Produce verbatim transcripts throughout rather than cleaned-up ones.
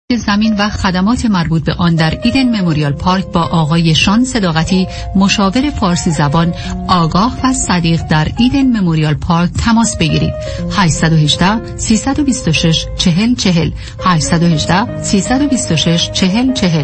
زمین و خدمات مربوط به آن در ایدن مموریال پارک با آقای شان صداقتی، مشاور فارسی زبان آگاه و صدیق در ایدن مموریال پارک تماس بگیرید. هشت یک هشت سه دو شش چهل چهل هشت یک هشت سه دو شش چهل چهل.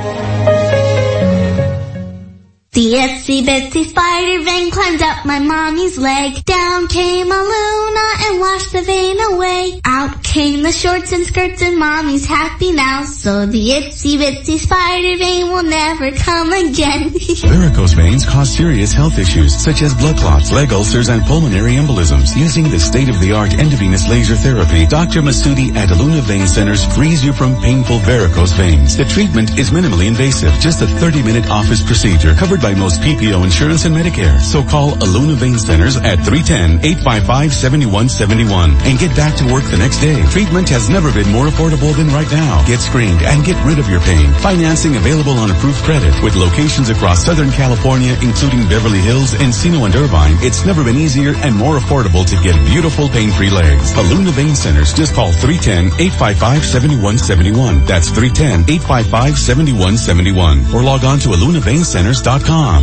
The itsy bitsy spider vein climbed up my mommy's leg. Down came a Luna and washed the vein away. Out came the shorts and skirts and mommy's happy now. So the itsy bitsy spider vein will never come again. Varicose veins cause serious health issues such as blood clots, leg ulcers, and pulmonary embolisms. Using the state-of-the-art endovenous laser therapy, Doctor Masudi at Luna Vein Centers frees you from painful varicose veins. The treatment is minimally invasive, just a thirty-minute office procedure covered by most P P O insurance and Medicare. So call Aluna Vein Centers at three one zero, eight five five, seven one seven one and get back to work the next day. Treatment has never been more affordable than right now. Get screened and get rid of your pain. Financing available on approved credit with locations across Southern California, including Beverly Hills, Encino, and Irvine. It's never been easier and more affordable to get beautiful pain-free legs. Aluna Vein Centers. Just call three one zero, eight five five, seven one seven one. That's three one zero, eight five five, seven one seven one. Or log on to aluna vein centers dot com.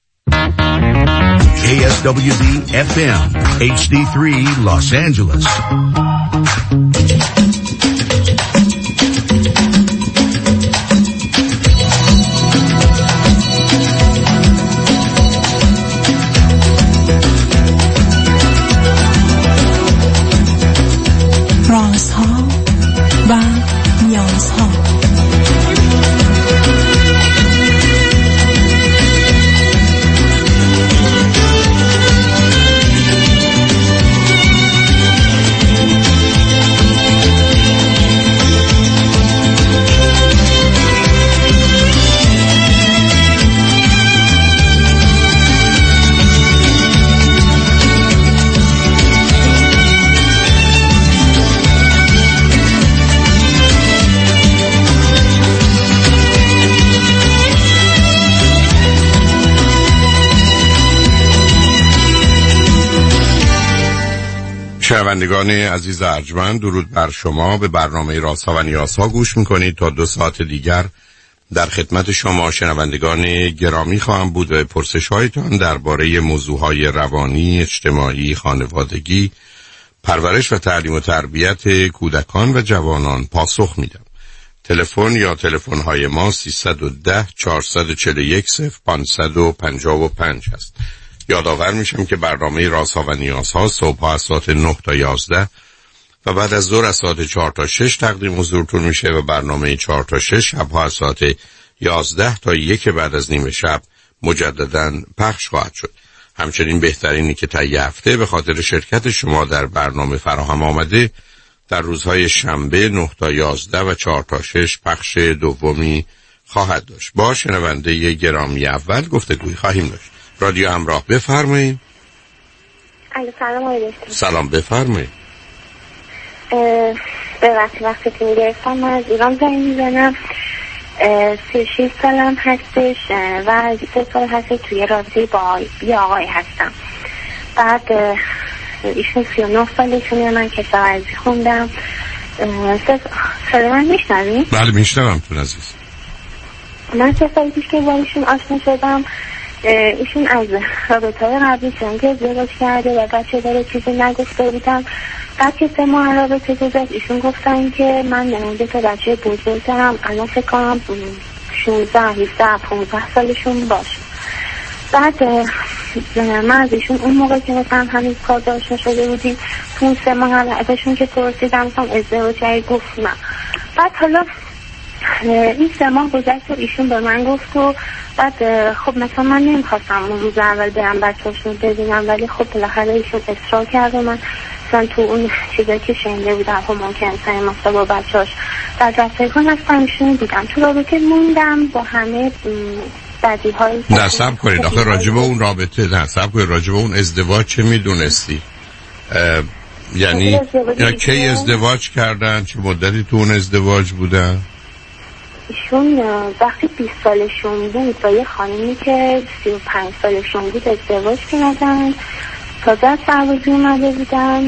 K S W D F M H D three Los Angeles. رازها و نیازها. شنوندگان عزیز ارجمند، درود بر شما. به برنامه رازها و نیازها گوش میکنید. تا دو ساعت دیگر در خدمت شما شنوندگان گرامی خواهم بود و پرسش هایتان درباره موضوعهای روانی، اجتماعی، خانوادگی، پرورش و تعلیم و تربیت کودکان و جوانان پاسخ میدم. تلفن یا تلفن های ما سیصد و ده، چهارصد و چهل و یک، صفر پانصد و پنجاه و پنج است. یادآور میشم که برنامه رازها و نیازها صبح از ساعت نه تا یازده و بعد از ظهر از ساعت چهار تا شش تقدیم حضورتون میشه و برنامه چهار تا شش شبها از ساعت یازده تا یک بعد از نیمه شب مجددا پخش خواهد شد. همچنین بهترینی که طی هفته به خاطر شرکت شما در برنامه فراهم آمده در روزهای شنبه نه تا یازده و چهار تا شش پخش دومی خواهد داشت. با شنونده گرامی اول گفتگوی خواهیم داشت. رادیو همراه، بفرمایید. سلام آقای سلام، بفرمایید. به وقتی وقتتون گرفتم. من از ایران زنگ میزنم. سی و شش سالم هستش و سه سال هستش توی رابطه با یه آقای هستم. بعد ایشون سی و نه سالشونه. من کشاورزی خوندم. صدای من میشنوید؟ بله میشنوم تون عزیز. من سه سال پیش که با ایشون آشنا شدم. ایشون از رابطه های قبلی چون که ازدواج کرده و بچه داره چیزی نگفته بودم. بعد که سه ماه رابطه گذشت ایشون گفتن که من دو تا بچه بزرگ دارم. الان فکر کنم شانزده، هفده، پانزده سالشون باشه. بعد من از ایشون اون موقع که مثلا همین کار داشته شده بودیم تو اون سه ماه ازشون که پرسیدم مثلا ازدواج کردی گفت نه. بعد حالا این سه ماه گذشت و ایشون به من گفت و بعد خب مثلا من نمیخواستم اون روز اول برم بچه‌هاشون ببینم، ولی خب بالاخره ایشون اصرار کرد و من مثلا تو اون چیزایی که شنیده بودم خب ممکن مثلا مثلا با بچه‌هاش در رفتگان هستم ایشون دیدم. تو رابطه موندم با همه بدی‌های. نه صبر کنید، آخه راجب اون رابطه نه صبر کنید، راجب اون ازدواج چه میدونستی؟ یعنی یا کی ازدواج کردن؟ چه مدتی تو اون ازدواج بودن؟ ایشون وقتی بیست سالشون بود با یه خانمی که سی و پنج سالشون بود ازدواج کردن. تازه از سربازی اومده بودن.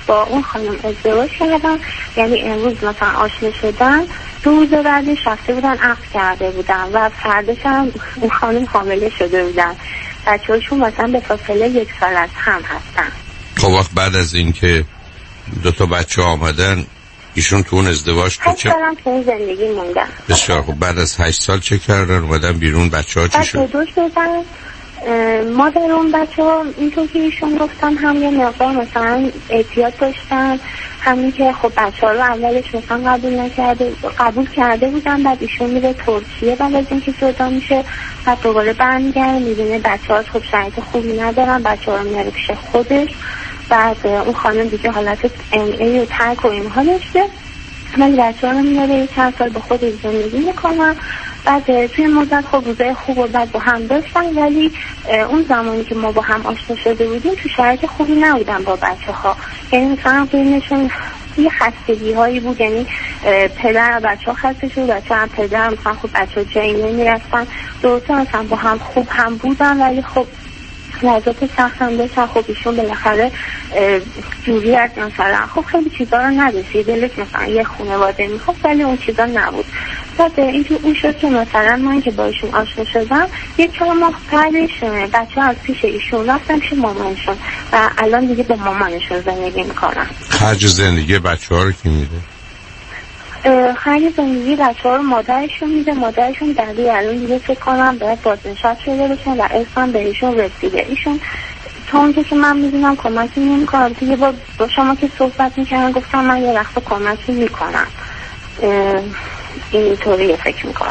با اون خانم ازدواج کردم، یعنی امروز مثلا آشنا شدن، دو روز بعدش رفته بودن عقد کرده بودن و فرداش هم اون خانم حامله شده بودن. بچه هاشون مثلا به فاصله یک سال از هم هستن. خب وقت بعد از این که دو تا بچه آمدن ایشون تو اون ازدواج تو چه؟ هشت سالم تو این زندگی موندن. بسیار خب. بعد از هشت سال چه کردن؟ اومدن بیرون، بچه ها چی شد؟ بچه دوش بودن. مادر اون بچه ها اینطور که ایشون گفتن هم یه مقدار مثلا اعتیاد داشتن، همین که خب بچه ها رو اولش مثلا قبول نکرده قبول کرده بودن، بعد ایشون میره ترکیه بعد از اینکه جدا میشه، بعد دوباره برمیگرده میبینه بچه ها خب شرایط خوبی ندارن، بچه ها رو میاره پیش خودش. بعد اون خانم دیگه حالت ام ای و ترک و اینها داشته، ولی بچه ها رو میاره چند سال با خودش زندگی میکنن. بعد توی مدت خب روزای خوب و بد با هم داشتن، ولی اون زمانی که ما با هم آشنا شده بودیم تو شرایط خوبی نبودن با بچه ها، یعنی مثلا بینشون یه خستگی هایی بود، یعنی پدر بچه ها خسته شد، بچه هم پدر مثلا خب بچه ها جایی نمیرستن، درسته مثلا با هم خوب هم بودن ولی خب لحظات سخت هم داشتن. خب ایشون بالاخره جوری از مثلا خب خیلی چیزا رو نداشت، دلش مثلا یه خانواده میخواد ولی اون چیزا نبود. بعد اینجور اون شد که مثلا من که با ایشون آشنا شدم یک چند ماه بعدش بچه ها از پیش ایشون رفتن پیش مامانشون و الان دیگه با مامانشون زندگی میکنن. خرج زندگی بچه ها رو کی میده؟ خرج زندگی بچه ها رو مادرشون میده. مادرشون دقیقی الان دیگه فکر کنم باید بازنشست شده بشن و اصلا بهشون رسیده. ایشون تا اونجا که من میدونم کمکی نمیکنم. دیگه با, با شما که صحبت میکنم گفتم من یه وقت کمکی میکنم، اینطوری فکر میکنم.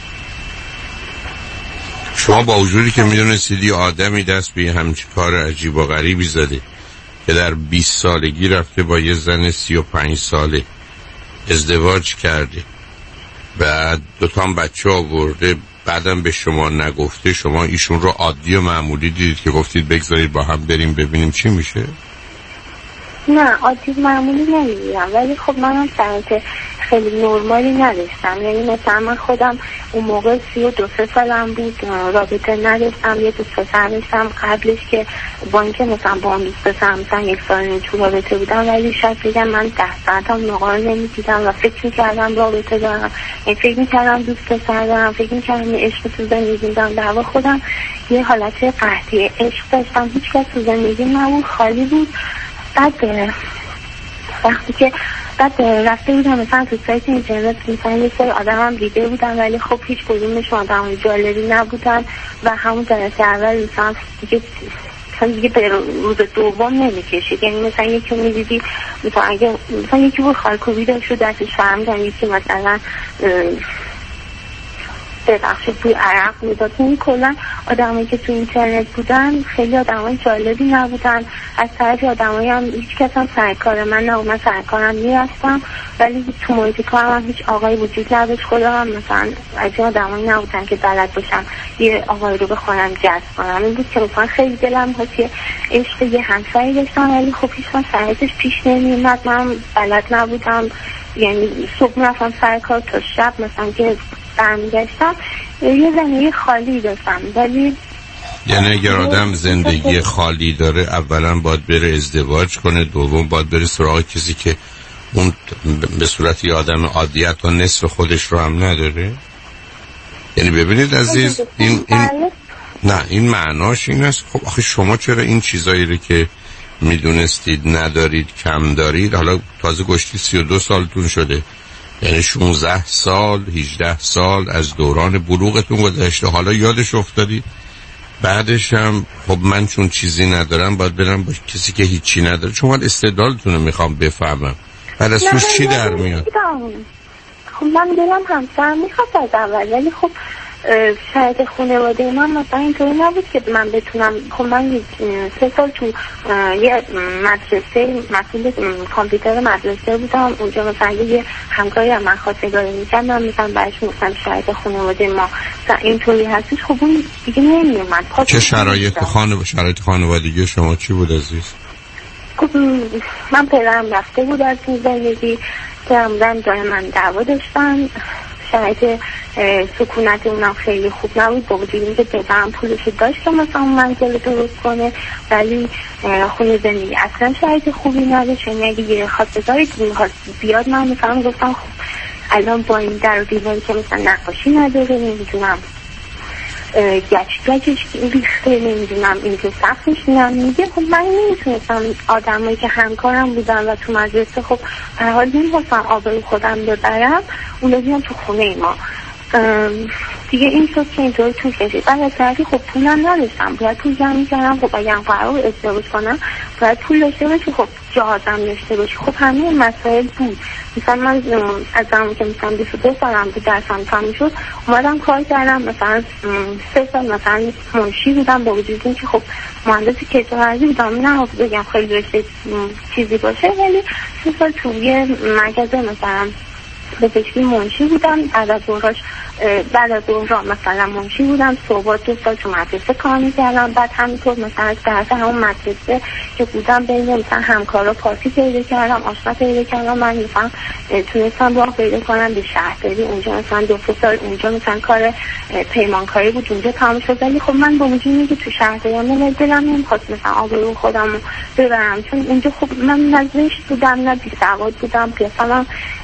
شما با وجودی که میدونستیدی آدمی دست به همچی کار عجیب و غریبی زده که در بیست سالگی رفته با یه زن سی و پنج ساله ازدواج کرده، بعد دوتا هم بچه آورده، بعدم به شما نگفته، شما ایشون رو عادی و معمولی دیدید که گفتید بگذارید با هم بریم ببینیم چی میشه؟ نه عادی معمولی نمیدیدم، ولی خب منم شرایط خیلی نرمالی نداشتم. یعنی مثلا من خودم اون موقع سی و دو سه سالم بود، رابطه نداشتم، یه دوست پسر داشتم قبلش که با اینکه مثلا با اون دوست پسر مثلا یک سال تو رابطه بودم، ولی شاید بگم من ده ساعت هم موقع رو نمیدیدم و فکر میکردم رابطه دارم، یعنی فکر میکردم دوست پسر دارم، فکر میکردم عشق تو زندگی دارم. در واقع خودم یه حالت قحطی عشق داشتم، هیچ کس تو زندگی نبود، خالی بود. بعد وقتی که بعد رفته بودم مثلا تو سایت اینترنت مثلا یه سری آدم هم دیده بودم، ولی خب هیچ کدومشون آدم جالبی نبودن و همون جلسه اول مثلا دیگه مثلا دیگه به روز دوم نمیکشید. یعنی مثلا یکی میدیدی مثلا اگه مثلا یکی بود خالکوبی داشت و دستش فهمیدن، یکی مثلا ببخشید توی عرق میداد. این کلا آدمایی که تو اینترنت بودن خیلی آدمای جالبی نبودن، از طرفی آدمایی هم هیچ کس هم سرکار من نه، من سرکارم میرفتم ولی تو محیط کارم هم هیچ آقایی وجود نداشت. خودم هم مثلا از این آدمایی نبودن که بلد باشم یه آقایی رو بخوام جذب کنم. این بود که مثلا خیلی دلم خواست که عشق یه همسری داشتم، ولی خب هیچ وقت شرایطش پیش نمیومد، من بلد نبودم. یعنی صبح میرفتم سر کار تا شب مثلا که برمیگشتم یه زندگی خالی داشتم. ولی یعنی اگر آدم زندگی خالی داره اولا باید بره ازدواج کنه، دوم باید بره سراغ کسی که اون به صورت یه آدم عادی تا نصف خودش رو هم نداره. یعنی ببینید عزیز این, این نه این معناش این است. خب آخه شما چرا این چیزایی رو که میدونستید ندارید کم دارید؟ حالا تازه گشتی سی و دو سالتون شده، یعنی شانزده سال هجده سال از دوران بلوغتون گذشته، حالا یادش افتادید؟ بعدش هم خب من چون چیزی ندارم باید برم با کسی که هیچی نداره. چون من استدلالتون رو میخوام بفهمم، بعد از توش چی در میاد؟ خب من دلم همسر میخواد از اول، ولی خب شاید خانواده من مثلا اینطوری نبود که من بتونم. خب من سه سال تو یه مدرسه مسئول کامپیوتر مدرسه بودم، اونجا مثلا یه همکاری هم من خواستگاری میکردم، مثلا برش مثلا شاید خانواده ما اینطوری هستش. خب اون دیگه نمیومد. چه شرایط خانواده شرایط خانوادگی شما چی بود عزیز؟ خب من پدرم رفته بود از این زندگی، پدرم بودن جای من دعوا داشتن، شرایط سکونت اونم خیلی خوب نبود، با وجود اینکه پدرم پولش داشت که مثلا منزل درست کنه، ولی خونه زندگی اصلا شرایط خوبی نداشت. یعنی اگه یه خواستگاری که میخواست بیاد من مثلا گفتم خب الان با این در و دیواری که مثلا نقاشی نداره، نمیدونم گچ گچش ریخته، نمیدونم اینجا سقفش میدم میگه خب من نمیتونستم آدمایی که همکارم بودن و تو مدرسه خب هر حال نمیخواستم آبرو خودم ببرم اونا بیان تو خونه ما دیگه. این شد که اینطور طول کشید. بعد از طرفی خب پولم نداشتم، باید پول جمع میکردم. خب اگه هم قرار ازدواج کنم باید پول داشته باشی، خب جهازم داشته باشی. خب همه مسائل بود. مثلا من از زمانی که مثلا بیست و دو سالم بود درسم تموم شد اومدم کار کردم، مثلا سه سال مثلا منشی بودم، با وجود اینکه خب مهندس کشاورزی بودم، نه بگم خیلی رشته چیزی باشه، ولی سه سال توی مرکز مثلا به پزشکی منشی بودم. بعد از ظهرش بعد از ظهر مثلا منشی بودم، صبح دو سال تو مدرسه کار می‌کردم. بعد همینطور مثلا درس همون مدرسه که بودم بین مثلا همکارا پارتی پیدا کردم، آشنا پیدا کردم. من مثلا تونستم راه پیدا کنم به شهرداری، اونجا مثلا دو سه سال اونجا مثلا کار پیمانکاری بود، اونجا تمام شد. ولی خب من با وجود اینکه تو شهرداری دلم نمی‌خواست مثلا آبرو خودم رو ببرم، چون اونجا خب من نزدیک بودم، نه بی‌سواد بودم، مثلا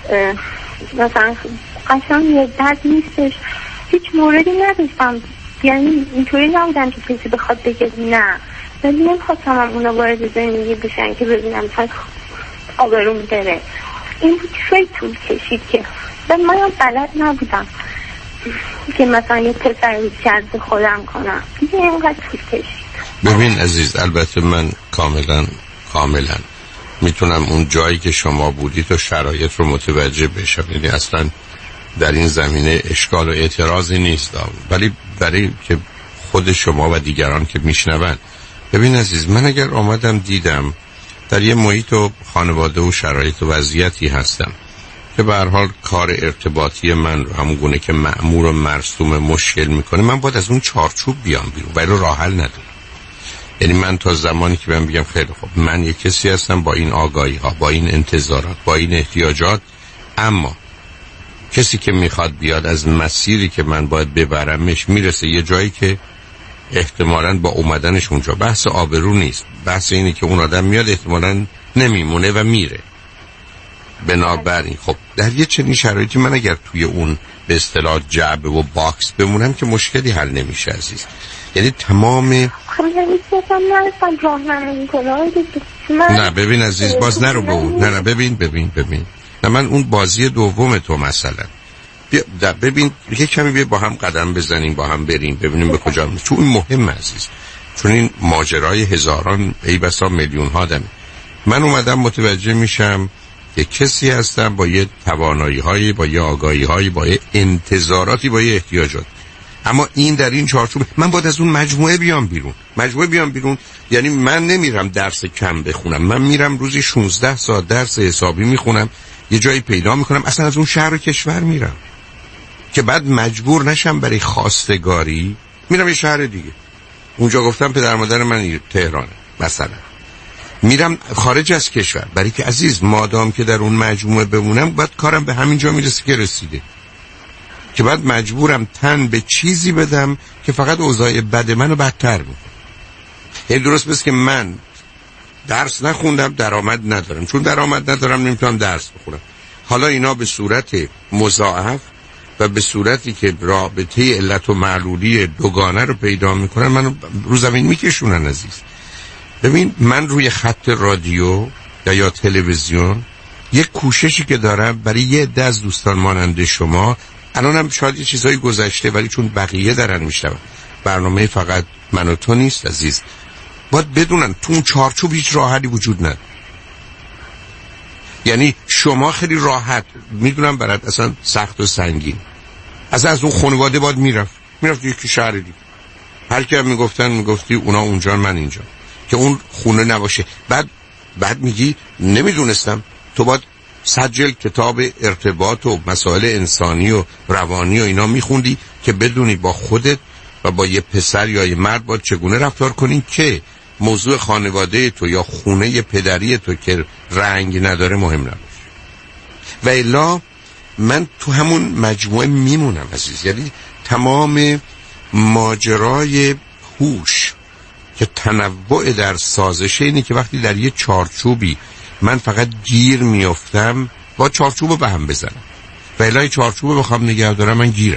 مثلا قشنگ یه درد نیستش، هیچ موردی نداشتم. یعنی اینطوری نبودم که کسی بخواد بگه نه، ولی نمیخواستم هم اونا وارد زندگی بشن که ببینم مثلا آبروم بره. این بود خیلی طول کشید که و من هم بلد نبودم که مثلا یه پسری کرد خودم کنم دیگه، اینقدر طول کشید. ببین عزیز، البته من کاملا کاملا میتونم اون جایی که شما بودید و شرایط رو متوجه بشم، یعنی اصلا در این زمینه اشکال و اعتراضی نیست، ولی برای که خود شما و دیگران که میشنون، ببین عزیز، من اگر آمدم دیدم در یه محیط و خانواده و شرایط و وضعیتی هستم که به هر حال کار ارتباطی من رو همون گونه که مأمور و مرسوم مشکل میکنه، من باید از اون چارچوب بیام بیرون، ولی راه حل ندارم. یعنی من تا زمانی که من بگم خیلی خوب من یک کسی هستم با این آگاهی ها، با این انتظارات، با این احتیاجات، اما کسی که میخواد بیاد از مسیری که من باید ببرمش میرسه یه جایی که احتمالاً با اومدنش اونجا بحث آبرو نیست، بحث اینه که اون آدم میاد احتمالاً نمیمونه و میره. بنابراین خب در یه چنین شرایطی من اگر توی اون به اصطلاح جعبه و باکس بمونم که مشکلی حل نمیشه عزیز. یعنی تمام نه ببین عزیز، باز نرو به اون، نه نه ببین ببین ببین نه من اون بازی دوم تو مثلا بیا ببین یه کمی بیا با هم قدم بزنیم، با هم بریم ببینیم به کجا میریم، چون این مهم عزیز، چون این ماجرای هزاران ای بسا میلیون ها دمه. من اومدم متوجه میشم که کسی هستم با یه توانایی هایی، با یه آگاهی هایی، با یه انتظاراتی، با یه احتیاجات، اما این در این چارچوب من باید از اون مجموعه بیام بیرون. مجموعه بیام بیرون یعنی من نمیرم درس کم بخونم، من میرم روزی شانزده ساعت درس حسابی میخونم، یه جایی پیدا میکنم، اصلا از اون شهر و کشور میرم که بعد مجبور نشم برای خواستگاری میرم یه شهر دیگه. اونجا گفتم پدر مادر من تهرانه مثلا، میرم خارج از کشور، برای که عزیز مادام که در اون مجموعه بمونم باید کارم به همین جا میرسه که رسیده، که بعد مجبورم تن به چیزی بدم که فقط اوضاع بد منو بدتر میکنه. یعنی درست بس که من درس نخوندم درآمد ندارم، چون درآمد ندارم نمیتونم درس بخونم، حالا اینا به صورت مضاعف و به صورتی که رابطه علت و معلولی دوگانه رو پیدا میکنن منو رو زمین میکشونن عزیز. ببین من روی خط رادیو یا یا تلویزیون یک کوششی که دارم برای یه عده از دوستان مانند شما، الان هم شاید یه چیزایی گذشته ولی چون بقیه دارن میشنون، برنامه فقط من و تو نیست عزیز، باید بدونن تو اون چارچوب هیچ راه حلی وجود نداره. یعنی شما خیلی راحت، میدونم برات اصلا سخت و سنگین، اصلا از اون خانواده باید میرفت میرفت یکی شهر دیگه، هر کی هم میگفتن میگفتی اونا اونجا من اینجا، که اون خونه نباشه. بعد بعد میگی نمیدونستم، تو باید سجل کتاب ارتباط و مسائل انسانی و روانی و اینا میخوندی که بدونی با خودت و با یه پسر یا یه مرد باید چگونه رفتار کنین که موضوع خانواده تو یا خونه پدری تو که رنگ نداره مهم نباشه. و الا من تو همون مجموعه میمونم عزیز. یعنی تمام ماجرای هوش که تنوع در سازشه اینه که وقتی در یه چارچوبی من فقط گیر میافتم با چارچوب به هم بزنم و الهی چارچوب بخوام نگه دارم من گیرم.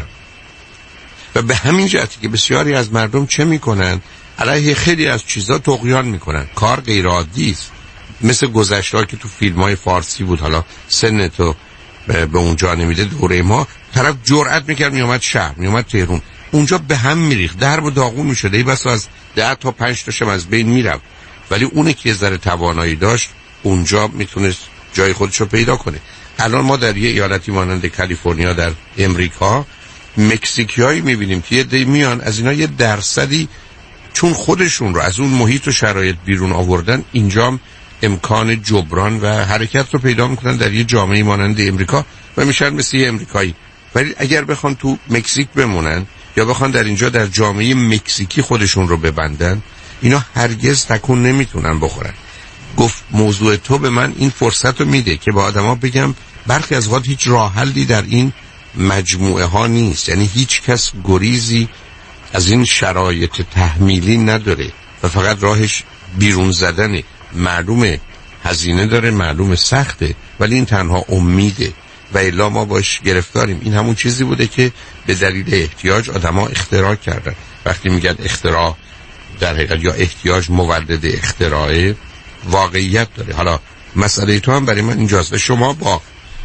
و به همین جهتی که بسیاری از مردم چه میکنن؟ علیه خیلی از چیزا طغیان میکنن. کار غیر عادی است. مثل گذشته که تو فیلم های فارسی بود، حالا سن تو به اونجا نمیده، دوره ما طرف جرأت میکرد میومد شهر، میومد تهران، اونجا به هم میریخت، درب و داغون میشد، ای بس از ده تا پنج تاشم از بین میرفت. ولی اونی که ذره توانایی داشت اونجا میتونست جای خودشو پیدا کنه. الان ما در یه ایالتی مانند کالیفرنیا در امریکا مکزیکیایی میبینیم که یه دی میان از اینا یه درصدی چون خودشون رو از اون محیط و شرایط بیرون آوردن، اینجا امکان جبران و حرکت رو پیدا میکنن در یه جامعه مانند امریکا و میشن مثل یه امریکایی. ولی اگر بخوان تو مکزیک بمونن یا بخوان در اینجا در جامعه مکزیکی خودشون رو ببندن، اینا هرگز تکون نمیتونن بخورن. گفت موضوع تو به من این فرصت رو میده که با آدما بگم برخی از وقت هیچ راه حلی در این مجموعه ها نیست. یعنی هیچ کس گریزی از این شرایط تحمیلی نداره و فقط راهش بیرون زدنه. معلومه هزینه داره، معلومه سخته، ولی این تنها امیده و الا ما باش گرفتاریم. این همون چیزی بوده که به دلیل احتیاج آدما اختراع کردن. وقتی میگن اختراع در حقیقت یا احتیاج مولد اختراعه، واقعیت داره. حالا مسئله تو هم برای من اینجاست. شما با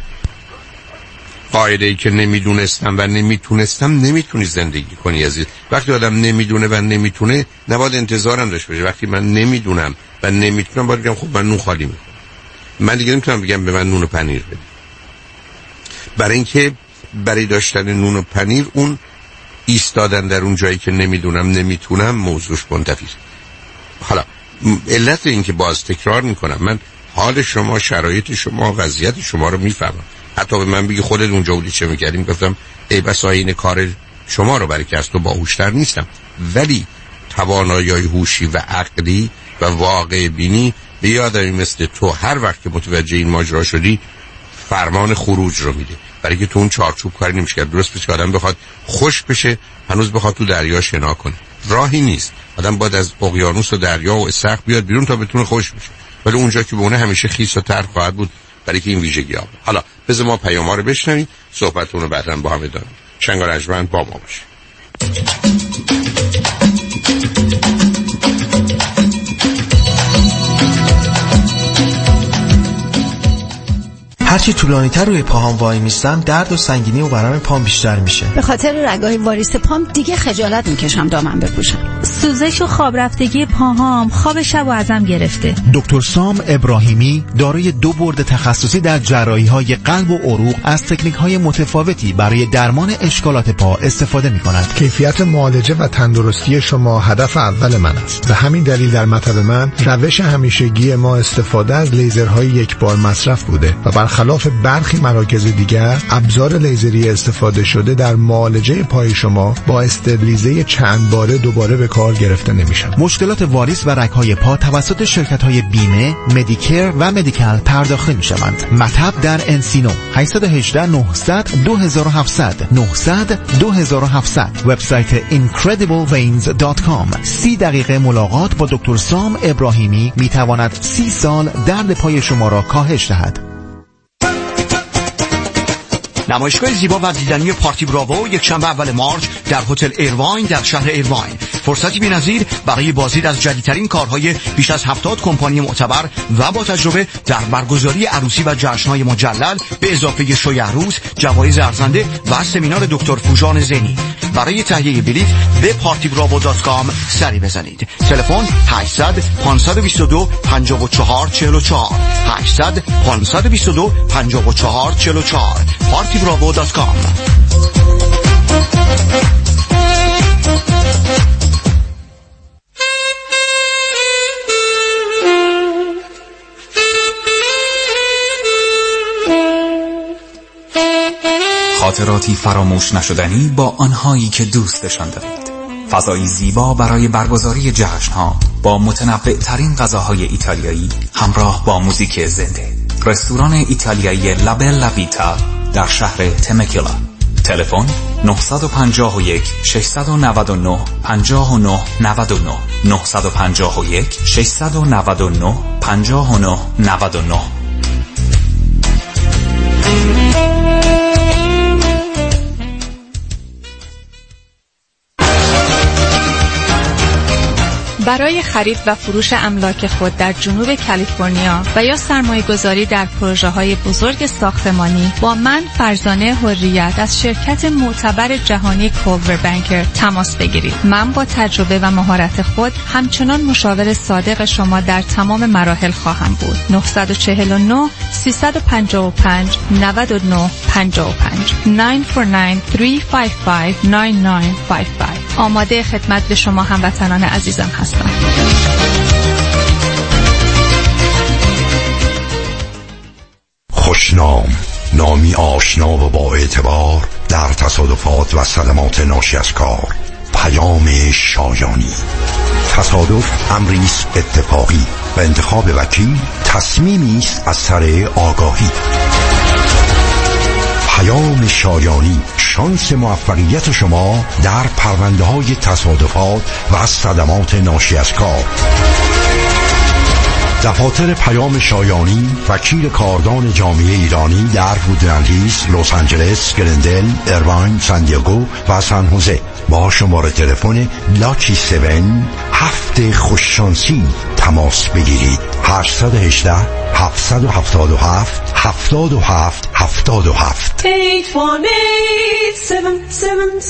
قاعده‌ای که نمیدونستم و نمیتونستم نمیتونی زندگی کنی عزیز. وقتی آدم نمیدونه و نمیتونه نباید انتظارم داشته باشه. وقتی من نمیدونم و نمیتونم باید بگم خب من نون خالی میکنم. من دیگه نمیتونم بگم به من نون و پنیر بده. برای اینکه برای داشتن نون و پنیر اون ایستادن در اون جایی که نمیدونم نمیتونم موضوعش منتفی است. حالا علت این که باز تکرار میکنم، من حال شما، شرایط شما، وضعیت شما رو میفهمم. حتی به من بگی خودت اونجا بودی چه میکردیم، گفتم ای بسا این کار شما رو، برای که از تو باهوشتر نیستم. ولی توانایی هوشی و عقلی و واقع بینی به یه آدمی مثل تو هر وقت که متوجه این ماجرا شدی فرمان خروج رو میده. برای که تو اون چارچوب کاری نمیشه کرد. درست بشه آدم بخواد خوش بشه هنوز بخواد تو دریا شنا کنه، راهی نیست. آدم باید از اقیانوس و دریا و استخر بیاد بیرون تا بتونه خوش بشه. ولی اونجا که به اونه همیشه خیس و تر خواهد بود، برای که این ویژگی ها. حالا بذار ما پیام‌ها رو بشنویم، صحبتون رو بعداً با هم ادامه. شنگ رجمند با ما باشه. هرچی طولانی تر روی پاهام وای میستم درد و سنگینی و ورم پام بیشتر میشه. به خاطر رگای واریس پام دیگه خجالت میکشم دامن بپوشم. سوزش و خواب رفتگی پاهام خواب شب و ازم گرفته. دکتر سام ابراهیمی دارای دو برد تخصصی در جراحی‌های قلب و عروق از تکنیک‌های متفاوتی برای درمان اشکالات پا استفاده می‌کند. کیفیت معالجه و تندرستی شما هدف اول من است. به همین دلیل در مطب من روش همیشگی ما استفاده از لیزرهای یک بار مصرف بوده و برخلاف برخی مراکز دیگر ابزار لیزری استفاده شده در معالجه پای شما با استرلیزه چند باره دوباره به کار گرفته نمیشن. مشکلات واریس و رگ‌های پا توسط شرکت‌های بیمه، مدیکر و مدیکال پرداخته می‌شوند. مطب در انسینو هشت یک هشت نه صفر صفر دو هفت صفر صفر نه صفر صفر دو هفت صفر صفر. وبسایت اینکردیبل وینز دات کام. سی دقیقه ملاقات با دکتر سام ابراهیمی می‌تواند سی سال درد پای شما را کاهش دهد. نمایشگاه زیبا و دیدنی پارتی براوو یک شنبه اول مارچ در هتل ایرواین در شهر ایرواین. فرصتی بی‌نظیر برای بازدید از جدیدترین کارهای بیش از هفتاد کمپانی معتبر و با تجربه در برگزاری عروسی و جشن‌های مجلل، به اضافه شوی عروس، جوایز ارزنده و سمینار دکتر فوژان زنی. برای تهیه بلیط به پارتی براوو دات کام سری بزنید. تلفن هشتصد پانصد و بیست و دو پنجاه و چهار چهل و چهار هشتصد پانصد و بیست و دو پنجاه و چهار چهل و چهار پارتی براوو دات کام. خاطراتی فراموش نشدنی با آنهایی که دوستشان دارید. فضایی زیبا برای برگزاری جشن‌ها با متنوع ترین غذاهای ایتالیایی همراه با موزیک زنده. رستوران ایتالیایی لابل لا ویتا در شهر تمکیلا. تلفن نه پنج یک شش نه نه پنج نه نه نه نه پنج یک شش نه نه پنج نه نه نه. برای خرید و فروش املاک خود در جنوب کالیفرنیا و یا سرمایه‌گذاری در پروژه‌های بزرگ ساختمانی با من فرزانه حریت از شرکت معتبر جهانی کولور بانکر تماس بگیرید. من با تجربه و مهارت خود همچنان مشاور صادق شما در تمام مراحل خواهم بود. نه چهار نه سه پنج پنج نه نه پنج پنج نه چهار نه سه پنج پنج نه نه پنج پنج. آماده خدمت به شما هموطنان عزیزم هستم. خوشنام، نامی آشنا و با اعتبار در تصادفات و صدمات ناشی از کار. پیام شایانی. تصادف امری است اتفاقی و انتخاب وکیل تصمیمی است از سر آگاهی. پیام شایانی، شانس موفقیت شما در پرونده های تصادفات و صدمات ناشی از کار. دفاتر پیام شایانی وکیل کاردان جامعه ایرانی در وودلند هیلز، لس آنجلس، گلندل، ایرواین، سان دیگو و سان خوزه با شماره تلفن لاکی هفت هفت خوششانسی تماس بگیرید. هشت یک هشت هفت هفت هفت هفت هفت هفت هفت هشت یک هشت هفت هفت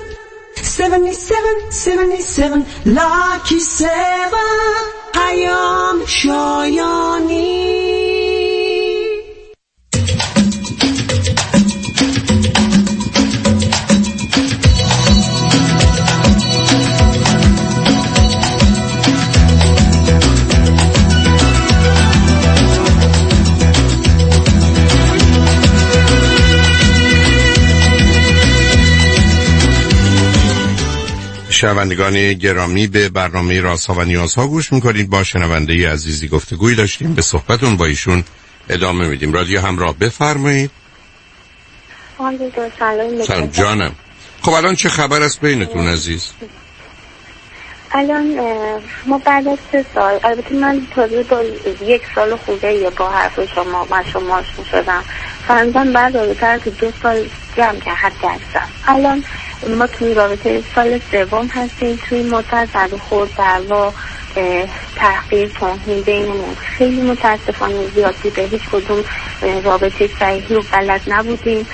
هفت هفت هفت Lucky seven پیام شایانی. شنوندگان گرامی، به برنامه رازها و نیازها گوش میکنید. با شنونده عزیزی گفتگوی داشتیم، به صحبتون با ایشون ادامه میدیم. رادیو همراه، بفرمایید. سلام جانم. خب الان چه خبر است بینتون عزیز؟ الان ما بعد از سه سال، البته من تازه با یک سال خوده یا با حرف شما من شما آشنا شدم، فرضاً بعد رابطه که دو سال جمع که حد درستم. الان ما توی رابطه سال سوم هستیم. توی مدت زد و خورد دعوا تحقیر توهین بینمون خیلی متاسفانه زیاد بوده. هیچ کدوم رابطه صحیحی و بلد نبودیم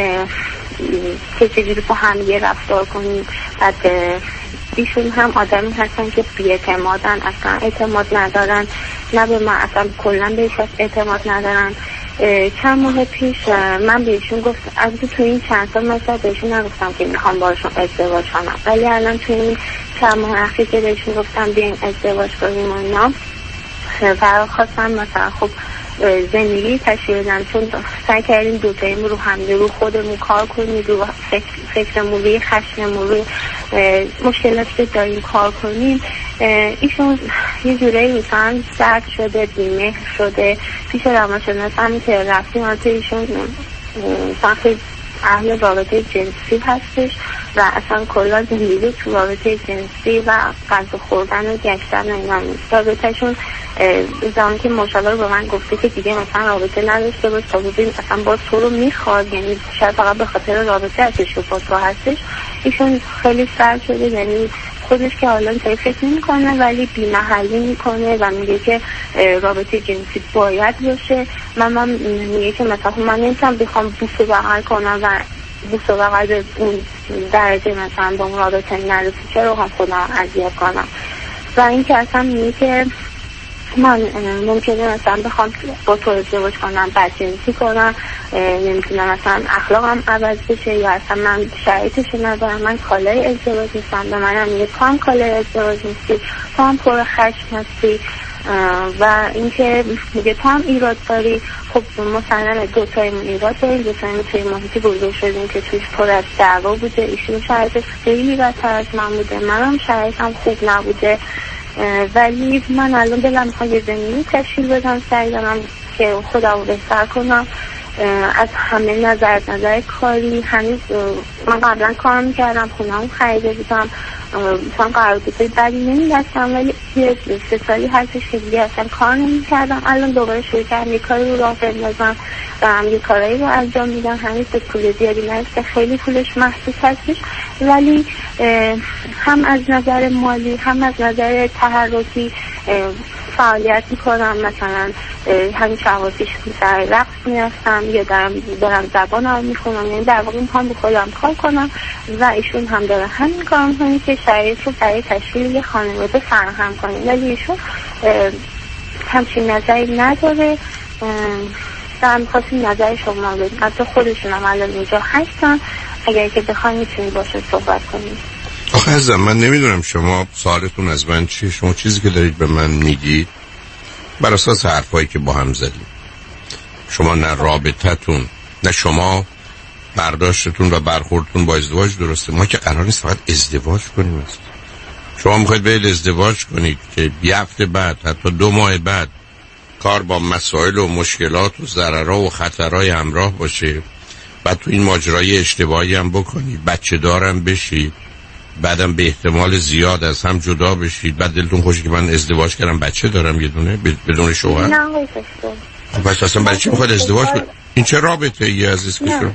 که چجوری با هم یه رفتار کنیم. بعد ایشون هم آدمی هستن که بی‌اعتمادن، اصلا اعتماد ندارن، نه به من اصلا کلا بهش اعتماد ندارن. چند ماه پیش من بهشون گفتم، از تو این چند سال مثلا بهشون نگفتم که میخوام باشون ازدواج کنم، ولی الان تو این چند ماه اخیر که بهشون گفتم بیاین ازدواج کنیم و اینا و خواستم مثلا خب زندگی تشکیل بدم، چون سعی کردیم دوتاییم رو هم رو خودمون کار کنیم، رو فکر فکرمون روی خشممون روی مشکلاتی که داریم کار کنیم. ایشون یه جورایی مثلا سرد شده، بیمهر شده. پیش روانشناسم که رفتیم از ایشون مثلا اهل رابطه جنسی هستش و اصلا کلا زندگی تو رابطه جنسی و غذا خوردن و گشتن و اینا نیست. رابطهشون زمان که مشاور به من گفته که دیگه مثلا رابطه نداشته باش تا ببین اصلا باز تو رو میخواد، یعنی شاید فقط به خاطر رابطه ازش با تو هستش. ایشون خیلی سرد شده، یعنی خودش که حالا اینطوری فکر نمی‌کنه ولی بی‌محلی میکنه و میگه که رابطه جنسی باید باشه. من من میگه که مثلا من نمیتونم بخوام بوس و بغل کنم و بوس و بغل به اون درجه مثلا با اون رابطه نرسی، چرا هم خودم اذیت کنم. و این که اصلا میگه که من ممکنه مثلا بخوام با تو ازدواج کنم بدجنسی کنم، نمیتونم مثلا اخلاقم عوض بشه یا اصلا من شرایطشو ندارم، من کالای ازدواج نیستم. به منم میگه تو هم کالای ازدواج نیستی، تو هم پر خشم هستی و اینکه میگه تو هم ایراد داری. خب مثلا دو تایمون ایراد داریم، دو تایمون توی محیطی بزرگ شدیم که تویش پر از دعوا بوده. ایشون شرایطش خیلی بدتر از من بوده، منم شرایطم خوب نبوده، ولی من الان دلم میخواد یه زندگی تشکیل بدم، سعی دارم که خودم رو بهتر کنم از همه نظر نظر کاری هنوز من قبلا کار میکردم، خونه هم خریده بودم، مثلا قراردادهای بدی نمیدستم، ولی یه سه سالی هستش که دیگه اصلا کار نمیکردم. الان دوباره شروع کردم یه کاری رو راه بندازم و هم یه کارایی رو انجام میدم. هنوز به پول زیادی نرسیده، خیلی پولش محسوس هستش، ولی هم از نظر مالی هم از نظر تحرکی فعالیت میکنم. مثلا همین شواسیش سر رقص میرفتم یا دارم دارم زبان هم میخونم، یعنی در واقع میخوام به خودم کار کنم و ایشون هم داره همین کار میکنه که شرایط رو برای تشکیل یه خانواده فراهم کنیم، ولی ایشون همچین نظری نداره. دارم میخواستیم نظر شما بدیم، حتی خودشون هم الان اینجا هستن، اگر که بخوایم میتونیم باشه صحبت کنیم. آخه ازم من نمیدونم شما سوالتون از من چیه. شما چیزی که دارید به من میگید بر اساس حرفایی که با هم زدیم، شما نه رابطتون نه شما برداشتتون و برخوردتون با ازدواج درسته. ما که قرار نیست فقط ازدواج کنیم است. شما میخواید باید ازدواج کنید که یه هفته بعد حتی دو ماه بعد کار با مسائل و مشکلات و ضررها و خطرهای همراه باشه، بعد تو این ماجرای اشتباهی هم بکنید، بچه دارم بشید، بعدم به احتمال زیاد از هم جدا بشید، بعد دلتون خوشه که من ازدواج کردم بچه دارم یه دونه بدون شوهر. نه پس اصلا برای چی میخواد ازدواج کنید؟ این چه رابطه ای عزیز که شما؟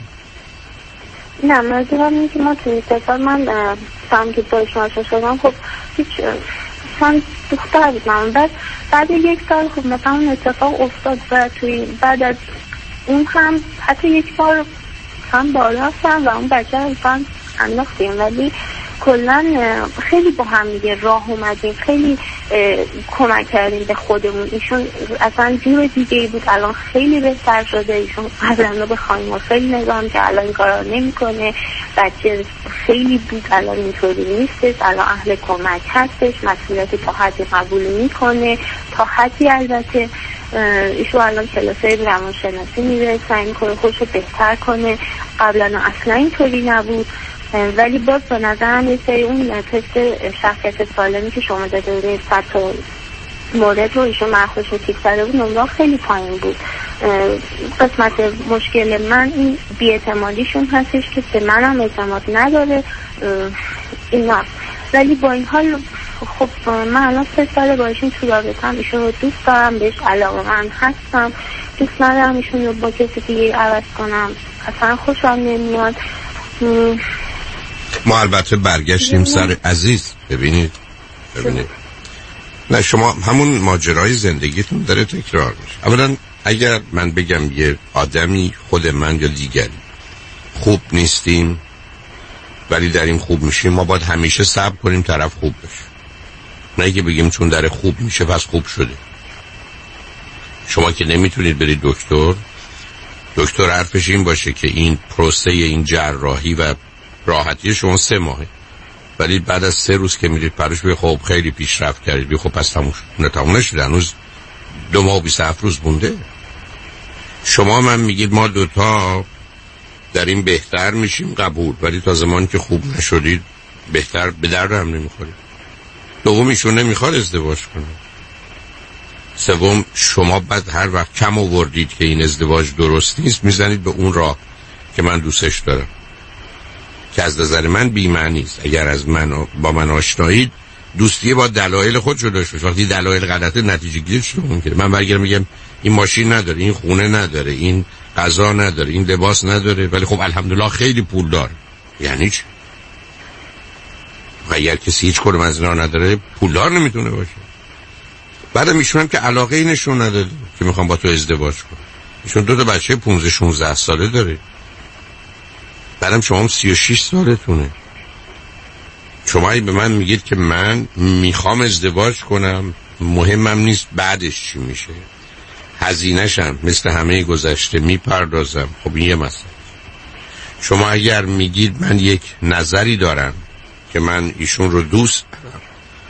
نه موضوع اینه که ما توی اتفاق من سام که با شما شدم، خب هیچ من دختر بودم، بعد بعد یک سال خب مثلا اون اتفاق افتاد و توی بعد از اون هم حتی یک بار هم بالا هستم و اون بچه رو هم انداختیم، ولی کلا خیلی با هم دیگه راه اومدیم، خیلی کمک کردیم به خودمون. ایشون اصلا جور دیگه ای بود، الان خیلی بهتر شده. ایشون قبلا به خانم خیلی نگاه که الان این کارا نمیکنه، بچه خیلی بود الان اینطوری نیستش، الان اهل کمک هستش، مسئولیت تا حدی قبول میکنه، تا حدی البته. ایشون الان کلاسای روانشناسی میره، سعی میکنه خودشو بهتر کنه، قبلا اصلا اینطوری نبود. ولی باز به نظرم یه سری اون تست شخصیت سالمی که شما داده بودید صد تا مورد رو ایشون مرخوش رو تیک زده بود، نمره خیلی پایین بود. قسمت مشکل من این بی‌اعتمادیشون هستش که به منم اعتماد نداره این نه. ولی با این حال خب من الان سه ساله با ایشون تو رابطه‌ام، ایشون رو دوست دارم، بهش علاقه‌مند هستم، دوست ندارم ایشون رو با کسی دیگه عوض کنم، اصلا خوشم نمیاد. ما البته برگشتیم سر عزیز. ببینید ببینید نه شما همون ماجرای زندگیتون داره تکرار میشه. اولا اگر من بگم یه آدمی، خود من یا دیگری خوب نیستیم ولی داریم خوب میشیم، ما باید همیشه صبر کنیم طرف خوب بشه، نه که بگیم چون داره خوب میشه پس خوب شده. شما که نمیتونید برید دکتر، دکتر حرفش این باشه که این پروسه این جراحی و راحتی شما سه ماهه، ولی بعد از سه روز که میرید پرش بگه خب خیلی پیشرفت کردید، خب پس تموم شد. نه تموم نشده، هنوز دو ماه و بیست هفت روز مونده. شما من میگید ما دوتا داریم بهتر میشیم، قبول، ولی تا زمانی که خوب نشدید بهتر به درد هم نمیخورید. دومیشون نمیخواد ازدواج کنه. سوم شما بعد هر وقت کم آوردید که این ازدواج درست نیست میزنید به اون راه که من دوستش دارم، که از نظر من بی‌معنی است. اگر از من با من آشنایید، دوستیه با دلایل خود جدا شد. وقتی دلایل غلطه نتیجه گیری چطور ممکنه؟ من برگردم میگم این ماشین نداره، این خونه نداره، این غذا نداره، این لباس نداره، ولی خب الحمدلله خیلی پول داره. یعنی چی؟ اگر کسی هیچ کدوم از اینا نداره پولدار نمیتونه باشه. بعدم ایشون هم که علاقه ای نشون نداده که میخوام با تو ازدواج کنم. ایشون دو تا بچه پانزده شانزده ساله داره. بعدم شما سی و شش سالتونه. شما به من میگید که من میخوام ازدواج کنم، مهمم نیست بعدش چی میشه، هزینه‌شم مثل همه گذشته میپردازم. خب این یه مسئله. شما اگر میگید من یک نظری دارم که من ایشون رو دوست دارم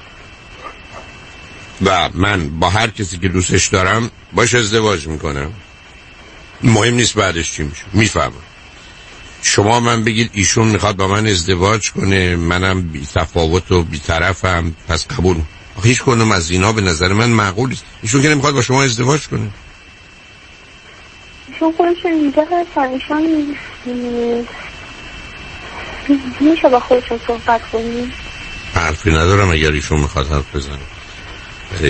و من با هر کسی که دوستش دارم باش ازدواج میکنم، مهم نیست بعدش چی میشه، میفهمم. شما من بگید ایشون میخواد با من ازدواج کنه، منم بی تفاوت و بی طرفم، پس قبول. هیچ کدوم از اینا به نظر من معقول نیست. ایشون که نمیخواد با شما ازدواج کنه. چون خودشون اینجا هستن، ایشان میشه با خودشون صحبت کنیم؟ حرفی ندارم اگر ایشون میخواد حرف بزنه. بریم.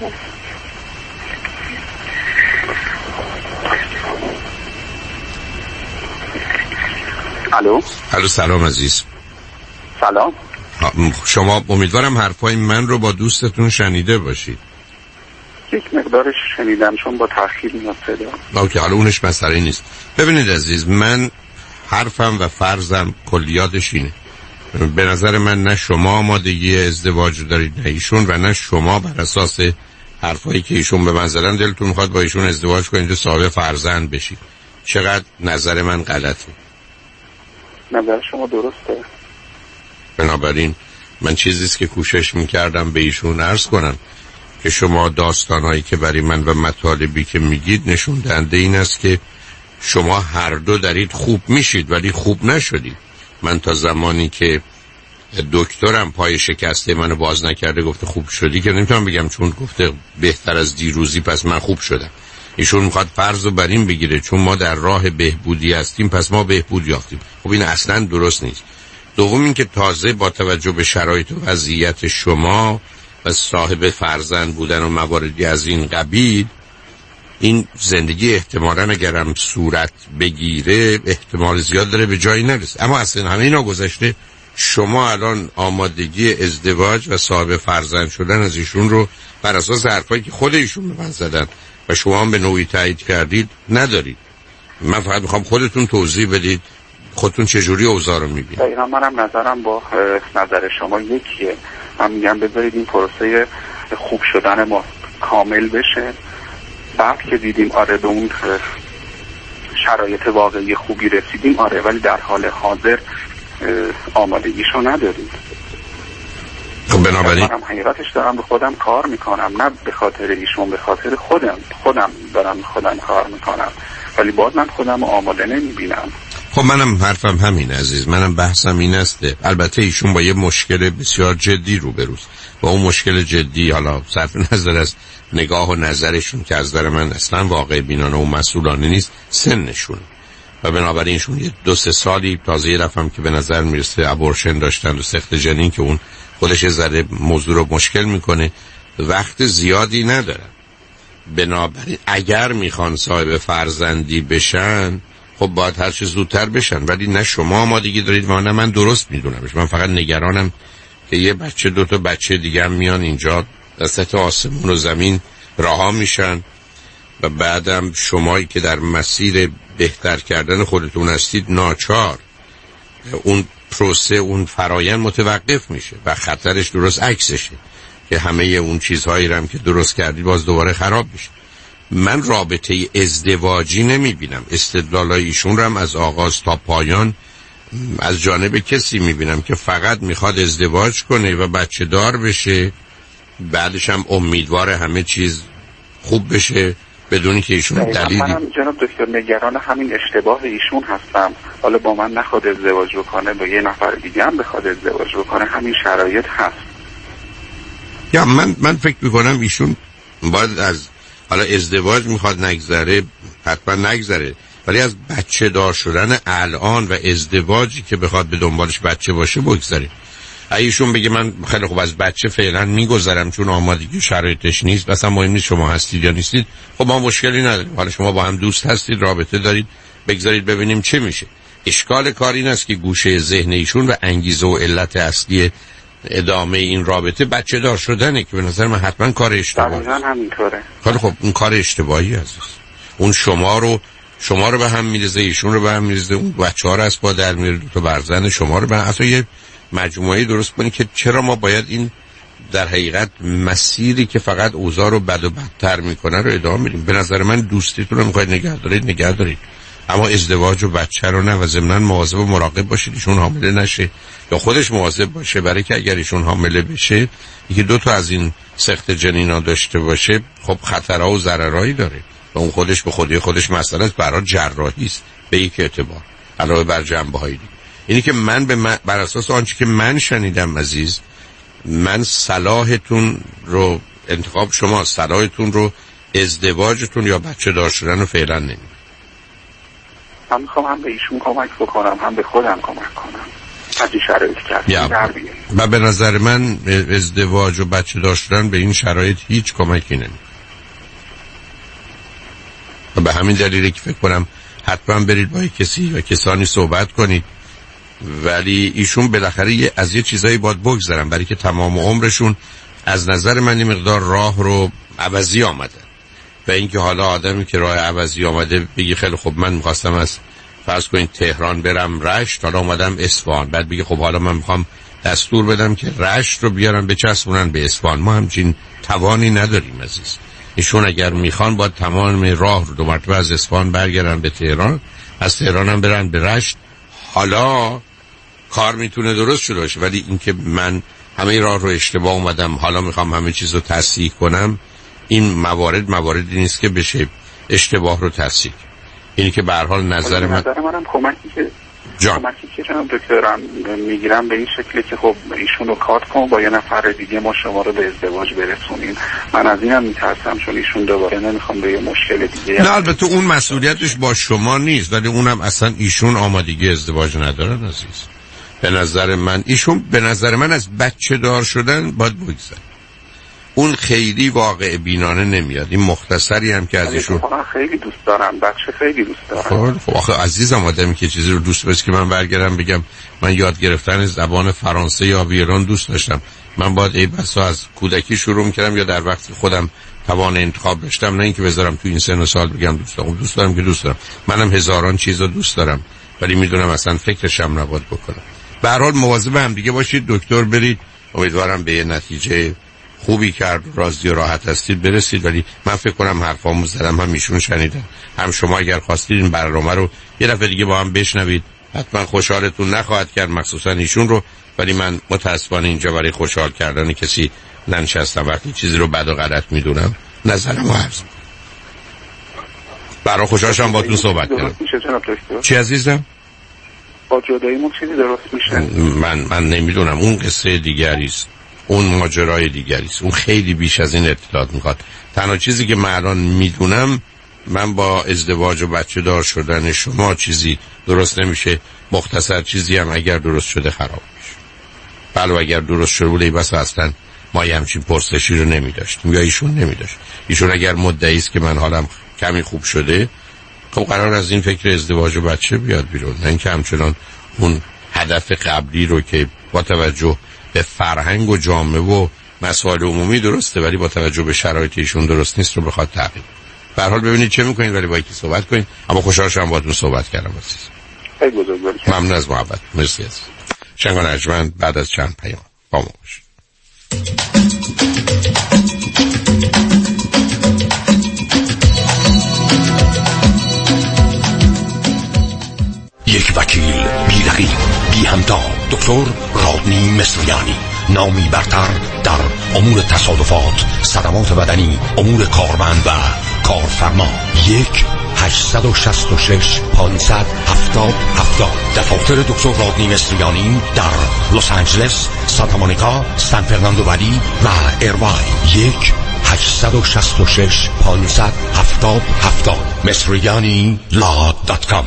الو. الو سلام عزیز. سلام. شما امیدوارم حرفای من رو با دوستتون شنیده باشید. یک مقدارش شنیدم چون با تأخیر میاد صدا. اوکی، حالا اونش مسئله نیست. ببینید عزیز، من حرفم و فرضم کلیاتش اینه. به نظر من نه شما آمادگی ازدواج دارید نه ایشون، و نه شما بر اساس حرفایی که ایشون به من زدن دلتون میخواد با ایشون ازدواج کنید و صاحب فرزند بشید. چقدر نظر من غلطه؟ نظر شما درسته. بنابراین من چیزیست که کوشش میکردم به ایشون عرض کنم که شما داستانهایی که برای من و مطالبی که میگید نشون دهنده این است که شما هر دو دارید خوب میشید ولی خوب نشدید. من تا زمانی که دکترم پای شکسته منو باز نکرده گفته خوب شدی که نمیتونم بگم چون گفته بهتر از دیروزی پس من خوب شدم. ایشون میخواد فرض رو بر این بگیره چون ما در راه بهبودی هستیم پس ما بهبود یافتیم. خب این اصلا درست نیست. دوم این که تازه با توجه به شرایط و وضعیت شما و صاحب فرزند بودن و مواردی از این قبیل، این زندگی احتمالاً اگرم صورت بگیره احتمال زیاد داره به جایی نرسه. اما اصلا همه اینا گذشته، شما الان آمادگی ازدواج و صاحب فرزند شدن از ایشون رو بر اساس حرفایی که خود ایشون به من زدن و شما هم به نوعی تایید کردید ندارید. من فقط میخوام خودتون توضیح بدید خودتون چجوری اوضاع رو میبینید. دقیقا منم نظرم با نظر شما یکیه. من میگم بذارید این پروسه خوب شدن ما کامل بشه، بعد که دیدیم آره به اون شرایط واقعی خوبی رسیدیم آره، ولی در حال حاضر آمادگیشو نداریم. خب بنابراین منم حقیقتش دارم به خودم کار میکنم، نه به خاطر ایشون، به خاطر خودم خودم دارم خودم کار میکنم، ولی باز من خودم آماده نمیبینم. خب منم حرفم همین عزیز، منم بحثم این است. البته ایشون با یه مشکل بسیار جدی روبروست. با اون مشکل جدی، حالا صرف نظر از نگاه و نظرشون که از نظر من اصلا واقع بینانه و مسئولانه نیست، سنشون و بنابراین ایشون یه دو سه سالی تازه رفتم که به نظر میرسه ابورشن داشتن و سخت جنین که اون خودش ذره موضوع رو مشکل میکنه، وقت زیادی ندارن. بنابراین اگر میخوان صاحب فرزندی بشن خب باید هر چه زودتر بشن، ولی نه شما آمادگی دارید و نه من درست میدونمش. من فقط نگرانم که یه بچه دو تا بچه دیگه هم میان اینجا وسط آسمون و زمین رها میشن و بعدم شمایی که در مسیر بهتر کردن خودتون هستید ناچار اون پروسه، اون فرایند متوقف میشه و خطرش درست عکسشه که همه اون چیزهایی رو هم که درست کردید باز دوباره خراب میشه. من رابطه ازدواجی نمیبینم. استدلالای ایشون رو هم از آغاز تا پایان از جانب کسی میبینم که فقط میخواد ازدواج کنه و بچه دار بشه، بعدش هم امیدوار همه چیز خوب بشه بدونی که ایشون دلیلی. منم جناب دکتر نگران همین اشتباه ایشون هستم. حالا با من نخواد ازدواج بکنه، با یه نفر دیگه هم بخواد ازدواج بکنه، همین شرایط هست. یا من من فکر میکنم ایشون باید از حالا ازدواج میخواد نگذره، حتما نگذره، ولی از بچه دار شدن الان و ازدواجی که بخواد به دنبالش بچه باشه بگذره. ایشون بگه من خیلی خوب از بچه فعلا میگذرم چون آمادگی شرایطش نیست، اصلا مهم نیست شما هستید یا نیستید، خب ما مشکلی نداریم، حالا شما با هم دوست هستید، رابطه دارید، بگذارید ببینیم چه میشه. اشکال کار این است که گوشه ذهن ایشون و انگیزه و علت اصلی ادامه این رابطه بچه دار شدنه که به نظر من حتما کار اشتباهی است. همینطوره. خیلی خب اون کار اشتباهی است. اون شما رو شما رو به هم میریزه، ایشون رو به هم میریزه، اون بچه‌ها رو از پا در میاره، دو تا برزن شما رو به اصلا یه مجموعه درست کنی که چرا ما باید این در حقیقت مسیری که فقط اوضاع رو بد و بدتر میکنه رو ادامه بدیم. به نظر من دوستیتون رو میخواید نگه دارید نگه دارید، اما ازدواج و بچه رو نه، و ضمناً مواظب و مراقب باشید ایشون حامله نشه یا خودش مواظب باشه، برای که اگر ایشون حامله بشه یکی دو تا از این سخت جنینا داشته باشه خب خطرها و ضررایی داره و اون خودش به خودی خودش مسئله است، برای جراحی است به یک اعتبار علاوه بر جنبه‌های دیگه. اینی که من به من بر اساس آنچه که من شنیدم عزیز، من صلاحتون رو انتخاب شما، صلاحتون رو ازدواجتون یا بچه دار شدن رو فعلا نمیدونم. من میخوام هم به ایشون کمک بکنم هم به خودم کمک کنم. از این شرایط کردم و به نظر من ازدواج و بچه داشتن به این شرایط هیچ کمکی نمیکنه و به همین دلیلی که فکر کنم حتما برید با کسی و کسانی صحبت کنید، ولی ایشون بالاخره از یه چیزایی باید بگذرن، برای که تمام عمرشون از نظر من این مقدار راه رو عوضی آمده و اینکه حالا آدمی که راه عوضی آمده بگی خیلی خب من میخواستم از فرض کنید تهران برم رشت، حالا اومدم اصفهان، بعد بگی خب حالا من میخوام دستور بدم که رشت رو بیارن بچسبونن به اصفهان. ما همچین توانی نداریم عزیز. ایشون اگر میخوان باید تمام راه رو دو مرتبه از اصفهان برگردن به تهران، از تهران هم برن به رشت. حالا کار میتونه درست شده باشه، ولی اینکه من همه راه رو اشتباه اومدم حالا میخوام همه چیز رو تصحیح کنم، این موارد مواردی نیست که بشه اشتباه رو تصحیح. اینی که به هر حال نظر من نظر منم کمکی که جان. کمکی که جناب دکترم میگیرم به این شکلی که خب ایشون رو کات کن با یه نفر دیگه ما شما رو به ازدواج برسونیم. من از اینم میترسم چون ایشون دوباره نمیخوام به یه مشکل دیگه. نه البته اون مسئولیتش با شما نیست، ولی اونم اصلا ایشون آمادگی ازدواج ندارن عزیز. به نظر من ایشون به نظر من از بچه دار شدن باید بگذره. اون خیلی واقع بینانه نمیاد. این مختصری هم که از ایشون خیلی دوست دارم، بچه خیلی دوست دارم. خب آخه عزیزم آدمی که چیزی رو دوست داشت که من برگردم بگم من یاد گرفتن زبان فرانسه یا ویران دوست داشتم، من باید ای بسا از کودکی شروع می‌کردم یا در وقتی خودم توان انتخاب داشتم، نه اینکه بذارم تو این سن و سال بگم دوست دارم. دوست دارم که دوست دارم. منم هزاران چیزو دوست دارم، ولی میدونم اصلا فکرشم نباید بکنم. به هر حال مواظب هم دیگه باشید، دکتر برید، امیدوارم به یه نتیجه خوبی کرد، راضی و راحت هستید برسید. ولی من فکر کنم حرفامو زدم هم ایشون شنیدن، هم شما اگر خواستید این برنامه رو یه دفعه دیگه با هم بشنوید حتما خوشحالتون نخواهد کرد، مخصوصا ایشون رو. ولی من متاسفانه اینجا برای خوشحال کردن کسی ننشستم. وقتی چیزی رو بد و غلط میدونم نظرمو عرض میکنم. برای خوشحالشم با تون صحبت کردم. چی عزیزم؟ با جداییمون چیزی درست میشه؟ من من نمیدونم، اون قصه دیگری است، اون ماجرای دیگری است، اون خیلی بیش از این اطلاعات میخواد. تنها چیزی که من الان میدونم، من با ازدواج و بچه دار شدن شما چیزی درست نمیشه. مختصر چیزی هم اگر درست شده خراب میشه. بله اگر درست شده بوده بس اصلا ما یه همچین پرسشی رو نمیداشتیم یا ایشون نمیداشت. ایشون اگر مدعی است که من حالم کمی خوب شده، خب قرار از این فکر ازدواج و بچه بیاد بیرون، نه اینکه همچنان اون هدف قبلی رو که با توجه به فرهنگ و جامعه و مسائل عمومی درسته ولی با توجه به شرایط ایشون درست نیست رو بخواد تغییر. به هر حال ببینید چه میکنید، ولی با یکی صحبت کنید. اما خوشحال شدم باهاتون صحبت کردم عزیز. خیلی بزرگواری. ممنون از محبت. مرسی عزیز. شنگان ارجمند بعد از چند پیام با ما باشید. یک وکیل بی رقیب بی همتا، دکتر رادنی مصریانی، نامی برتر در امور تصادفات، صدمات بدنی، امور کارمند و کارفرما. یک هشتصد و شصت و شش پانصد هفتاد هفتاد. دفاتر دکتر رادنی مصریانی در لس آنجلس، سانتا مونیکا، سان فرناندو ولی و ایرواین. یک هشتصد و شصت و شش پانصد هفتاد هفتاد. مصریانی لا دات کام.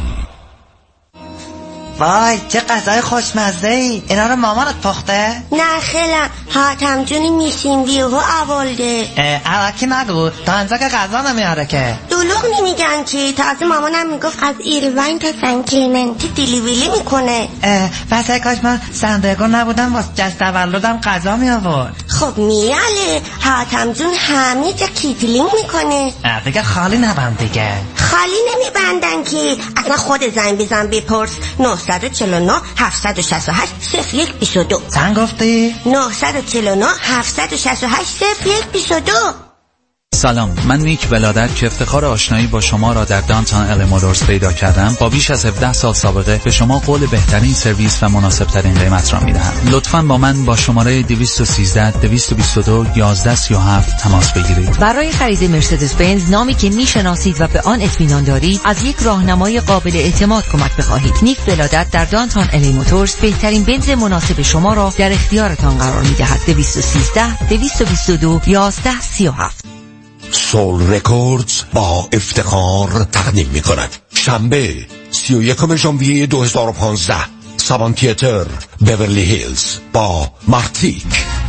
وای چه غذای خوشمزه ای، اینا رو مامانت پخته؟ نه خیلم، حاتم جونی میشین ویهو اولده. اوکی نگو، تا انجا که غذا نمیاره که. دلوغ نمیگن که، تازه مامانم میگفت از ایروین تا سن کلیمنتی دیلیویلی میکنه. پس کاش من سندگو نبودم واسه جشن تولدم غذا می آورد. خب میاله، حاتم جون همه جا کیتلینگ میکنه. دیگه خالی نبند دیگه. خالی نمیبندن که، اصلا خود زنگ بزن بپرس. نه چهار نه هفت شش هشت صفر یک دو دو. چند گفتی؟ نه چهار نه هفت شش هشت صفر یک دو دو. سلام، من نیک ولادت که افتخار آشنایی با شما را در دانتان ال مولورز پیدا کردم، با بیش از هفده سال سابقه به شما قول بهترین سرویس و مناسب ترین قیمت را میدهم. لطفاً با من با شماره دویست و سیزده دویست و بیست و دو یازده سی و هفت تماس بگیرید. برای خرید مرسدس بنز، نامی که میشناسید و به آن اطمینان دارید، از یک راهنمای قابل اعتماد کمک بخواهید. نیک ولادت در دانتان ال مولورز بهترین بنز مناسب شما را در اختیارتان قرار میدهد. دویست و سیزده دویست و بیست و دو یازده سی و هفت. سول رکوردز با افتخار تقدیم می کند شنبه سی و یکم ژانویه دو هزار و پانزده، سابان تیاتر، بیورلی هیلز با مارتیک.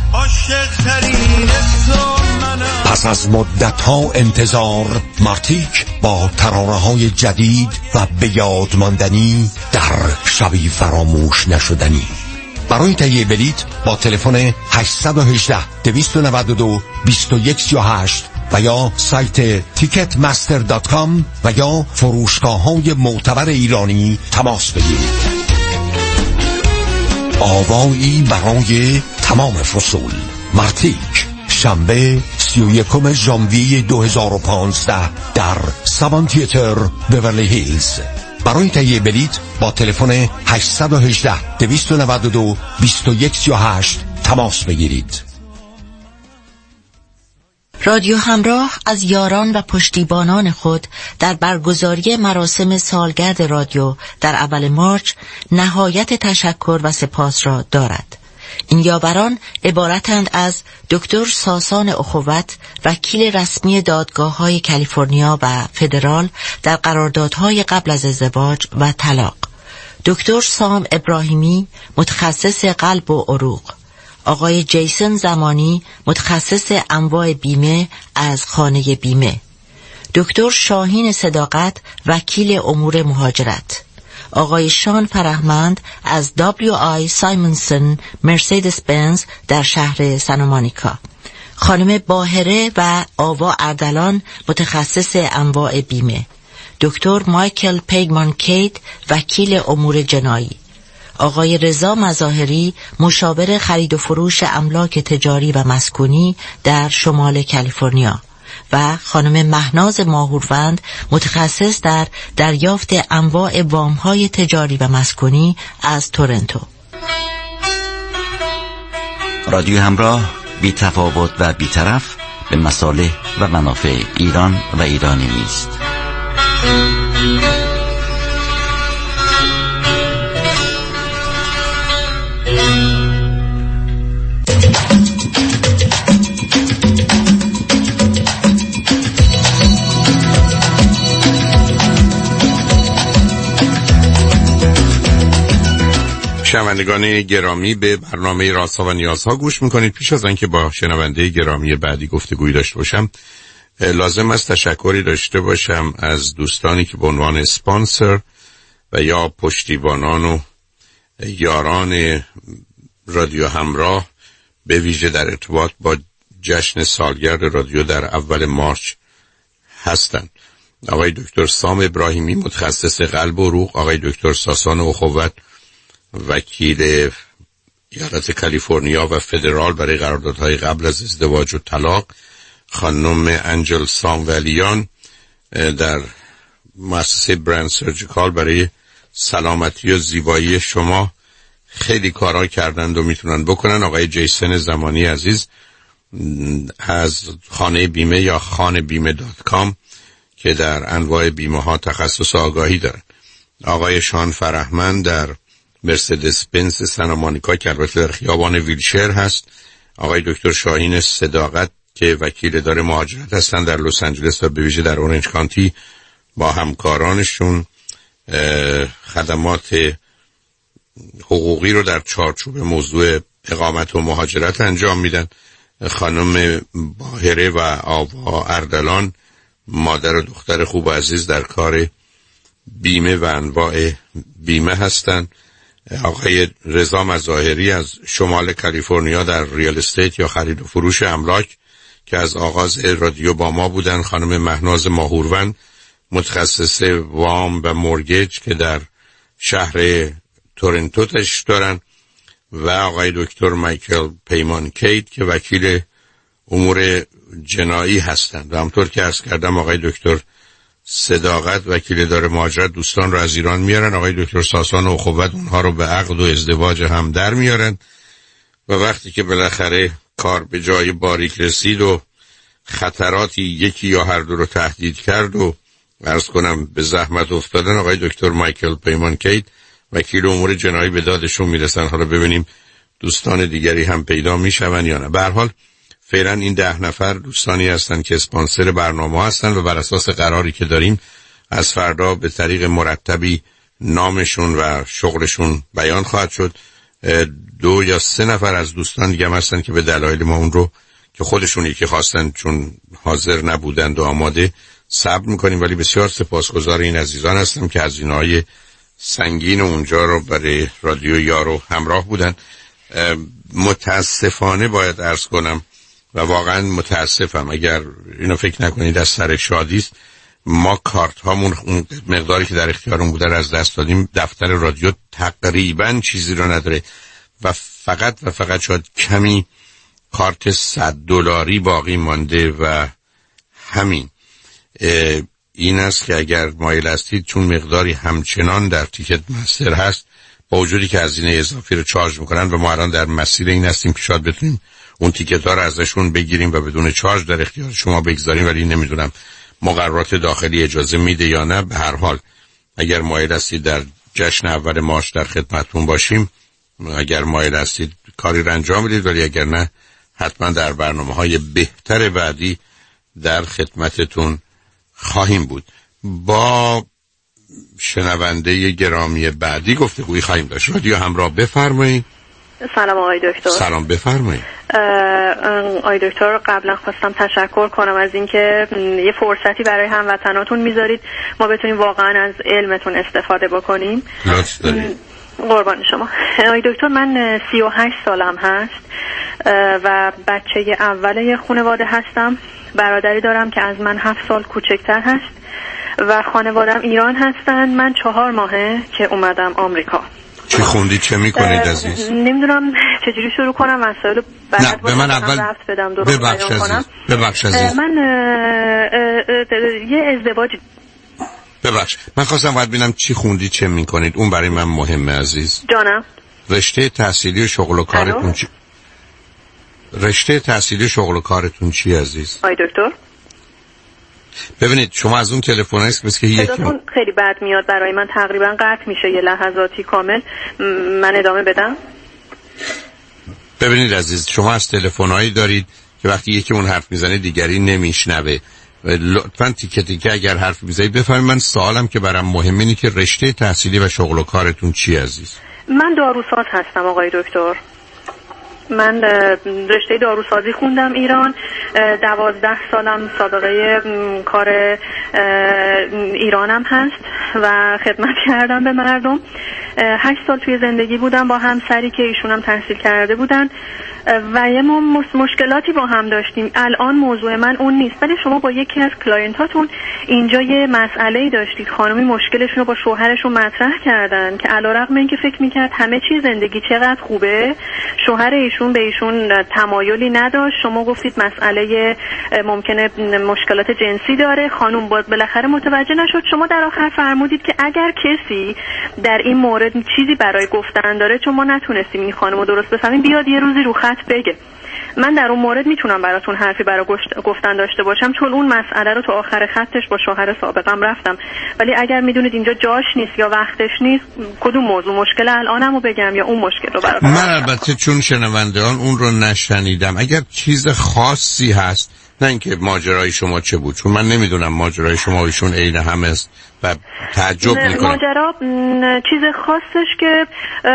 پس از مدت ها انتظار، مارتیک با ترانه های جدید و به یاد ماندنی در شبی فراموش نشدنی. برای تهیه بلیط با تلفن هشت یک هشت، دو نه دو، دو یک سه هشت و یا سایت تیکت مستر دات کام و یا فروشگاه‌های معتبر ایرانی تماس بگیرید. آوایی برای تمام فصول. مارتیک، شنبه سی و یکم ژانویه دو هزار و پانزده در سابان تیاتر، بیورلی هیلز. برای تهیه بلیط با تلفن هشت یک هشت، دو نه دو، دو یک سه هشت تماس بگیرید. رادیو همراه از یاران و پشتیبانان خود در برگزاری مراسم سالگرد رادیو در اول مارچ نهایت تشکر و سپاس را دارد. این یاوران عبارتند از دکتر ساسان اخوت، وکیل رسمی دادگاه‌های کالیفرنیا و فدرال در قراردادهای قبل از ازدواج و طلاق، دکتر سام ابراهیمی، متخصص قلب و عروق، آقای جیسن زمانی، متخصص انواع بیمه از خانه بیمه، دکتر شاهین صداقت، وکیل امور مهاجرت، آقای شان فرهمند از دبلیو آی سایمونسون مرسدس بنز در شهر سانتامونیکا، خانم باهره و آوا اردلان، متخصص انواع بیمه، دکتر مایکل پیگمان کیت، وکیل امور جنایی، آقای رضا مظاهری، مشاور خرید و فروش املاک تجاری و مسکونی در شمال کالیفرنیا و خانم مهناز ماهوروند، متخصص در دریافت انواع وام‌های تجاری و مسکونی از تورنتو. رادیو همراه، بی تفاوت و بی طرف به مصالح و منافع ایران و ایرانی نیست. شنوندگان گرامی، به برنامه رازها و نیازها گوش میکنید. پیش از آنکه با شنونده گرامی بعدی گفتگویی داشته باشم، لازم است تشکری داشته باشم از دوستانی که به عنوان اسپانسر و یا پشتیبانان و یاران رادیو همراه به ویژه در ارتباط با جشن سالگرد رادیو در اول مارچ هستند. آقای دکتر سام ابراهیمی، متخصص قلب و عروق، آقای دکتر ساسان اخوت، وکیل ایالت کالیفرنیا و فدرال برای قراردادهای قبل از ازدواج و طلاق، خانم انجل سامولیان در مؤسسه برند سرجیکال برای سلامتی و زیبایی شما خیلی کارا کردند و میتونن بکنن، آقای جیسن زمانی عزیز از خانه بیمه یا خانه بیمه دات کام که در انواع بیمه ها تخصص آگاهی دارن، آقای شان فرهمند در مرسدس بنز سانتامونیکا که البته در خیابان ویلشر هست، آقای دکتر شاهین صداقت که وکیل اداره مهاجرت هستند در لس آنجلس و به ویژه در اورنج کانتی با همکارانشون خدمات حقوقی رو در چارچوب موضوع اقامت و مهاجرت انجام میدن، خانم باهره و آوا اردلان، مادر و دختر خوب و عزیز در کار بیمه و انواع بیمه هستند، آقای رضا مظاهری از شمال کالیفرنیا در ریال استیت یا خرید و فروش املاک که از آغاز رادیو با ما بودن، خانم مهناز ماهوروند، متخصص وام و مورگیج که در شهر تورنتو تشریف دارن، و آقای دکتر مایکل پیمان کیت که وکیل امور جنایی هستند. و همطور که عرض کردم آقای دکتر صداقت وکیل اداره مهاجرت دوستان رو از ایران میارن، آقای دکتر ساسان و اخوت اونها رو به عقد و ازدواج هم در میارن، و وقتی که بالاخره کار به جای باریک رسید و خطراتی یکی یا هر دو رو تهدید کرد و عرض کنم به زحمت افتادن، آقای دکتر مایکل پیمان کیت وکیل امور جنایی به دادشون میرسن. حالا ببینیم دوستان دیگری هم پیدا میشون یا نه. به هر حال فعلا این ده نفر دوستانی هستن که اسپانسر برنامه هستن و بر اساس قراری که داریم از فردا به طریق مرتبی نامشون و شغلشون بیان خواهد شد. دو یا سه نفر از دوستان دیگه هم هستن که به دلایل ما اون رو که خودشون یکی خواستن چون حاضر نبودند و آماده صبر میکنیم، ولی بسیار سپاسگزار این عزیزان هستم که هزینه‌های سنگین اونجا رو برای رادیو یارو همراه بودن. متاسفانه باید عرض کنم و واقعا متاسفم اگر اینو فکر نکنید از سر شادی است، ما کارت هامون اون مقداری که در اختیارمون بوده رو از دست دادیم. دفتر رادیو تقریبا چیزی رو نداره و فقط و فقط شاید کمی کارت صد دلاری باقی مانده و همین این است که اگر مایل هستید، چون مقداری همچنان در تیکت مستر هست با وجودی که هزینه اضافی رو چارج میکنن و ما الان در مسیر این هستیم که شاید بتونیم اون تیکت ها رو ازشون بگیریم و بدون چارج در اختیار شما بگذاریم، ولی نمیدونم مقررات داخلی اجازه میده یا نه. به هر حال اگر مایل هستید در جشن اول مارچ در خدمتتون باشیم، اگر مایل هستید کاری رو انجام بدید، ولی اگر نه حتما در برنامه‌های بهتر بعدی در خدمتتون خواهیم بود. با شنونده گرامی بعدی گفتگویی خواهیم داشت. رادیو همراه، بفرمایید. سلام آقای دکتر. سلام، بفرمایید. آقای دکتر، قبلا خواستم تشکر کنم از اینکه یه فرصتی برای هموطناتون میذارید ما بتونیم واقعا از علمتون استفاده بکنیم. لطف دارید. قربان شما. آقای دکتر، من سی و هشت سالم هست و بچه اوله خانواده هستم. برادری دارم که از من هفت سال کوچکتر هست و خانوادم ایران هستن. من چهار ماهه که اومدم آمریکا. چی خوندی، چه میکنید عزیز؟ نمیدونم چجوری شروع کنم مسائل نه به من اول ببخش عزیز ببخش عزیز من یه ازدواج ببخش من خواستم باید ببینم چی خوندی، چه میکنید، اون برای من مهمه عزیز جانم. رشته تحصیلی و شغل و کارتون چی؟ رشته تحصیلی و شغل و کارتون چی عزیز؟ آی دکتر، ببینید شما از اون تلفن‌ها است مثل که یکی خیلی بد میاد برای من، تقریبا قطع میشه یه لحظاتی کامل. من ادامه بدم؟ ببینید عزیز، شما از تلفن‌هایی دارید که وقتی یکی اون حرف میزنه دیگری نمیشنوه. لطفاً تیکه تیکه اگر حرف میزنید بفرمایید. من سوالم که برام مهمه اینه که رشته تحصیلی و شغل و کارتون چی عزیز؟ من داروساز هستم آقای دکتر. من رشته داروسازی خوندم ایران. دوازده سالم سابقه کار ایرانم هست و خدمت کردم به مردم. هشت سال توی زندگی بودم با همسری که ایشون هم تحصیل کرده بودن و یه مشکلاتی با هم داشتیم. الان موضوع من اون نیست، ولی شما با یکی از کلاینتاتون اینجا یه مسئله‌ای داشتید. خانمی مشکلشون رو با شوهرشون مطرح کردن که علیرغم اینکه فکر می‌کرد همه چیز زندگی چقدر خوبه، شوهر ایشون به ایشون تمایلی نداشت. شما گفتید مسئله ممکنه مشکلات جنسی داره، خانم باز بالاخره متوجه نشد. شما در آخر فرمودید که اگر کسی در این مورد چیزی برای گفتن داره، چون ما نتونستیم این خانم رو درست بفهمیم، بیاد یه روزی رو خط بگه. من در اون مورد میتونم براتون حرفی برای گفتن داشته باشم، چون اون مسئله رو تو آخر خطش با شوهر سابقم رفتم. ولی اگر میدونید اینجا جاش نیست یا وقتش نیست، کدوم موضوع مشکل الانمو بگم یا اون مشکل رو براتون؟ من البته چون شنوندگان اون رو نشنیدم، اگر چیز خاصی هست، نه اینکه ماجرای شما چه بود، چون من نمیدونم ماجرای شما و ایشون عین هم است و تعجب میکنم. ماجرا چیز خاصش که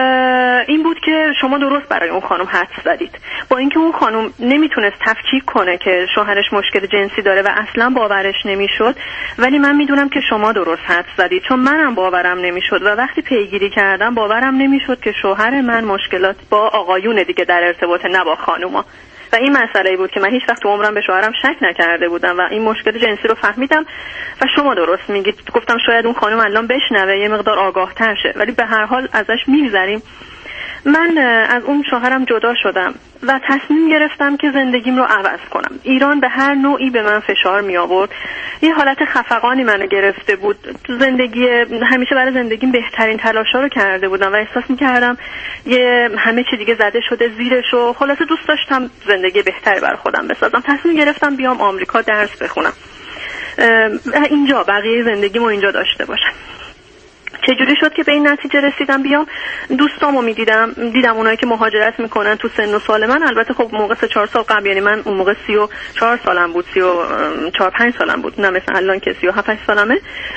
این بود که شما درست برای اون خانم حدس زدید، با اینکه اون خانم نمیتونست تفکیک کنه که شوهرش مشکل جنسی داره و اصلا باورش نمیشد، ولی من میدونم که شما درست حدس زدید، چون منم باورم نمیشد و وقتی پیگیری کردم باورم نمیشد که شوهر من مشکلات با آقایون دیگه در ارتباط نه با خانوما. و این مسئله بود که من هیچ وقت تو عمرم به شوهرم شک نکرده بودم و این مشکل جنسی رو فهمیدم و شما درست میگید. گفتم شاید اون خانم الان بشنوه یه مقدار آگاه تر شه، ولی به هر حال ازش میگذریم. من از اون شوهرم جدا شدم و تصمیم گرفتم که زندگیم رو عوض کنم. ایران به هر نوعی به من فشار می آورد، یه حالت خفقانی منو گرفته بود. تو زندگی همیشه برای زندگیم بهترین تلاشا رو کرده بودم و احساس می کردم یه همه چی دیگه زده شده زیرش و خلاصه دوست داشتم زندگی بهتری برای خودم بسازم. تصمیم گرفتم بیام آمریکا درس بخونم، اینجا بقیه زندگیمو اینجا داشته باشم. چجوری شد که به این نتیجه رسیدم بیام دوستامو میدیدم، دیدم اونایی که مهاجرت میکنن تو سن و سال من، البته خب موقع سه چهار سال قبل، یعنی من اون موقع سی و چهار سالم بود، سی و چهار پنج سالم بود، نه مثل الان که سی و هفت سالمه.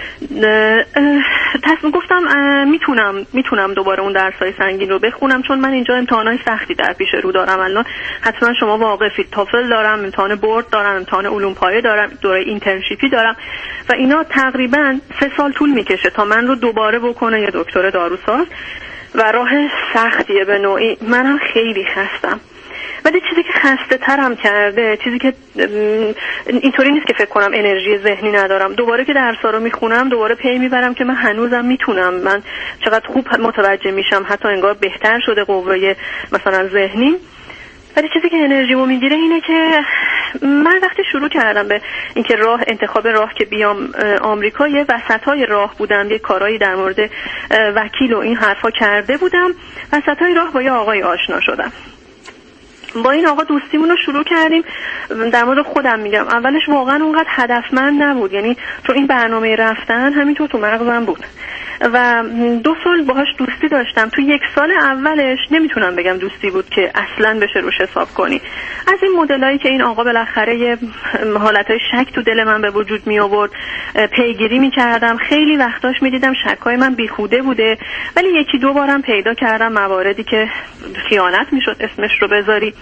تصمیم گفتم میتونم میتونم دوباره اون درسای سنگین رو بخونم، چون من اینجا امتحانای سختی در پیش رو دارم. الان حتما شما واقفید، تافل دارم، امتحان بورد دارم، امتحان علوم پایه دارم، دوره اینترنشیپی دارم و اینا تقریبا سه سال طول میکشه تا من رو دوباره بکنه یه دکتر داروساز و راه سختیه به نوعی. منم خیلی خستم، ولی چیزی که خسته ترم کرده، چیزی که اینطوری نیست که فکر کنم انرژی ذهنی ندارم، دوباره که درس‌ها رو میخونم دوباره پی میبرم که من هنوزم میتونم، من چقدر خوب متوجه میشم، حتی انگار بهتر شده قوه مثلا ذهنی. ولی چیزی که انرژیمو میگیره اینه که من وقتی شروع کردم به اینکه راه انتخاب راه که بیام آمریکا، یه وسطای راه بودم، یه کارایی در مورد وکیل و این حرفا کرده بودم، وسطای راه با یه آقای آشنا شدم. با این آقا دوستیمون رو شروع کردیم. در مورد خودم میگم اولش واقعا اونقدر هدفمند نبود، یعنی تو این برنامه رفتن همینطور تو مغزم بود و دو سال باهاش دوستی داشتم. تو یک سال اولش نمیتونم بگم دوستی بود که اصلا بشه روش حساب کنی. از این مدلایی که این آقا بالاخره یه حالتهای شک تو دل من به وجود می آورد پیگیری میکردم، خیلی وقتاش میدیدم شکای من بیخوده بوده، ولی یکی دو بارم پیدا کردم مواردی که خیانت میشد اسمش رو بذاری.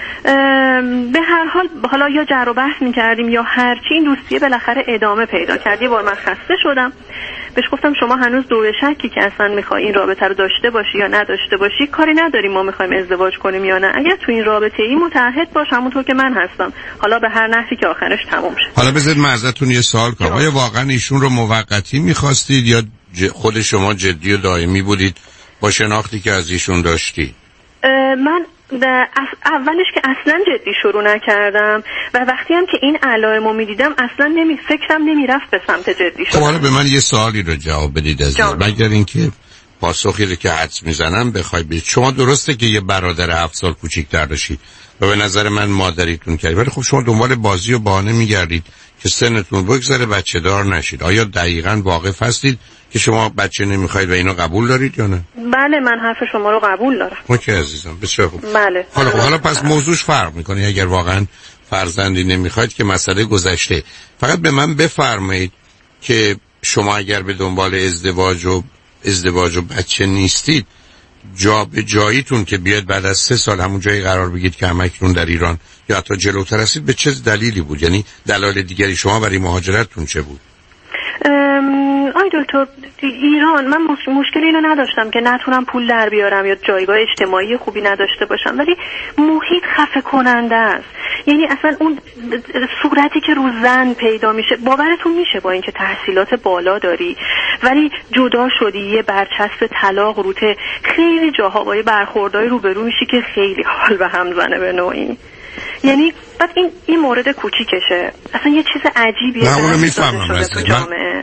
به هر حال حالا یا جر و بحث میکردیم یا هرچی، این دوستیه بالاخره ادامه پیدا کرد. یه بار من خسته شدم، بهش گفتم شما هنوز دو شکی که اصلا میخوای این رابطه رو داشته باشی یا نداشته باشی، کاری نداریم ما میخوایم ازدواج کنیم یا نه، اگر تو این رابطه ای متعهد باش همونطور که من هستم، حالا به هر نحوی که آخرش تموم شه. حالا بذارید من ازتون یه سوال کنم، آیا واقعا ایشون رو موقتی میخواستید یا خود شما جدی و دائمی بودید با شناختی که از ایشون داشتید؟ من اولش که اصلا جدی شروع نکردم و وقتی هم که این علائمو میدیدم اصلا نمی فکرم نمیرفت به سمت جدی شدن. خب حالا به من یه سوالی رو جواب بدید از این، مگر اینکه پاسخی رو که حدس میزنم بخوای بدید. شما درسته که یه برادر هفت سال کوچیک‌تر داشتید و به نظر من مادریتون کردید، ولی خب شما دنبال بازی و بهانه میگردید که سنتون بگذره بچه دار نشید. آیا دقیقاً واقف هستید که شما بچه نمیخواید و اینو قبول دارید یا نه؟ بله من حرف شما رو قبول دارم. اوکی عزیزم، بسیار خوب. بله. حالا حالا پس موضوعش فرق میکنه. اگر واقعا فرزندی نمیخواید که مسئله گذشته. فقط به من بفرمایید که شما اگر به دنبال ازدواج و ازدواج و بچه نیستید، جا به جاییتون که بیاد بعد از سه سال همون جایی قرار بگیرید که همکنون در ایران یا حتی جلوتر هستید، به چه دلیلی بود؟ یعنی دلایل دیگری شما برای مهاجرتتون چه بود؟ آی دکتر، ایران من مشکلی اینو نداشتم که نتونم پول در بیارم یا جایگاه اجتماعی خوبی نداشته باشم، ولی محیط خفه کننده است. یعنی اصلا اون صورتی که رو زن پیدا میشه، باورتون میشه با اینکه تحصیلات بالا داری ولی جدا شدی، یه برچسب طلاق روته، خیلی جاها با یه برخوردای روبرو میشی که خیلی حال به هم زنه به نوعی. یعنی بعد این این مورد کوچیکشه، اصلا یه چیز عجیبیه. نه اونو میفهمم تو جامعه.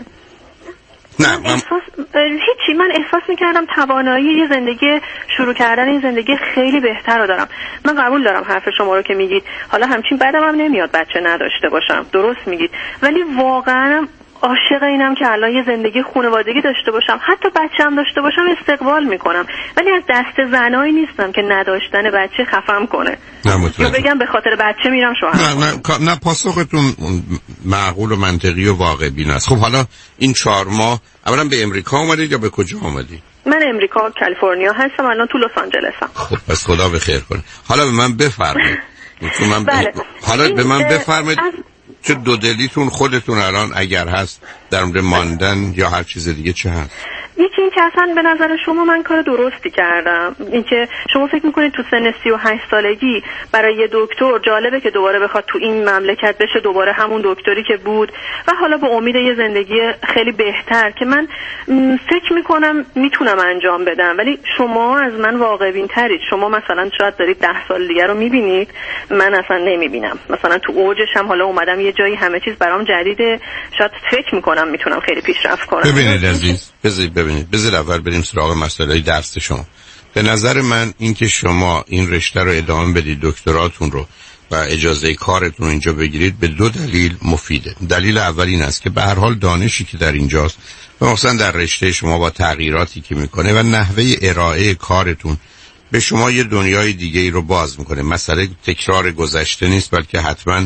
نه من احساس هیچی من احساس میکردم توانایی یه زندگی شروع کردن این زندگی خیلی بهتر رو دارم. من قبول دارم حرف شما رو که میگید حالا همچین بعدم هم نمیاد بچه نداشته باشم، درست میگید، ولی واقعا عاشق اینم که الان یه زندگی خانوادگی داشته باشم، حتی بچه هم داشته باشم استقبال میکنم، ولی از دست زنایی نیستم که نداشتن بچه خفم کنه یا بگم به خاطر بچه میرم شوهر. نه نه نه پاسختون معقول و منطقی و واقع بین است. خب حالا این چهار ماه اولا به امریکا اومدید یا به کجا اومدید؟ من امریکا کالیفرنیا هستم، الان تو لس آنجلسم. خب پس خدا بخیر کنه. حالا به من بفرمایید من ب... بله. حالا به من بفرمایید از... چه دو دلیتون خودتون الان اگر هست در مورد ماندن یا هر چیز دیگه چه هست؟ یکی این که اصلا به نظر شما من کار درستی کردم، این که شما فکر میکنید تو سن سی و هشت سالگی برای یه دکتر جالبه که دوباره بخواد تو این مملکت بشه دوباره همون دکتری که بود و حالا با امید یه زندگی خیلی بهتر که من فکر میکنم میتونم انجام بدم، ولی شما از من واقع بین ترید. شما مثلا شاید دارید ده سال دیگه رو میبینید، من اصلا نمیبینم. مثلا تو اوجش هم حالا اومدم یه جایی همه چیز برام جدیده، شاید فکر میکنم میتونم خیلی پیشرفت کنم. ببینید عزیز، بذارید ببینید بذار اول بریم سراغ مسئله درس شما. به نظر من اینکه شما این رشته رو ادامه بدید، دکتراتون رو و اجازه کارتون اینجا بگیرید، به دو دلیل مفیده. دلیل اول این است که به هر حال دانشی که در اینجاست و مثلا در رشته شما با تغییراتی که میکنه و نحوه ارائه کارتون به شما یه دنیای دیگه ای رو باز میکنه. مسئله تکرار گذشته نیست، بلکه حتما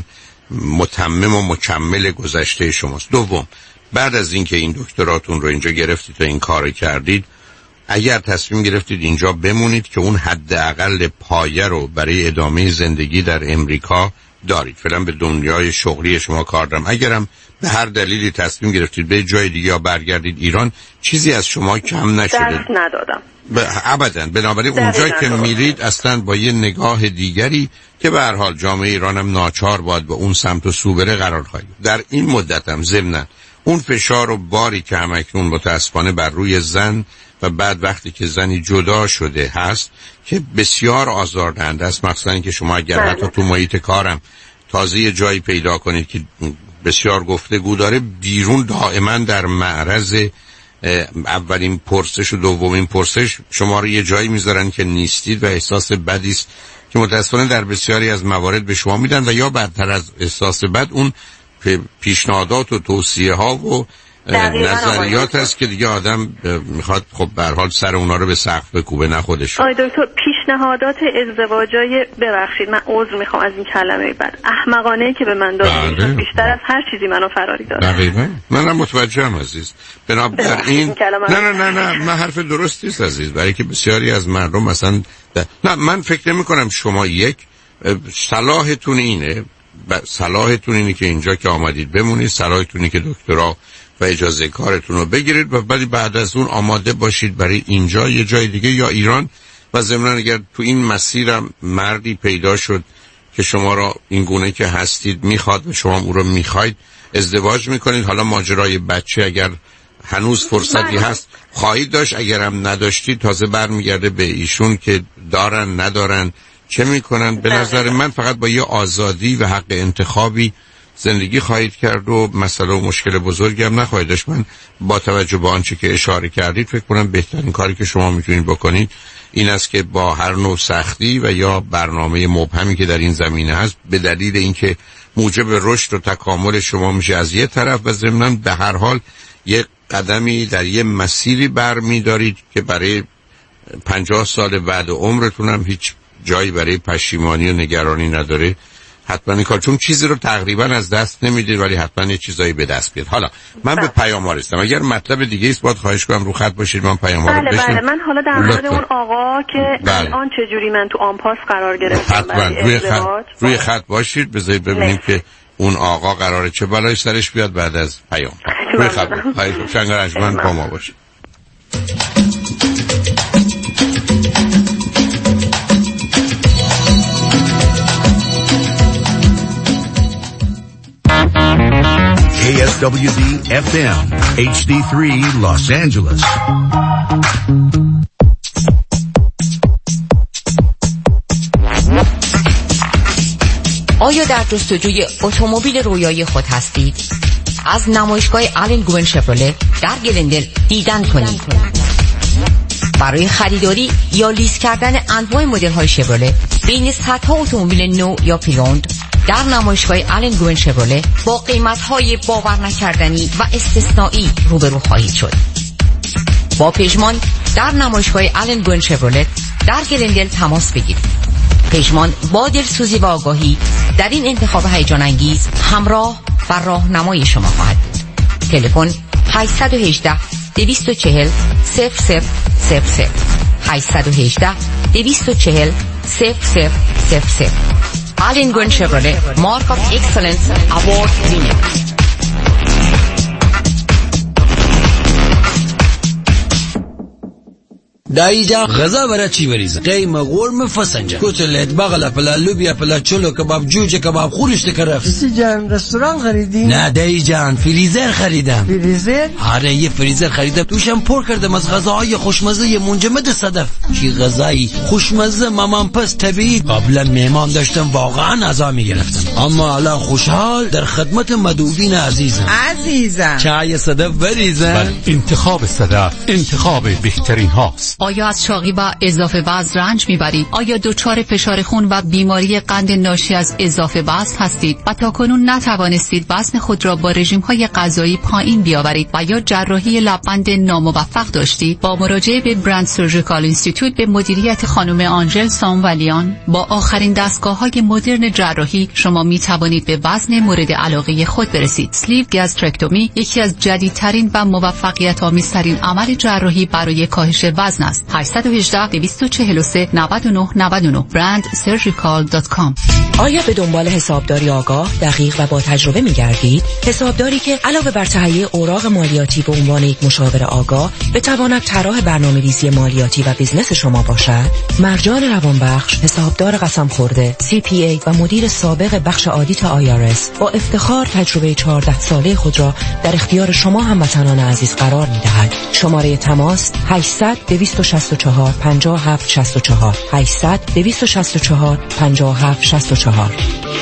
متمم و مکمل گذشته شماست. دوم، بعد از اینکه این دکتراتون رو اینجا گرفتید و این کار کردید، اگر تصمیم گرفتید اینجا بمونید که اون حداقل پایه رو برای ادامه زندگی در امریکا دارید. فعلا به دنیای شغلی شما کار دارم. اگرم به هر دلیلی تصمیم گرفتید به جای دیگه یا برگردید ایران، چیزی از شما کم نشده. دست ندادم. ابداً. بنابراین اونجایی که میرید اصلا با یه نگاه دیگری که به هر حال جامعه ایران هم ناچار باید به اون سمت و سو بره قرار خواهید. در این مدت هم ضمناً اون فشار و باری که همکنون متاسفانه بر روی زن و بعد وقتی که زنی جدا شده هست که بسیار آزاردهنده است، مثلا اینکه شما اگر حتی تو محیط کارم تازه یه جایی پیدا کنید که بسیار گفتگو داره، بیرون دائما در معرض اولین پرسش و دومین پرسش شما رو یه جایی میذارن که نیستید و احساس بدی است که متاسفانه در بسیاری از موارد به شما میدن و یا بدتر از احساس بد اون پیشنهادات و توصیه ها و نظریات هست که دیگه آدم میخواد خب به هر حال سر اونا رو به سقف بکوبه، نه خودش. آقای دکتر، پیشنهادات ازدواجای، ببخشید من عذر میخوام از این کلمه بعد، احمقانه که به من داده بیشتر از هر چیزی منو فراری داره. دقیقاً. منم متوجهم عزیز. بنابراین نه نه نه نه من حرف درستی است عزیز، برای که بسیاری از مردم مثلا ده... نه من فکر نمی کنم شما یک صلاحتون اینه صلاحتون اینه که اینجا که آمدید بمونید، صلاحتون اینه که دکترا و اجازه کارتون رو بگیرید و بعد بعد از اون آماده باشید برای اینجا یه جای دیگه یا ایران. و ضمناً اگر تو این مسیرم مردی پیدا شد که شما را این گونه که هستید میخواد و شما او رو میخواید، ازدواج میکنید. حالا ماجرای بچه اگر هنوز فرصتی هست خواهید داشت، اگرم نداشتید تازه برمیگرده به ایشون که دارن ندارن چه میکنن. به نظر من فقط با یه آزادی و حق انتخابی زندگی خواهید کرد و مسئله و مشکل بزرگی هم نخواهید داشت. من با توجه به آنچه که اشاره کردید فکر کنم بهترین کاری که شما میتونید بکنید این است که با هر نوع سختی و یا برنامه مبهمی که در این زمینه هست، به دلیل اینکه موجب رشد و تکامل شما میشه از یه طرف و ضمناً به هر حال یک قدمی در یه مسیری برمیدارید که برای پنجاه سال بعد عمرتون هم هیچ جایی برای پشیمانی و نگرانی نداره. حتما این کار، چون چیزی رو تقریبا از دست نمیدید ولی حتما یه چیزایی به دست بیاد. حالا من به پیام ها رسیدم، اگر مطلب دیگه است باید خواهش کنم رو خط باشید من پیام ها رو بله بشنم. بله من حالا در مورد اون آقا که بله. الان چجوری من تو آنپاس قرار گرفتم حتما روی خط روی خط باشید بذارید ببینیم نه. که اون آقا قراره چه بلایی سرش بیاد بعد از پیام. روی خط خواهید شنگ رجمن با ما باشید. کی اس دبلیو دی اف ام اچ دی سه Los Angeles. آیا در جستجوی اتومبیل رویای خود هستید؟ از نمایشگاه آلن گوون شفرله در گلندل دیدن کنید. برای خریداری یا لیز کردن انواع مدل‌های شفرله بین صدها اتومبیل نو یا پریوند در نمایشگاه آلن گوون شفرله با قیمت‌های باور نکردنی و استثنایی روبرو خواهید شد. با پژمان در نمایشگاه آلن گوون شفرله در گلندل تماس بگیرید. پژمان با دلسوزی و آگاهی در این انتخاب هیجان انگیز همراه و راهنمای شما خواهد بود. تلفن هشت یک هشت دو چهار صفر صفر صفر صفر هشت یک هشت دو چهار صفر صفر صفر صفر. آلن گوون شفرله مارک آف اکسلنس اوارد وینر. دایجا غذا برای چی بریزم؟ قیمه قرمه فسنجه کتلت بغله پلا لوبیا پلا چلو کباب جوجه کباب خورشت کرفت. سی جان رستوران خریدی؟ نه دایی جان فریزر خریدم. فریزر؟ آره یه فریزر خریدم توشم پر کردم از غذاهای خوشمزه منجمد صدف. چی غذایی خوشمزه مامان پس طبیعی. قبلا مهمان داشتم واقعا عزا میگرفتم اما الان خوشحال در خدمت مدوبین عزیزم. عزیزم چای صدف بریزم. بله انتخاب صدف انتخاب بهترین هاست. آیا از چاقی و اضافه وزن رنج میبرید؟ آیا دچار فشار خون و بیماری قند ناشی از اضافه وزن هستید و تاکنون نتوانستید وزن خود را با رژیم‌های غذایی پایین بیاورید و یا جراحی لب‌بند ناموفق داشتید؟ با مراجعه به برند سرجیکال اینستیتوت به مدیریت خانم آنژل سامولیان با آخرین دستگاه‌های مدرن جراحی شما می توانید به وزن مورد علاقه خود برسید. اسلیو گاسترکتومی یکی از جدیدترین و موفقیت آمیزترین عمل جراحی برای کاهش وزن است. هشت یک هشت دو چهار سه نه نه نه نه برند سرجیکال دات کام. آیا به دنبال حسابداری آگاه، دقیق و با تجربه می‌گردید؟ حسابداری که علاوه بر تهیه اوراق مالیاتی به عنوان یک مشاور آگاه، بتواند طراح برنامه‌ریزی مالیاتی و بیزنس شما باشد؟ مرجان روانبخش، حسابدار قسم خورده، سی پی ای و مدیر سابق بخش آدیت آی آر اس، با افتخار تجربه چهارده ساله خود را در اختیار شما هموطنان عزیز قرار می‌دهد. شماره تماس هشتصد دویست و شصت و چهار پنجاه و هفت شصت و چهار هشتصد دویست و شصت و چهار پنجاه و هفت شصت و چهار.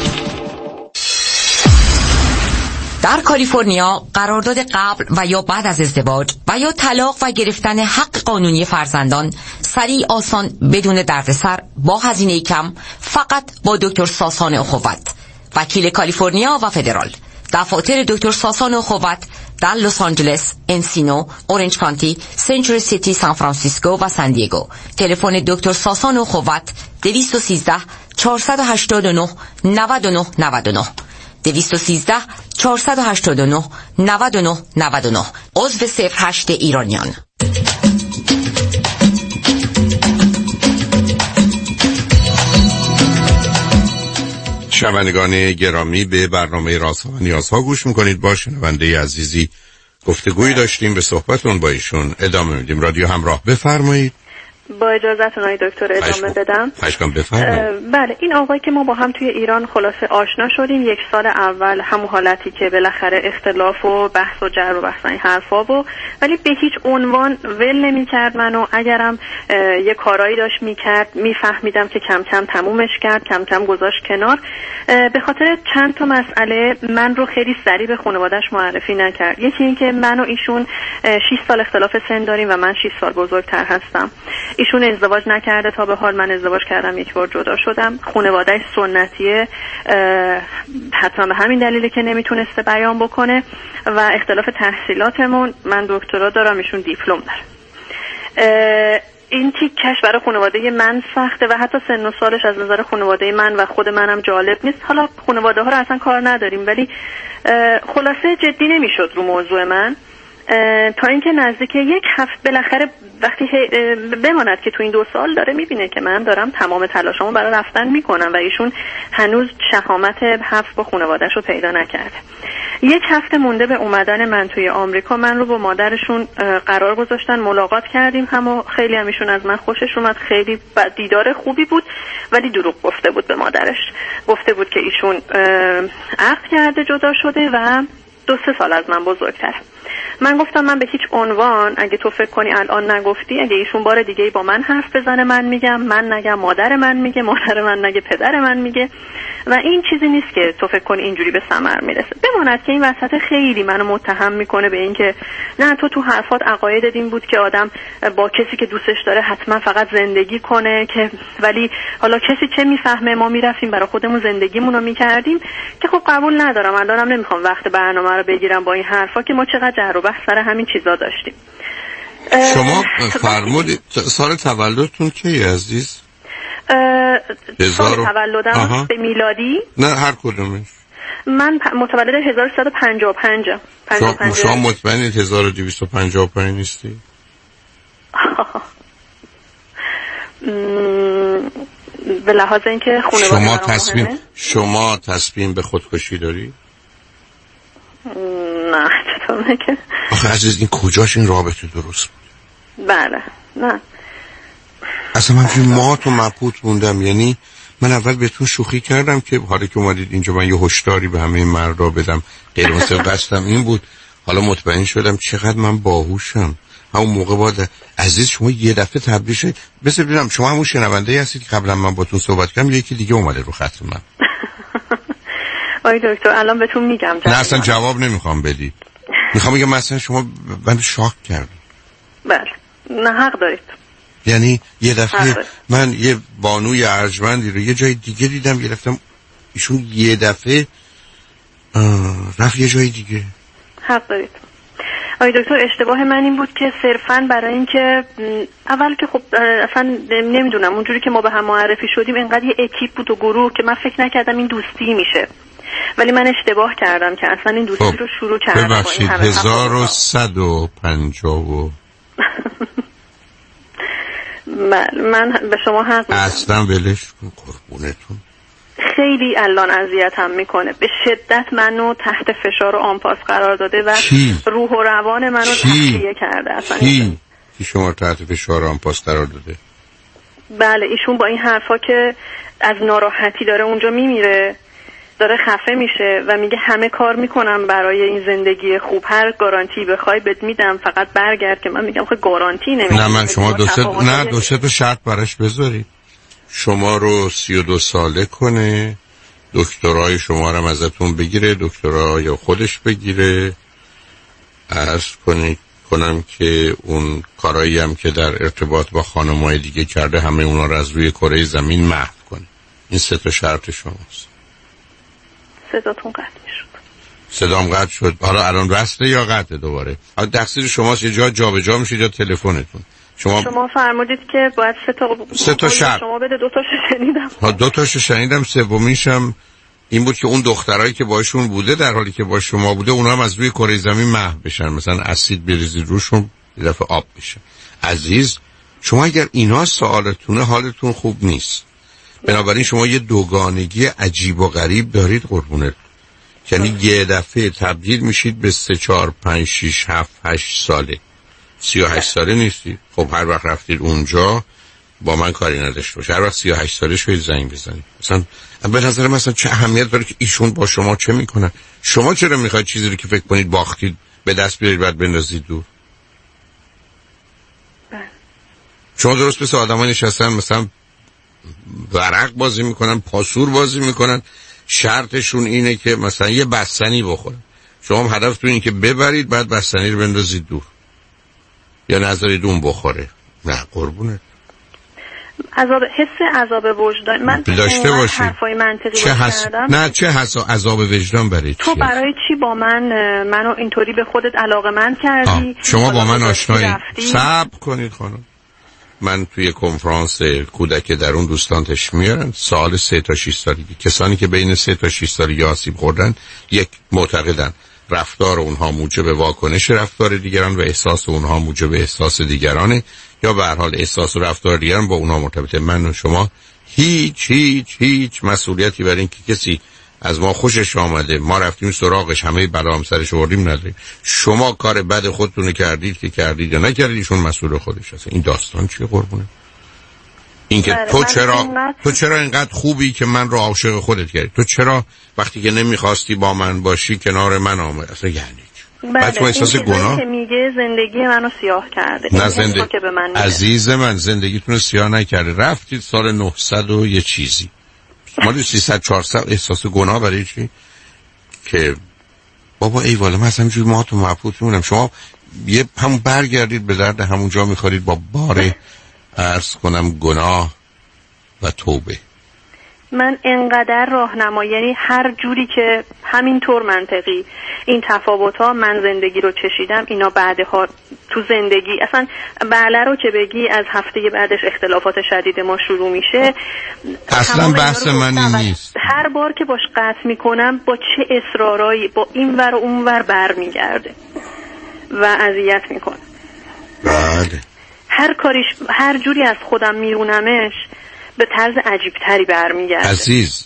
در کالیفرنیا قرارداد قبل و یا بعد از ازدواج و یا طلاق و گرفتن حق قانونی فرزندان سریع، آسان، بدون دردسر، با هزینه کم، فقط با دکتر ساسان اخوت، وکیل کالیفرنیا و فدرال. دفاتر دکتر ساسان اخوت در لس آنجلس، انسینو، اورنج کانتی، سنچوری سیتی، سان فرانسیسکو و سان دیگو. تلفن دکتر ساسان اخوت دویست و سیزده چهارصد و هشتاد و نه نود و نه نود و نه دویست و سیزده چهارصد و هشتاد و نه نود و نه نود و نه. عضو صفر هشت ایرانیان. شنوندگان گرامی، به برنامه رازها و نیازها گوش میکنید. با شنونده عزیزی گفتگویی داشتیم، به صحبتون با ایشون ادامه میدیم. رادیو همراه، بفرمایید. با اجازهتون آقای دکتر ادامه بدم. خواهشم بفرمایید. بله، این آقایی که ما با هم توی ایران خلاصه آشنا شدیم، یک سال اول همون حالتی که بالاخره اختلاف و بحث و جر و بحث این حرفا بود، ولی به هیچ عنوان ول نمی‌کرد منو. اگرم یه کارایی داشت می‌کرد میفهمیدم که کم کم تمومش کرد، کم کم گذاشت کنار. به خاطر چند تا مسئله من رو خیلی سریع به خانواده‌اش معرفی نکرد. یکی این که من و ایشون شش سال اختلاف سن داریم و من شش سال بزرگتر هستم. ایشون ازدواج نکرده تا به حال، من ازدواج کردم، یک بار جدا شدم. خانواده‌اش سنتیه، حتما به همین دلیله که نمیتونسته بیان بکنه. و اختلاف تحصیلاتمون، من دکترا دارم، ایشون دیپلم داره. این تیکش برای خانواده من سخته و حتی سن و سالش از نظر خانواده من و خود منم جالب نیست. حالا خانواده ها رو اصلا کار نداریم، ولی خلاصه جدی نمیشد رو موضوع من، تا اینکه نزدیک یک هفته بالاخره وقتی بماند که تو این دو سال داره میبینه که من دارم تمام تلاشمو برای رفتن میکنم و ایشون هنوز شهامت حرف با خانواده‌اش رو پیدا نکرده. یک هفته مونده به اومدن من توی آمریکا، من رو با مادرشون قرار گذاشتن، ملاقات کردیم هم و خیلی همیشون از من خوشش اومد. خیلی دیدار خوبی بود، ولی دروغ گفته بود به مادرش. گفته بود که ایشون عقد کرده، جدا شده و دو سه سال از من بزرگتره. من گفتم من به هیچ عنوان، اگه تو فکر کنی الان نگفتی، اگه ایشون بار دیگه با من حرف بزنه من میگم، من نگم مادر من میگه، مادر من نگه پدر من میگه، و این چیزی نیست که تو فکر کنی اینجوری به ثمر میرسه. بماند که این وسط خیلی منو متهم میکنه به این که نه تو تو حرفات عقاید این بود که آدم با کسی که دوستش داره حتما فقط زندگی کنه، که ولی حالا کسی چه میفهمه، ما میرفتیم برای خودمون زندگیمون رو میکردیم، که خب قبول ندارم. الانم نمیخوام وقت برنامه رو بگیرم با این حرفا که ما چقدر جر و بحث سر همین چیزا داشتیم. شما فرمودید سال تولدتون کیه عزیز؟ سال تولدم به میلادی؟ نه هر کدومش. من متولد هزار و سیصد و پنجاه و پنج. شما, شما مطمئنید هزار و دویست و پنجاه و پنج نیستی؟ به لحاظ اینکه خانواده شما تصمیم شما تصمیم به خودکشی داری؟ نه چطور میگه؟ آخه عزیز این کجاش این رابطه درست بود؟ بله نه اصلا من توی مات و مبهوت موندم. یعنی من اول بهتون شوخی کردم که حالا که اومدید اینجا من یه هشداری به همه مردا بدم، غیر مثل قصدم این بود. حالا مطمئن شدم چقدر من باهوشم. همون موقع بعد عزیز شما یه دفعه تبدیل شد. بس ببینم شما همون شنونده هستید که قبلا من باتون صحبت کردم، یکی دیگه اومده رو خط من. آی دکتر الان بهتون میگم. نه اصلا جواب نمیخوام بدید. میخوام بگم مثلا شما من شاک کردم. بله نه حق دارید. یعنی یه دفعه من یه بانوی ارجمندی رو یه جای دیگه دیدم، یه رفتم ایشون یه دفعه رفت یه جای دیگه. حق دارید آقای دکتر. اشتباه من این بود که صرفاً برای اینکه اول که خب اصلا نمیدونم اونجوری که ما به هم معرفی شدیم انقدر یه اکیپ بود و گروه که من فکر نکردم این دوستی میشه، ولی من اشتباه کردم که اصلا این دوستی خب. رو شروع کردم. ببخشید هزار و صد و پنجاه و من به شما حق میدم. اصلا ولش کن قربونتون. خیلی الان اذیتم میکنه، به شدت منو تحت فشار و آنپاس قرار داده و چی؟ روح و روان منو تخلیه کرده. اصلا کی؟ کی شما تحت فشار و آنپاس قرار داده؟ بله ایشون با این حرفا که از ناراحتی داره اونجا میمیره، داره خفه میشه و میگه همه کار میکنم برای این زندگی خوب، هر گارانتی بخوای بهت میدم فقط برگرد. که من میگم خب گارانتی نمیدم. نه من شما دو سه نه دو سه تا شرط براش بذاری، شما رو سی و دو ساله کنه، دکترای شما رو ازتون بگیره، دکترای خودش بگیره، عرض کنی کنم که اون کارایی هم که در ارتباط با خانمای دیگه کرده همه اونا رو از روی کره زمین محو کنه. این سه تا شرط شماست. صداتون قطع شد. صدام قطع شد. حالا الان وصله یا قطع دوباره؟ حالا تقصیر شماست، یه جا جابجا میشه یا تلفنتون. شما شما فرمودید که باید سه تا سه تا شرط شما بده، دو تاشو شنیدم. ها دو تاشو شنیدم، سومیشم این بود که اون دخترایی که باشون بوده در حالی که با شما بوده اونا هم از روی کره زمین محو بشن، مثلا اسید بریزید روشون یه دفعه آب بشه. عزیز شما اگر اینا سوالتونه حالتون خوب نیست، بنابراین شما یه دوگانگی عجیب و غریب دارید قربونت، یعنی یه دفعه تبدیل میشید به سه چهار پنج شیش هفت هشت ساله. سی و هشت ساله نیستی؟ خب هر وقت رفتید اونجا با من کاری نداشته باشه، هر وقت سی و هشت ساله شوید زنگ بزنید. مثلا به نظر من مثلا چه اهمیت داره که ایشون با شما چه میکنن؟ شما چرا میخواید چیزی رو که فکر کنید باختید به دست بیارید بعد بندازید دور؟ شما درست مثل آدمای نشستن مثلا ورق بازی میکنن، پاسور بازی میکنن، شرطشون اینه که مثلا یه بستنی بخورن، شما هم هدفتون اینه که ببرید بعد بستنی رو بندازید دور یا نذارید اون بخوره. نه قربونت. عذاب حس عذاب وجدان من داشته باشی. حرفای منطقی چه حس... کردم. نه چه حس عذاب وجدان برای چی؟ تو برای چی با من منو اینطوری به خودت علاقه‌مند کردی؟ شما با من آشنایی؟ صبر کنید خانم. من توی کنفرانس کودک درون دوستان تشریف میارن سال سه تا شش سالگی، کسانی که بین سه تا شش سالگی آسیب خوردن یک معتقدن رفتار اونها موجب واکنش رفتار دیگران و احساس اونها موجب احساس دیگرانه، یا به هر حال احساس و رفتار دیگران با اونها مرتبطه. من و شما هیچ هیچ هیچ مسئولیتی برای این که کسی از ما خوشش آمده ما رفتیم سراغش همه بلا هم سرش آوردیم نداریم. شما کار بد خودتون کردید که کردید یا نکردید، ایشون مسئول خودش هست. این داستان چیه قربونه؟ این که تو چرا تو چرا اینقدر خوبی که من رو عاشق خودت کردی؟ تو چرا وقتی که نمیخواستی با من باشی کنار من آمد؟ اصلا یعنی بله احساس گناه که میگه زندگی منو سیاه کرده. نه زندگی که به من عزیز من زندگیتون رو سیاه نکرده. رفتید سال نهصد و یه چیزی مالی سیصد چهارصد احساس گناه برای چی؟ که بابا ای والا من اصلا اینجوری ما تو مبهوت میمونم. شما یه همون برگردید به درد همون جا میخورید با بار عرض کنم گناه و توبه. من انقدر راهنمایی، یعنی هر جوری که همینطور منطقی این تفاوت‌ها من زندگی رو چشیدم، اینا بعدها تو زندگی اصلا بله رو که بگی از هفته بعدش اختلافات شدید ما شروع میشه. اصلا بحث من این نیست. هر بار که باش قطع میکنم با چه اصرارایی با این ور و اون ور بر میگرده و اذیت میکنه. بله هر کاریش هر جوری از خودم میرونمش به طرز عجیب تری برمیگرده. عزیز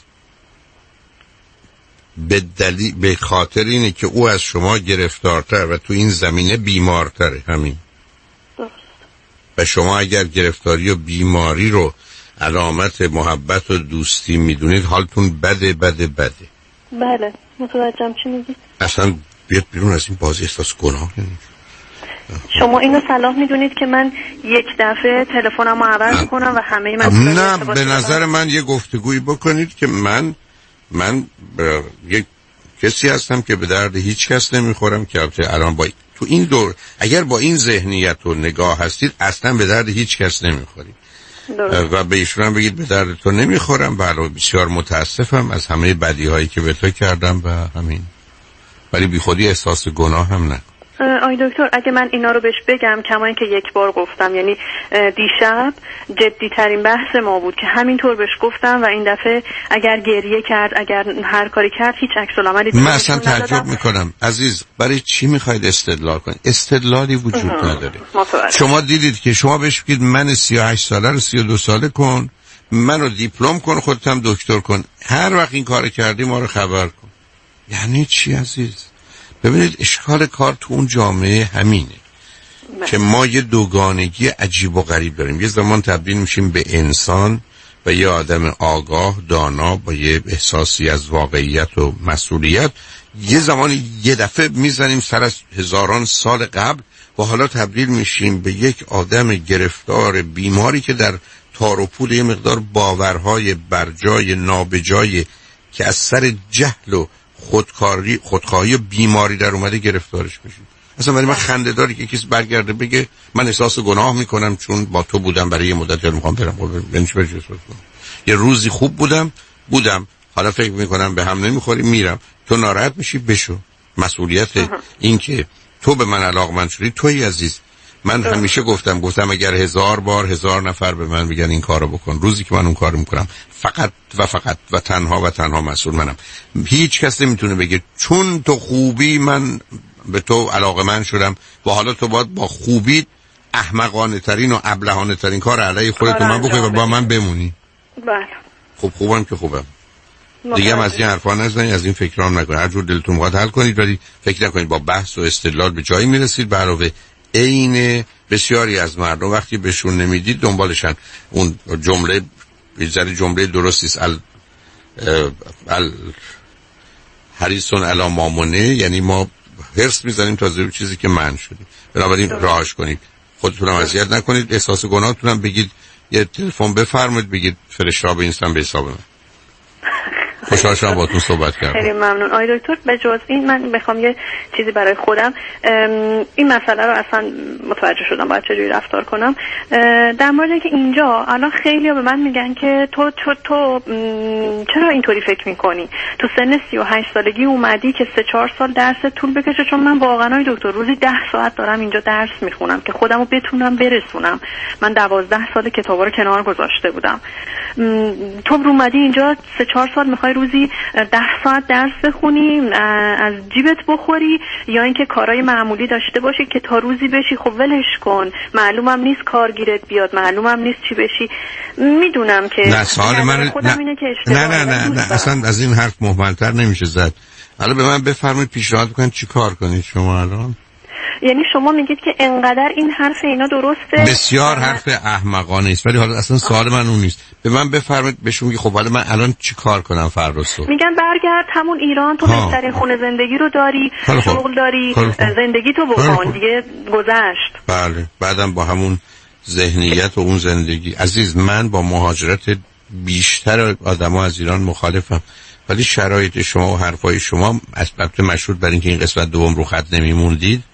به دلیل به خاطر اینه که او از شما گرفتارتر و تو این زمینه بیمارتره. همین درست. و شما اگر گرفتاری و بیماری رو علامت محبت و دوستی میدونید حالتون بده بده بده. بله متوجهم چی میگید. اصلا بیاد بیرون از این بازی احساس گناه کنید. شما اینو صلاح میدونید که من یک دفعه تلفنمو عوض کنم و همه من نه به نظر من یه گفتگویی بکنید که من من یک کسی هستم که به درد هیچ کس نمیخورم، که البته الان با تو این دور اگر با این ذهنیت و نگاه هستید اصلا به درد هیچ کس نمیخورید و به ایشون هم بگید به درد تو نمیخورم، بله بسیار متاسفم از همه بدی هایی که به تو کردم و همین، ولی بی خودی احساس گناه هم نکن. آی دکتر اگه من اینا رو بهش بگم کما اینکه یک بار گفتم، یعنی دیشب جدی ترین بحث ما بود که همینطور بهش گفتم و این دفعه اگر گریه کرد اگر هر کاری کرد هیچ عکس العملی من اصلا تعجب میکنم عزیز، برای چی میخواید استدلال کنید؟ استدلالی وجود نداره. شما دیدید که شما بهش بگید من سی و هشت ساله رو سی و دو ساله کن، منو دیپلم کن، خودت هم دکتر کن، هر وقت این کار کردی ما رو خبر کن. یعنی چی عزیز؟ ببینید اشکال کار تو اون جامعه همینه بله. که ما یه دوگانگی عجیب و غریب داریم. یه زمان تبدیل میشیم به انسان و یه آدم آگاه دانا با یه احساسی از واقعیت و مسئولیت، یه زمان یه دفعه میزنیم سر از هزاران سال قبل و حالا تبدیل میشیم به یک آدم گرفتار بیماری که در تار و پود یه مقدار باورهای برجای نابجای که از سر جهل و خودکاری خودخواهی و بیماری در اومده گرفتارش میشیم. اصلا برای من خنده داره که کسی برگرده بگه من احساس گناه میکنم چون با تو بودم برای یه مدت، یا میخوام برم یه روزی خوب بودم بودم حالا فکر میکنم به هم نمیخوریم میرم، تو ناراحت میشی بشو. مسئولیت این که تو به من علاقمند شدی توی عزیز. من همیشه گفتم گفتم اگر هزار بار هزار نفر به من بگن این کارو بکن، روزی که من اون کارو میکنم فقط و فقط و تنها و تنها مسئول منم. هیچ کس نمیتونه بگه چون تو خوبی من به تو علاقمند شدم و حالا تو باید با خوبی احمقانه ترین و ابلهانه ترین کار علیه خودت من بکنی و با من بمونی. بله خب خوبم که خوبم دیگه هم از این حرفا نزنید، از این فکرام نکنید، هر جور دلتون میخواد حل کنید، ولی فکر نکنید با بحث و استدلال به جایی میرسید. علاوه عین بسیاری از مردم وقتی بهشون نمیدید دنبالشن. اون جمله بیزاری جمله درستی است، ال ال حریصون علی مامونه، یعنی ما حرص میزنیم تا زیر چیزی که منع شدیم. بنابراین راهش کنید، خودتون هم اذیت نکنید، احساس گناهتون هم بگید، یه تلفن بفرمایید بگید فرشته به اینستان به حساب من. خوشحال شدم باهاتون صحبت کردم. خیلی ممنون آقای دکتر. به جز این من میخوام یه چیزی برای خودم، این مسئله رو اصلا متوجه شدم باید چجوری رفتار کنم. در مورد اینکه اینجا الان خیلی‌ها به من میگن که تو تو تو چرا اینطوری فکر میکنی؟ تو سن سی و هشت سالگی اومدی که سه چهار سال درس طول بکشه، چون من واقعا آقای دکتر روزی ده ساعت دارم اینجا درس میخونم که خودمو بتونم برسونم. من دوازده سال کتابا رو کنار گذاشته بودم. تو اومدی اینجا سه چهار سال میخوای روزی ده ساعت درس بخونی، از جیبت بخوری، یا اینکه کارهای معمولی داشته باشی که تا روزی بشی خب ولش کن، معلومم نیست کارگیرت بیاد، معلومم نیست چی بشی. میدونم که نه سوال من نه اینه که نه نه نه, نه. اصلا از این حرف مهملتر نمیشه زد. حالا به من بفرمایید پیشنهاد بکنید چی کار کنید شما الان؟ یعنی شما میگید که انقدر این حرف اینا درسته؟ بسیار حرف احمقانه است، ولی حالا اصلا سوال من اون نیست. به من بفرمایید بهشون میگی خب حالا من الان چی کار کنم فردا صبح؟ میگن برگرد همون ایران، تو بهترین خونه زندگی رو داری، شغل داری، زندگی تو بکن دیگه، گذشت. بله بعدم با همون ذهنیت و اون زندگی. عزیز من با مهاجرت بیشتر آدما از ایران مخالفم، ولی شرایط شما و حرفای شما البته مشروط بر اینکه این قسمت دوم رو خط نمیموندید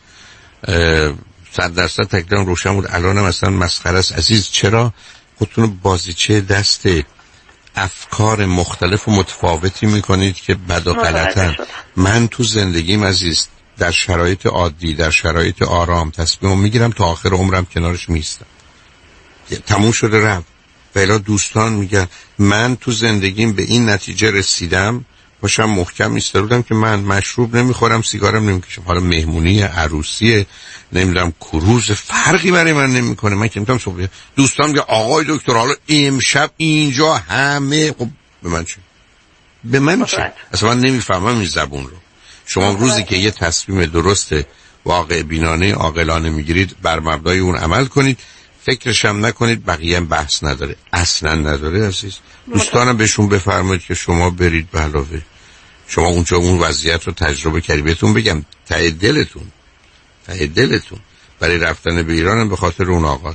صد درصد تکلیفم روشن بود. الانم اصلا مسخره است. عزیز چرا خودتون بازیچه دست افکار مختلف و متفاوتی میکنید که بد و غلطن؟ من تو زندگیم عزیز در شرایط عادی در شرایط آرام تصمیم میگیرم تا آخر عمرم کنارش میستم، تموم شده رفت. ولی دوستان میگن من تو زندگیم به این نتیجه رسیدم باشم محکم ایستادم که من مشروب نمیخورم، سیگارم نمیکشم. حالا مهمونی، عروسی، نمیدونم کروز، فرقی برای من نمیکنه. من که میتونم صبح دوستان میگه آقای دکتر حالا امشب اینجا همه، خب به من چه؟ به من چه؟ اصلا من نمیفهمم این زبون رو. شما روزی که یه تصمیم درست واقع بینانه عاقلانه میگیرید بر مبنای اون عمل کنید، فکرش هم نکنید، بقیه هم بحث نداره، اصلا نداره. عزیز دوستانم بهشون بفرمایید که شما برید به علاوه شما اونجا اون وضعیت رو تجربه کردید. بهتون بگم ته دلتون ته دلتون برای رفتن به ایران هم به خاطر اون آقاست.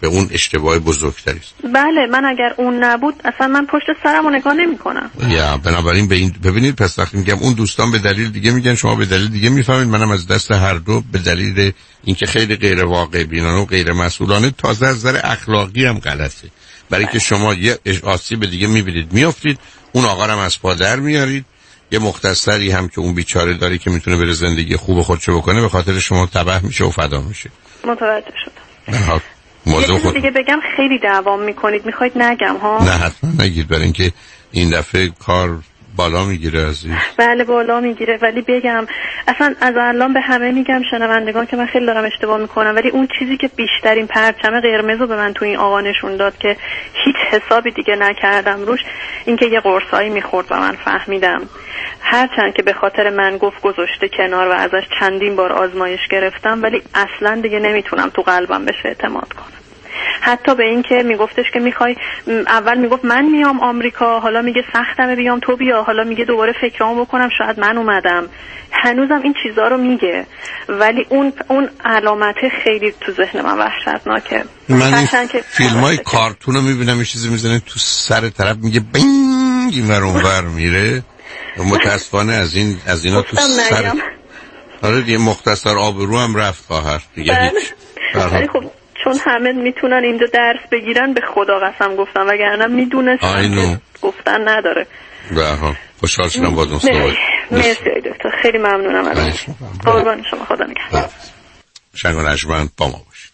به اون اشتباه بزرگتری است. بله من اگر اون نبود اصلا من پشت سرمو نگاه نمی‌کنم. یا بنابراین به این ببینید پس وقتی میگم اون دوستان به دلیل دیگه میگن شما به دلیل دیگه میفهمید، منم از دست هر دو به دلیل اینکه خیلی غیر واقع بینانه و غیر مسئولانه، تازه از نظر اخلاقی هم غلطه، برای که شما یه آسیب دیگه میبینید میافتید، اون آقا هم از پا در میارید، یه مختصری هم که اون بیچاره داری که میتونه بره زندگی خوب خودشو بکنه به خاطر شما تباه میشه و فدا میشه. متوجه شدم. نه موضوع یه چیز خود دیگه بگم، خیلی دعوام میکنید، میخواید نگم ها؟ نه حتما نگید، برای اینکه این دفعه کار بالا میگیره عزیز. بله بالا میگیره، ولی بگم اصلا از الان به همه میگم شنوندگان که من خیلی دارم اشتباه میکنم، ولی اون چیزی که بیشترین پرچم قرمز رو به من تو این آقا نشون داد که هیچ حسابی دیگه نکردم روش، اینکه یه قرصایی میخورد و من فهمیدم هرچند که به خاطر من گفت گذاشته کنار و ازش چندین بار آزمایش گرفتم، ولی اصلا دیگه نمیتونم تو قلبم بهش اعتماد کنم. حتی به این که میگفتش که میخوای، اول میگفت من میام آمریکا، حالا میگه سختمه بیام تو بیا، حالا میگه دوباره فکرامو بکنم شاید من اومدم، هنوزم این چیزا رو میگه، ولی اون اون علامت خیلی تو ذهن من وحشتناکه. من این فیلمای کارتون رو میبینم یه چیزی میزنه تو سر طرف میگه بینگ این ور اون ور میره، متاسفانه از این از اینا تو سر آره دیگه مختصر آبرو هم رفت خواهر دیگه هیچ. خب چون همه میتونن اینجا درس بگیرن به خدا قسم گفتم، وگرنه میدونستم گفتن نداره. بله خوشحال شدم باهاتون صحبت. مرسی دکتر، خیلی ممنونم ازت. قربان شما، خدا نگهدار. شنگ و نجمن با ما باش.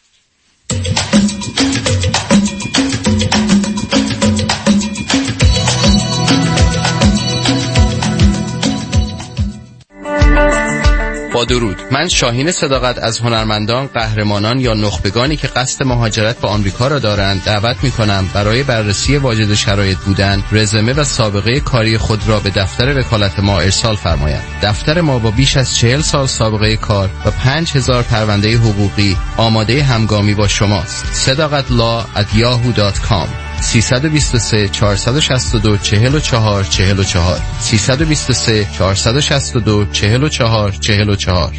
با درود، من شاهین صداقت از هنرمندان، قهرمانان یا نخبگانی که قصد مهاجرت به آمریکا را دارند دعوت می‌کنم برای بررسی واجد شرایط بودن، رزومه و سابقه کاری خود را به دفتر وکالت ما ارسال فرمایند. دفتر ما با بیش از چهل سال سابقه کار و پنج هزار پرونده حقوقی آماده همگامی با شماست. صداقت لا ات یاهو دات کام سه دو سه چهار شش دو چهار چهار چهار چهار سه دو سه چهار شش دو چهار چهار چهار چهار.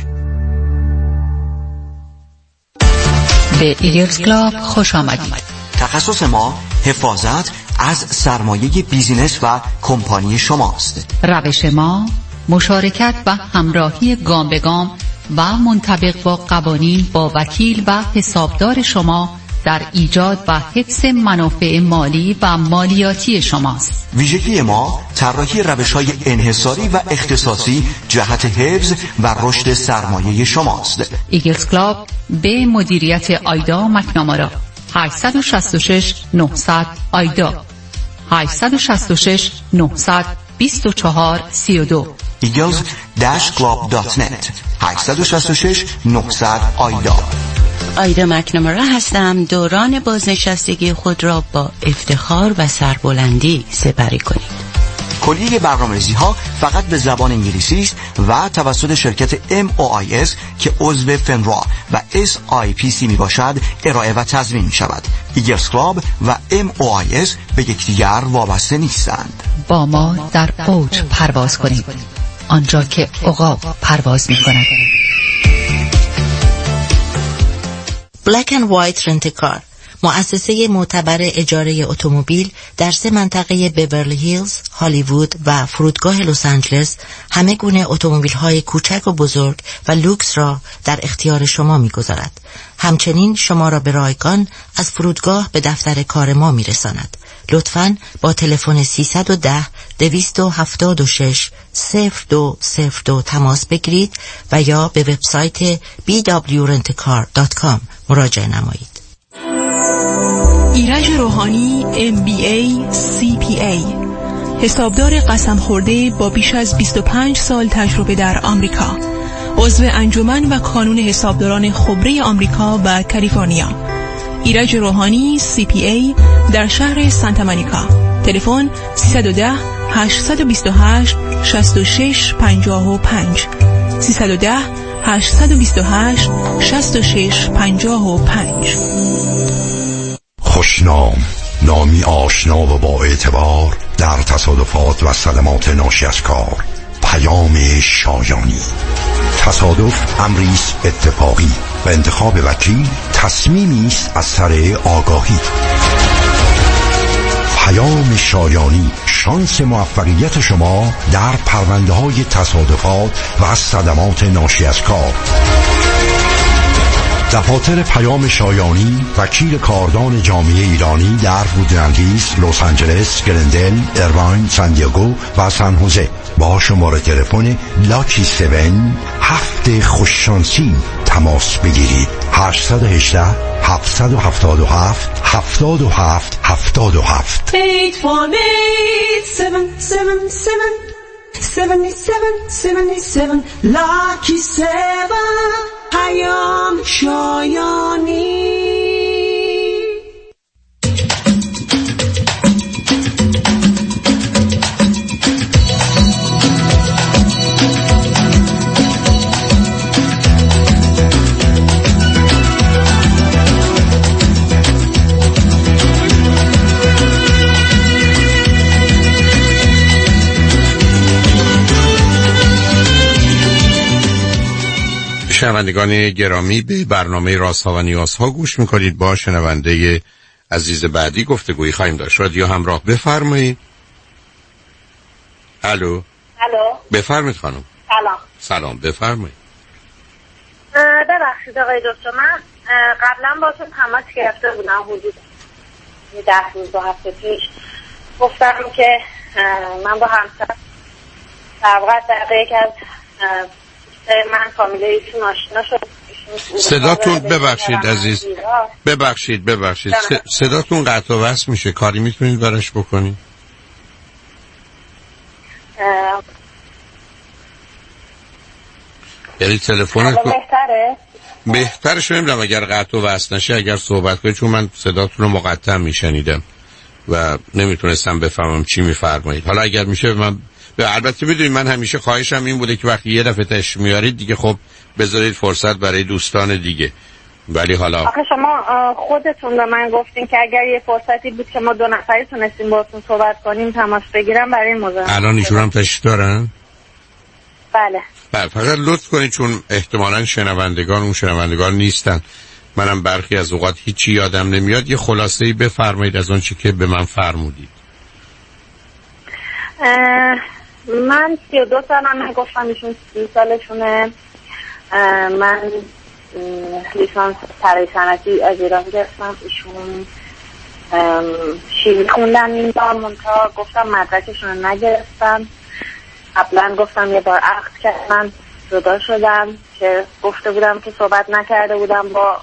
به ایگلز کلاب خوش آمدید. تخصص ما حفاظت از سرمایه بیزینس و کمپانی شماست. روش ما مشارکت و همراهی گام به گام و منطبق با قوانین با وکیل و حسابدار شما در ایجاد و حفظ منافع مالی و مالیاتی شماست. ویژگی ما طراحی روش‌های انحصاری و اختصاصی جهت حفظ و رشد سرمایه شماست. ایگلز کلاب به مدیریت آیدا مکنامارا هشت شش شش نه صفر صفر آیدا هشت شش شش نه دو چهار سه دو ایگلز کلاب دات نت هشت شش شش نه صفر صفر آیدا. آیدا مکنامارا هستم. دوران بازنشستگی خود را با افتخار و سربلندی سپری کنید. کلیه برنامه‌ریزی ها فقط به زبان انگلیسی است و توسط شرکت ام او آی اس که عضو فنرا و اس آی پی سی می باشد ارائه و تضمین می شود. ایگلز کلاب و ام او آی اس به یکدیگر وابسته نیستند. با ما در اوج پرواز کنید، آنجا که عقاب پرواز می کند. بلک اند وایت رنت کار، مؤسسه معتبر اجاره اتومبیل در سه منطقه بیورلی هیلز، هالیوود و فرودگاه لس آنجلس همه گونه اتومبیل‌های کوچک و بزرگ و لوکس را در اختیار شما می‌گذارد. همچنین شما را به رایگان از فرودگاه به دفتر کار ما می‌رساند. لطفاً با تلفن سیصد و ده دویست و هفتاد و شش صفر دو صفر دو تماس بگیرید و یا به وبسایت بی دبلیو رنت کار دات کام مراجعه نمایید. ایرج روحانی ام بی ای سی پی ای، حسابدار قسم خورده با بیش از بیست و پنج سال تجربه در آمریکا، عضو انجمن و کانون حسابداران خبره آمریکا و کالیفرنیا. ایرج روحانی سی پی ای در شهر سانتا مونیکا. تلفن سیصد و ده هشتصد و بیست و هشت شصت و شش پنجاه و پنج سیصد و ده هشتصد و بیست و هشت شصت و شش پنجاه و پنج. خوشنام، نامی آشنا و با اعتبار در تصادفات و صدمات ناشی از کار. پیام شایانی. تصادف امری است اتفاقی و انتخاب وکیل تصمیمی است از سر آگاهی. پیام شایانی، شانس موفقیت شما در پرونده های تصادفات و صدمات ناشی از کار. دفاتر پیام شایانی وکیل کاردان جامعه ایرانی در وودلندیز، لس آنجلس، گلندل، ایرواین، سندیاگو و سن خوزه با شماره تلفن لاکی سون هفت خوششانسی تماس بگیرید. هشت یک هشت هفت هفت هفت هفت هفت هفت هفت eight one eight seven seven seven seventy-seven seventy-seven Lucky seven پیام شایانی. شنوندگان گرامی، به برنامه رازها و نیازها گوش میکنید. با شنونده عزیز بعدی گفتگویی خواهیم داشت. رادیو همراه، بفرمایید. الو. الو. بفرمایید خانم. سلام. سلام، بفرمایید. ببخشید آقای دکتر، من قبلا باتون تماس گرفته بودم حدود ده روز دو هفته پیش. گفتم که من با همسر سبقت در یک از من فامیله ایشون آشنا شد. صداتون ببخشید عزیز، ببخشید ببخشید صداتون قطع و وصل میشه. کاری میتونید براش بکنید؟ یعنی تلفنتون بهتره؟ بهتره شو نمیدونم اگر قطع و وصل نشه اگر صحبت کنید، چون من صداتون رو مقطع میشنیدم و نمیتونستم بفهمم چی میفرمایید. حالا اگر میشه من البته بدونید من همیشه خواهشم این بوده که وقتی یه دفعه تش میارید دیگه خب بذارید فرصت برای دوستان دیگه. ولی حالا آخه شما خودتون به من گفتین که اگر یه فرصتی بود که ما دو نفری تونستیم باهاتون صحبت کنیم تماس بگیرم برای این موضوع. الان ایشون هم تشریف دارن؟ بله. بله، فقط لطف کنید چون احتمالاً شنوندگان اون شنوندگان نیستن، منم برخی از اوقات هیچی یادم نمیاد، یه خلاصه‌ای بفرمایید از اون چی که به من فرمودید. من سی و دو سالم، گفتم ایشون سی سالشونه. من لیسانس طراحی صنعتی از ایران گرفتم، ایشون شیمی خوندن اینجا، منتها گفتم مدرکشون رو نگرفتم. قبلا گفتم یه بار عقد کردم، جدا شدم که گفته بودم که صحبت نکرده بودم با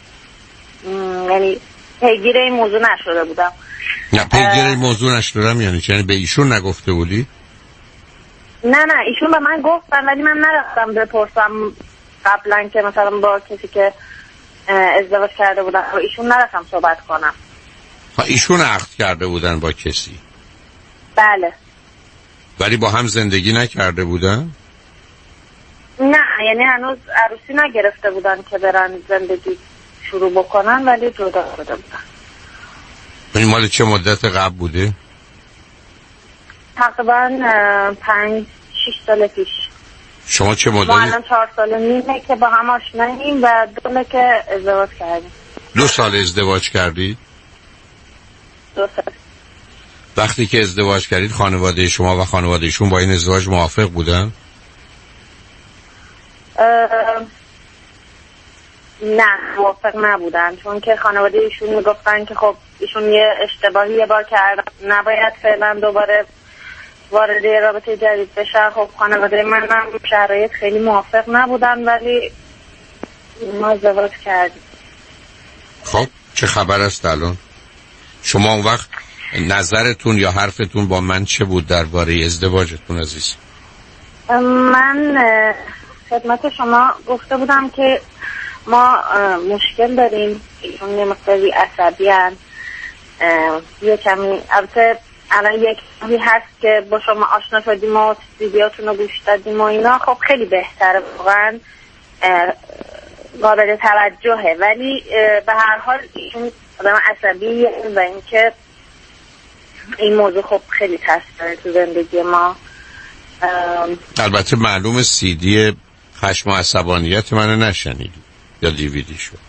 یعنی پیگیر این موضوع نشده بودم. نه پیگیر این موضوع نشدم یعنی چه؟ یعنی به ایشون نگفته بودی؟ نه نه ایشون به من گفتن ولی من نرفتم بپرسم قبلا که مثلا با کسی که ازدواج کرده بودن با ایشون نرفتم صحبت کنم. ایشون عقد کرده بودن با کسی؟ بله. ولی با هم زندگی نکرده بودن؟ نه یعنی هنوز عروسی نگرفته بودن که برن زندگی شروع بکنن ولی جدا شده بودن. این مال چه مدت قبل بوده؟ تقریبا پنج شیش سال پیش. شما چه مدتی؟ ما الان چهار سال نیمه که با هم آشناییم و دو ساله که ازدواج کردیم. دو سال ازدواج کردید؟ دو سال. وقتی که ازدواج کردید خانواده شما و خانوادهشون با این ازدواج موافق بودن؟ نه موافق نبودن، چون که خانواده ایشون میگفتن که خب ایشون یه اشتباهی یه بار کردن، نباید فعلا دوباره وارد رابطه جدید بشن. خب خانواده من هم شرایط خیلی موافق نبودن ولی ما ازدواج کردیم. خب چه خبر است الان؟ شما اون وقت نظرتون یا حرفتون با من چه بود درباره ازدواجتون عزیز؟ من خدمت شما گفته بودم که ما مشکل داریم، ایشون یه مقداری عصبی هن، یه کمی البته الان یک کمی هست که با شما آشنا شدیم و ویدیوتون رو گوش دادیم و اینا، خب خیلی بهتره، واقعا قابل توجهه، ولی به هر حال ایشون آدم عصبیه و اینکه این موضوع خب خیلی تاثیر داره تو زندگی ما. البته معلوم سی دی خشم و عصبانیت منو نشنیدی یا دیویدی شد؟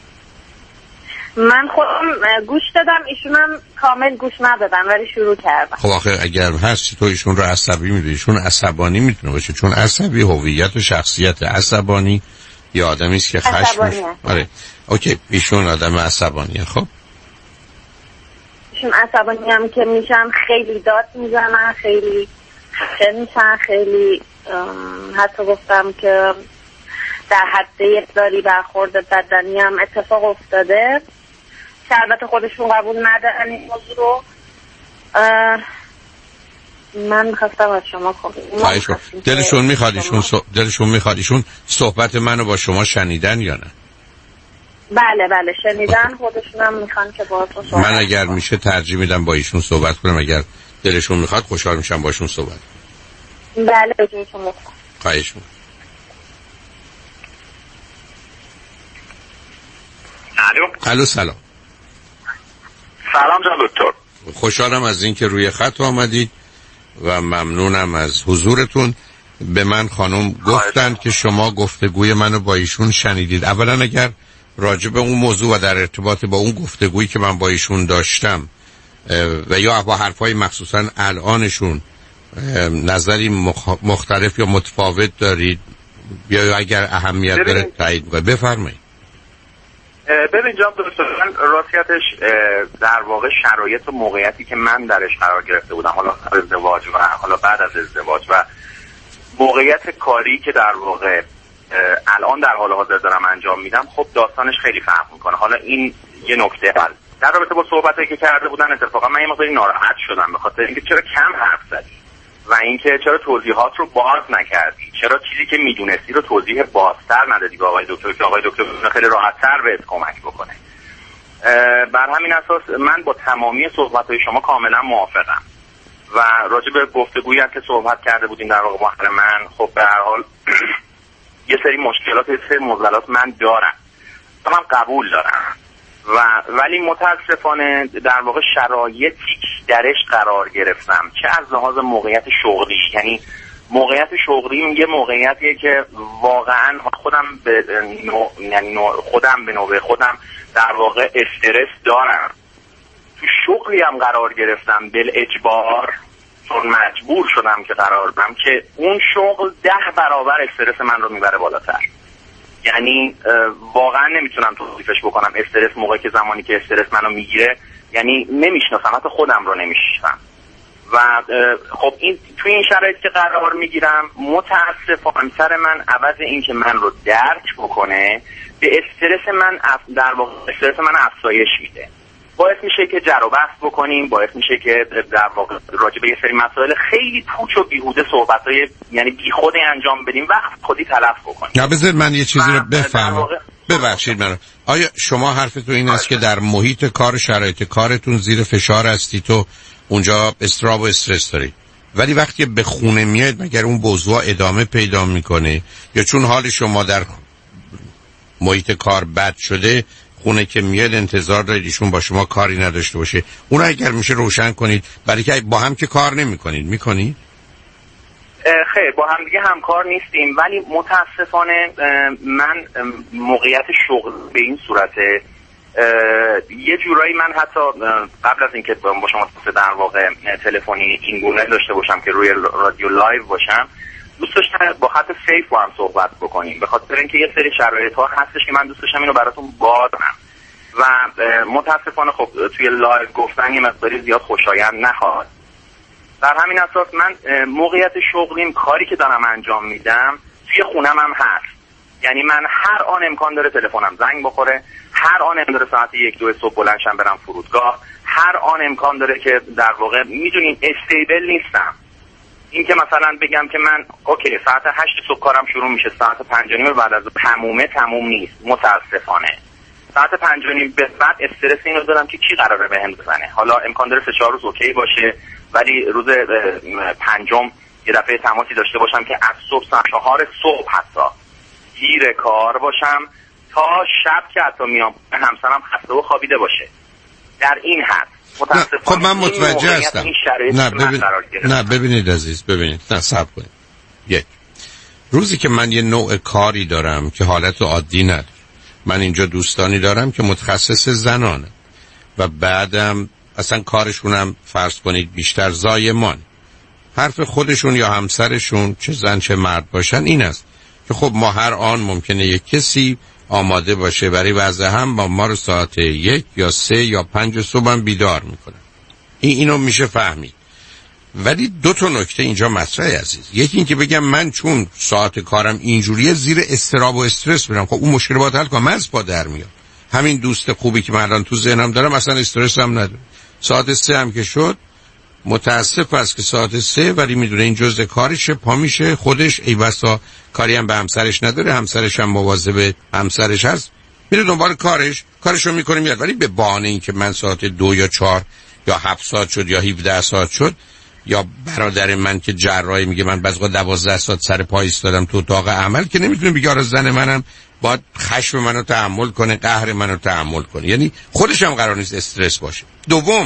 من خودم گوش دادم، ایشونم کامل گوش ندادم ولی شروع کردم. خب آخه اگر هستی تو ایشون رو عصبی میدونی، ایشون عصبانی میتونه باشه، چون عصبی هویت و شخصیت. عصبانی یا آدمی است که خشمش آره اوکی ایشون آدم عصبانیه. خب ایشون عصبانی هم که میشن خیلی داد میزنن، خیلی خشن میشن، خیلی حتی گفتم که در حد یکداری برخورد بدنی هم اتفاق افتاده که البته خودشون قبول ندارن این موضوع رو. من میخواستم از شما خواهش کنم دلشون میخواد ایشون صح... دلشون میخواد ایشون صحبت منو با شما شنیدن یا نه؟ بله بله شنیدن، خودشون هم میخوان که باهاتون صحبت. من اگر میشه ترجیح میدم با ایشون صحبت کنم، اگر دلشون میخواد خوشحال میشم باشون صحبت. بله بجونتون میخوام. خواهش میکنم. الو الو سلام. سلام جان دکتر. خوشحالم از اینکه روی خط آمدید و ممنونم از حضورتون. به من خانم گفتند که شما گفتگوی منو با ایشون شنیدید. اولا اگر راجع به اون موضوع و در ارتباط با اون گفتگویی که من با ایشون داشتم و یا با حرفای مخصوصا الانشون نظری مخ... مختلف یا متفاوت دارید یا اگر اهمیت داره تایید کنید بفرمایید. ببین جان دکتر، من راستیتش در واقع شرایط و موقعیتی که من درش قرار گرفته بودم، حالا ازدواج و حالا بعد از ازدواج و موقعیت کاری که در واقع الان در حال حاضر دارم انجام میدم، خب داستانش خیلی فرق میکنه. حالا این یه نکته اول در رابطه با صحبتایی که کرده بودن، اتفاقا من یه مقداری ناراحت شدم به خاطر اینکه چرا کم حرف زدی و اینکه چرا توضیحات رو باز نکردی، چرا چیزی که میدونستی رو توضیح بازتر ندادی به آقای دکتر که آقای دکتر خیلی راحت‌تر بهت کمک بکنه. بر همین اساس من با تمامی صحبت‌های شما کاملا موافقم و راجع به گفتگویی که صحبت کرده بودیم در واقع با من، خب به هر حال یه سری مشکلات، یه سری معضلات من دارم، من قبول دارم و ولی متاسفانه در واقع شرایطی درش قرار گرفتم، چه از لحاظ موقعیت شغلی، یعنی موقعیت شغلی یه موقعیتیه که واقعا خودم به نوع، یعنی خودم به نوبه خودم در واقع استرس دارم. تو شغلی هم قرار گرفتم بل اجبار، چون مجبور شدم که قرار بدم که اون شغل ده برابر استرس من رو میبره بالاتر. یعنی واقعا نمیتونم توصیفش بکنم استرس موقعی که زمانی که استرس منو میگیره، یعنی نمیشناسم، حتی خودم رو نمیشناسم و خب این توی این شرایط که قرار میگیرم متاسفانه سر من عوض این که من رو درک بکنه به استرس من اف... در واقع استرس من افزایش میده. باعث میشه که جر و بحث بکنیم، باعث میشه که در واقع راجع به یه سری مسائل خیلی پوچ و بیهوده صحبتای یعنی بیخود انجام بدیم، وقت خودی تلف بکنیم. نه بذار من یه چیزی رو بفهمم. ببخشید من. آیا شما حرفتون این است که در محیط کار، شرایط کارتون زیر فشار هستی تو اونجا استراب و استرس دارید، ولی وقتی به خونه میاد مگر اون موضوع ادامه پیدا میکنه یا چون حال شما در محیط کار بد شده خونه که میاد انتظار دارید ایشون با شما کاری نداشته باشه؟ اون اگر میشه روشن کنید، برای که با هم که کار نمیکنید. میکنید؟ خیر با هم دیگه همکار نیستیم، ولی متاسفانه من موقعیت شغل به این صورته یه جورایی من حتی قبل از اینکه با شما در واقع تلفنی این گونه داشته باشم که روی رادیو لایو باشم، دوست داشتم با خط سیف با هم صحبت بکنیم، به خاطر اینکه یه سری شرایط ها هستش که من دوست داشتم اینو براتون بازم و متاسفانه خب توی لایو گفتن یه مقداری زیاد خوشایند نخواهد. در همین اساس من موقعیت شغلیم، کاری که دارم انجام میدم توی خونم هم هست، یعنی من هر آن امکان داره تلفنم زنگ بخوره، هر آن امکان داره ساعت یک دو صبح بلند شم برم فرودگاه، هر آن امکان داره که در واقع میدونین استیبل نیستم. این که مثلا بگم که من اوکی ساعت هشت صبح کارم شروع میشه، ساعت پنج و نیم بعد از تمومه تموم نیست. متاسفانه ساعت پنج و نیم به بعد استرس اینو دارم که کی قراره بهم بزنه. حالا امکان داره سه چهار روز اوکی باشه، ولی روز پنجم یه دفعه تماسی داشته باشم که از صبح ساعت چهار صبح حتی گیر کار باشم تا شب که حتی میام همسرم خسته و خوابیده باشه. در این حد خب من متوجه هستم. نه, ببین... نه ببینید عزیز، ببینید، نه صبر کنید. یک روزی که من یه نوع کاری دارم که حالت عادی نداره، من اینجا دوستانی دارم که متخصص زنانه و بعدم اصلا کارشونم فرض کنید بیشتر زایمان، حرف خودشون یا همسرشون چه زن چه مرد باشن این است که خب ما هر آن ممکنه یک کسی آماده باشه برای وضع هم با ما رو ساعت یک یا سه یا پنج صبح هم بیدار میکنه. این اینو میشه فهمید. ولی دو تا نکته اینجا مطرحه عزیز. یکی این که بگم من چون ساعت کارم اینجوریه زیر اضطراب و استرس میرم، خب اون مشکل باید حل کنم، من از پا در میام. همین دوست خوبی که من الان تو ذهنم دارم اصلا استرس هم نداره، ساعت سه هم که شد متاسف است که ساعت سه، ولی میدونه این جزء کارشه، پا میشه خودش، ای بسا کاری هم به همسرش نداره، همسرش هم مواظب همسرش هست، میره دنبال کارش، کارشو میکنه میاد. ولی به بهانه این که من ساعت دو یا چهار یا هفت ساعت شد یا هفده ساعت شد، یا برادر من که جراحی میگه من بعضی وقت دوازده ساعت سر پا ایستادم تو اتاق عمل، که نمیتونه بگه آره زن منم باید خشم منو تحمل کنه، قهر منو تحمل کنه، یعنی خودش هم قرار نیست استرس باشه. دوم،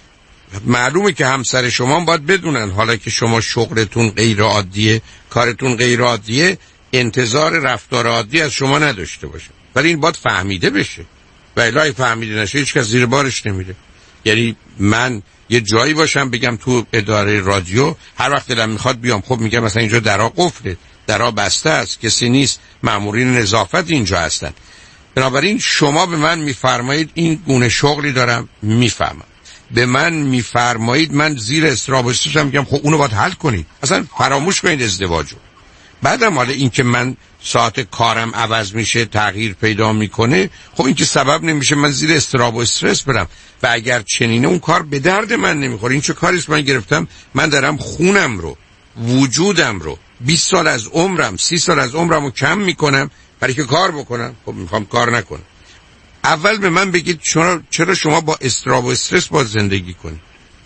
معلومه که همسر شما باید بدونن حالا که شما شغلتون غیر عادیه، کارتون غیر عادیه، انتظار رفتار عادی از شما نداشته باشه، ولی این باید فهمیده بشه و الا فهمیده نشه هیچ کس زیر بارش نمیره. یعنی من یه جایی باشم بگم تو اداره رادیو هر وقت دلم میخواد بیام، خب میگم مثلا اینجا درا قفله، درا بسته است، کسی نیست، مامورین نظافت اینجا هستن. بنابراین شما به من میفرمایید این گونه شغلی دارم، میفهمم، به من میفرمایید من زیر اضطراب و استرس میگم خب اونو باید حل کنید، اصلا فراموش کنید ازدواجو. بعدم حالا این که من ساعت کارم عوض میشه، تغییر پیدا میکنه، خب این که سبب نمیشه من زیر اضطراب و استرس برم. و اگر چنینه اون کار به درد من نمیخوره. این چه کاریست من گرفتم؟ من دارم خونم رو، وجودم رو، بیست سال از عمرم، سی سال از عمرم رو کم میکنم برای که کار بکنم. خب میخوام کار نکنم. اول به من بگید چرا چرا شما با اضطراب و استرس با زندگی کنید؟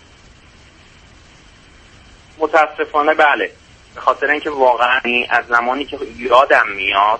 متاسفانه بله، به خاطر اینکه واقعا از زمانی که یادم میاد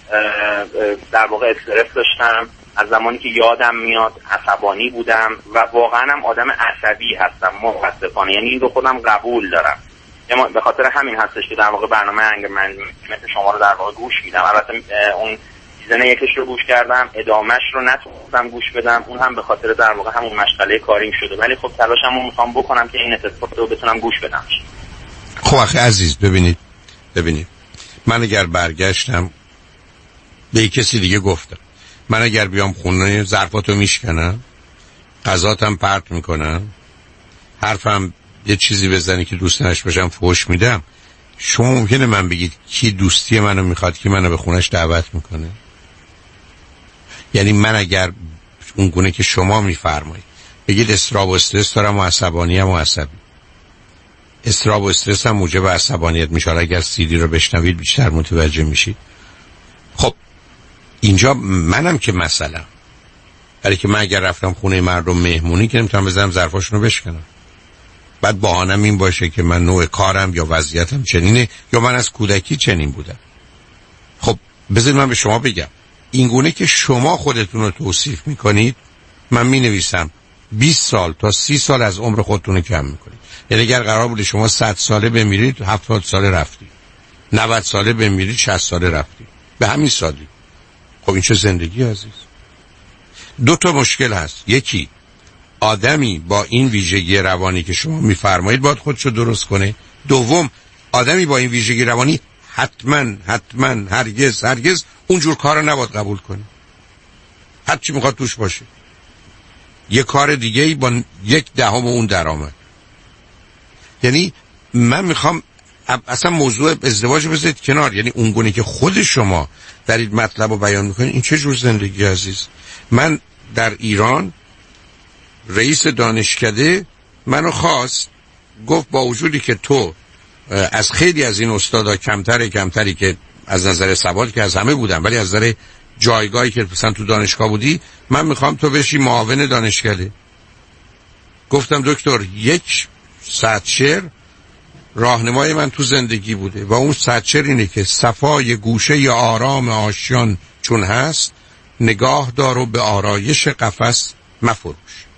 در واقع استرس داشتم، از زمانی که یادم میاد عصبانی بودم و واقعا هم آدم عصبی هستم متاسفانه، یعنی این رو خودم قبول دارم. به خاطر همین هستش که در واقع برنامه انگل منیجمنت شما رو در واقع گوش میدم. البته اون سیزن یکش رو گوش کردم، ادامهش رو نتونستم گوش بدم، اون هم به خاطر در واقع همون مشغله کاریم شده، ولی خب تلاشمو میخوام بکنم که این اتفاق رو بتونم گوش بدم. خب آخه عزیز ببینید ببینید من اگر برگشتم به کسی دیگه گفتم، من اگر بیام خونه ظرفاتو میشکنم، غذاتم پرت میکنم، حرفم یه چیزی بزنی که دوست نش باشم فحش میدم، شما ممکنه من بگید کی دوستی منو میخواد که منو به خونش دعوت میکنه؟ یعنی من اگر اون گونه که شما میفرمایید بگید اضطراب و استرس دارم و عصبانی ام و عصبی، اضطراب و استرس هم موجب عصبانیت میشه، اگر سیدی رو بشنوید بیشتر متوجه میشید. خب اینجا منم که مثلا برای که من اگر رفتم خونه مردم مهمونی که نمیتونم بزنم ظرفاشون رو بشکنم، بعد بهانم این باشه که من نوع کارم یا وضعیتم چنینه یا من از کودکی چنین بودم. خب بذارید من به شما بگم این گونه که شما خودتون رو توصیف میکنید، من مینویسم بیست سال تا سی سال از عمر خودتون رو کم میکنید. یعنی اگر قرار بوده شما صد ساله بمیرید، هفتاد ساله رفتید، نود ساله بمیرید، شصت ساله رفتید، به همین سادگی. خب این چه زندگی عزیز؟ دو تا مشکل هست. یکی آدمی با این ویژگی روانی که شما میفرمایید باید خودشو درست کنه. دوم آدمی با این ویژگی روانی حتما حتما هرگز هرگز اونجور کار رو نباید قبول کنه، هر چی میخواد توش باشه. یه کار دیگه ای با یک دهم اون درآمد. یعنی من میخوام اصلا موضوع ازدواج بذارید کنار، یعنی اون گونه که خود شما در این مطلب رو بیان میکنید، این چه جور زندگی عزیز؟ من در ایران رئیس دانشکده منو خواست، گفت با وجودی که تو از خیلی از این استادا کمتره کمتری که از نظر سواد که از همه بودم، ولی از نظر جایگاهی که مثلا تو دانشگاه بودی، من میخوام تو بشی معاون دانشکده. گفتم دکتر یک سطر راهنمای من تو زندگی بوده و اون سطر اینه که صفای گوشه ی آرام آشیان چون هست، نگاه دارو به آرایش قفس مفروش.